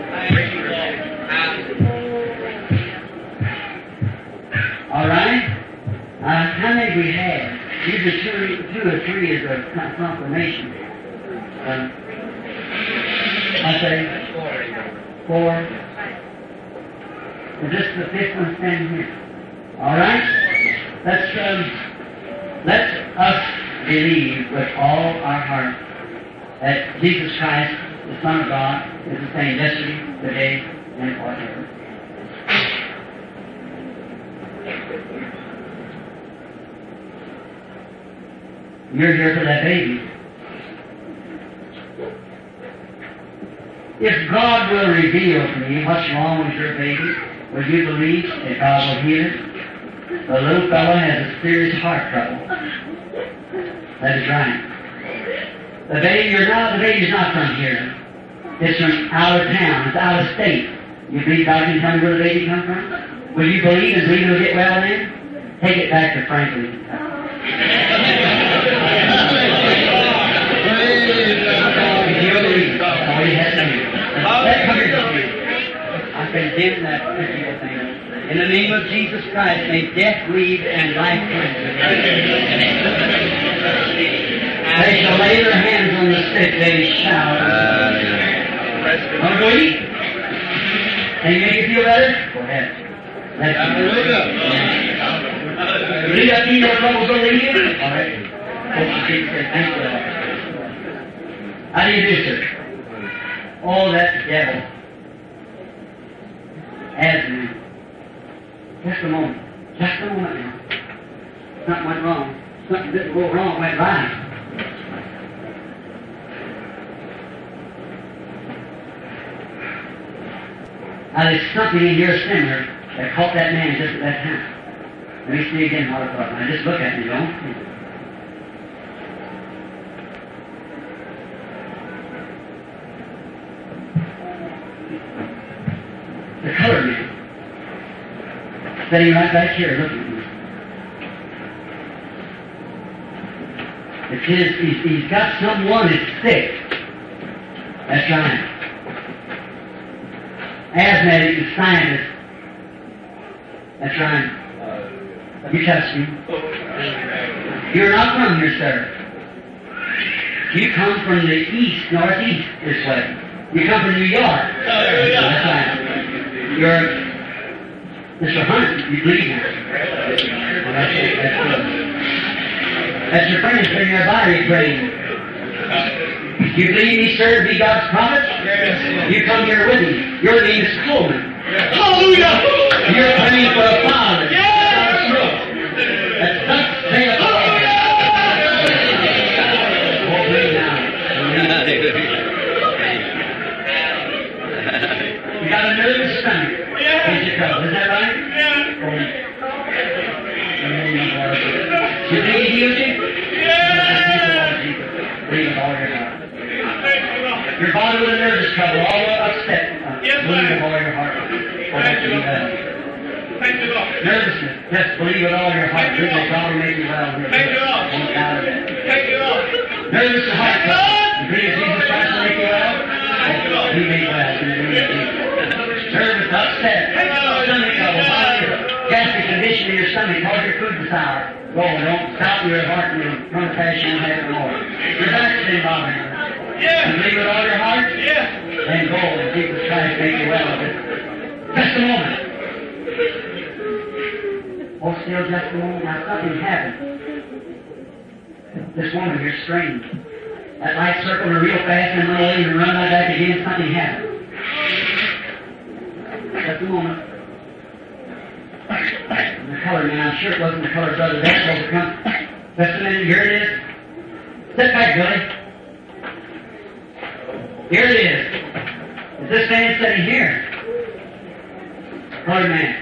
All right? How many we have? Usually two or three is a confirmation. I say 4. Is this the 5th one standing here? All right? Let's us believe with all our heart that Jesus Christ, the Son of God, is the same yesterday, today, and forever. You're here for that baby. If God will reveal to me what's wrong with your baby, will you believe that God will heal it? The little fellow has a serious heart trouble. That is right. The baby's not from here. It's from out of town. It's out of state. You believe God can tell me where the baby come from? Will you believe and believe it'll get well then? Take it back to Franklin. I condemn that physical thing. In the name of Jesus Christ, may death leave and life live. They shall lay their hands on the sick, they shall. Want to go eat? Can you make you feel better? Go ahead. Let's leave up in your troubles over here. All right. Thank you. How do you do, sir? Oh, that devil. Asthma. Just a moment. Just a moment now. Something went wrong. Something didn't go wrong, went right. Now, there's something in your similar that caught that man just at that time. Let me see again how it was. Now, just look at me, don't. The colored man. Sitting right back here looking at me. He's got someone that's sick. That's right. Asthmatic and sinus. That's right. You touched me. You're not from here, sir. You come from the east, northeast this way. You come from New York. That's right. You're Mr. Hunt. You bleed now. Well, that's good. That's your friends in your body praying. You believe me, sir, to be God's prophet? Yes. You come here with me. Your name is Coleman. Yes. Hallelujah! You're praying for a father. Yes. That's thus saith the Lord. Oh, pray now. You got a nervous stomach. Yes. Is that right? Yes. You think He heals you? Yes. Believe with all your heart. Your body with a nervous trouble, all upset. Believe with all your heart. Nervousness, just believe with all your heart. Believe that God will make you well. Thank you, Lord. Out of it. Thank you, Lord. Nervous and heart trouble. Believe Jesus Christ will make you well. Thank you, Lord. He made well. Nervous, upset, stomach trouble, gastric condition in your stomach, cause your food to sour. Go, don't stop your heart and you'll come past you and have it more. Your back's been bothering you. Yeah. You believe with all your heart? Yeah. Then go and Jesus Christ make you well of it. Just a moment. Oh, still just a moment. Now something happened. This woman here strained. That light circled her real fast and went away and run right back again. Something happened. Just a moment. And the color man, I'm sure it wasn't the color brother. That's supposed to come. Just a minute. Here it is. Sit back, Billy. Here it is. Is this man sitting here? Colored man.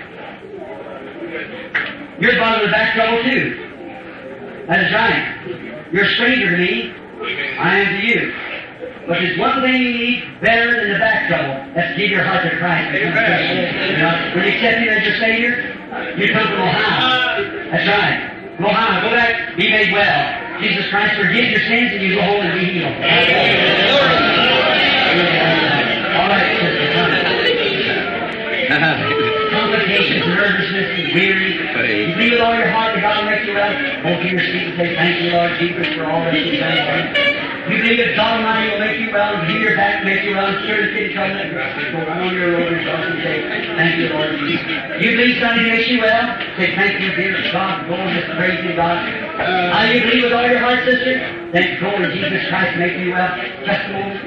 You're bothered with back trouble too. That is right. You're a stranger to me. I am to you. But there's one thing you need better than the back trouble. That's to give your heart to Christ. When you accept Him as your Savior, you come from Ohio. That's right. From Ohio. Go back, be made well. Jesus Christ forgives your sins and you go home and be healed. All right, sister, come. Complications, nervousness, and weary. You believe with all your heart that God will make you well. Go to your seat and say, thank you, Lord Jesus, for all that You've done. You believe that God Almighty will make you well and heal your back, make you well, and cure the skin trouble. Go run on your road and say, thank you, Lord Jesus. You believe something makes you well? Say, thank you, dear God. Go and just praise you, God. How do you believe with all your heart, sister? Then go and Jesus Christ make you well. Just a moment.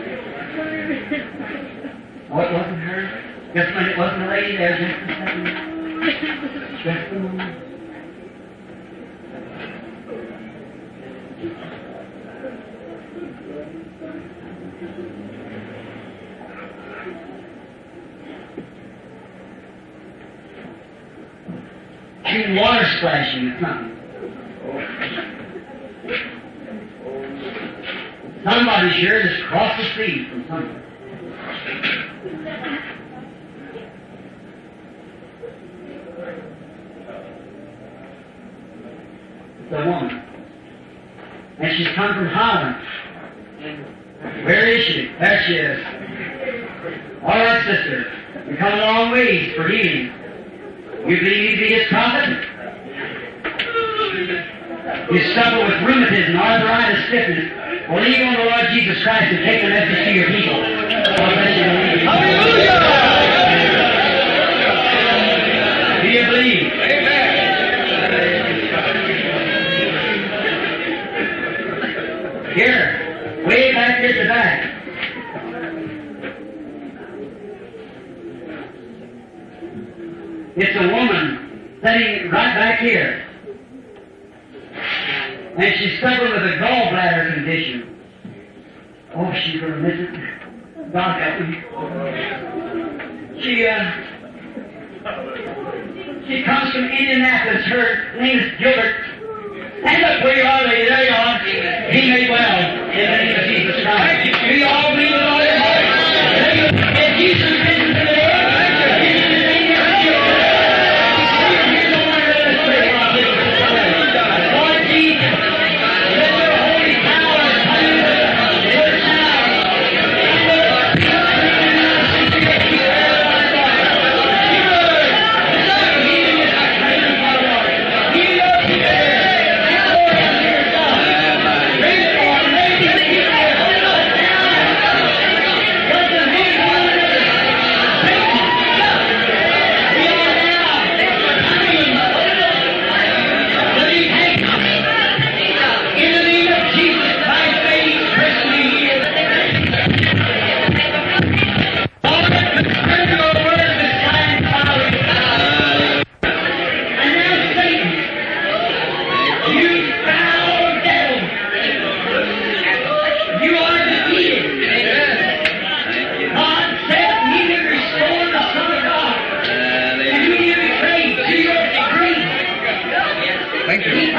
Oh, it wasn't her. Just when it wasn't a lady there, just a second. Just a moment. Shooting water splashing or something. Somebody sure just crossed the street from somewhere. It's a woman. And she's come from Holland. Where is she? There she is. All right, sister. You've come a long ways for healing. You believe to be His prophet? You suffer with rheumatism, arthritis, stiffness. Believe on the Lord Jesus Christ and take the message to your people. Hallelujah! Do you believe? Amen. Here, way back here at the back. It's a woman sitting right back here. And she's suffering with a gallbladder condition. Oh, she's going to miss it. God help me. She comes from Indianapolis. Her name is Gilbert. Stand up where you are, lady. There you are. Be made well in the name of Jesus Christ. Do you all believe in all your heart? If Jesus risen today, in the name of Jesus, Lord Jesus, let your holy power come into the church now. Thank you.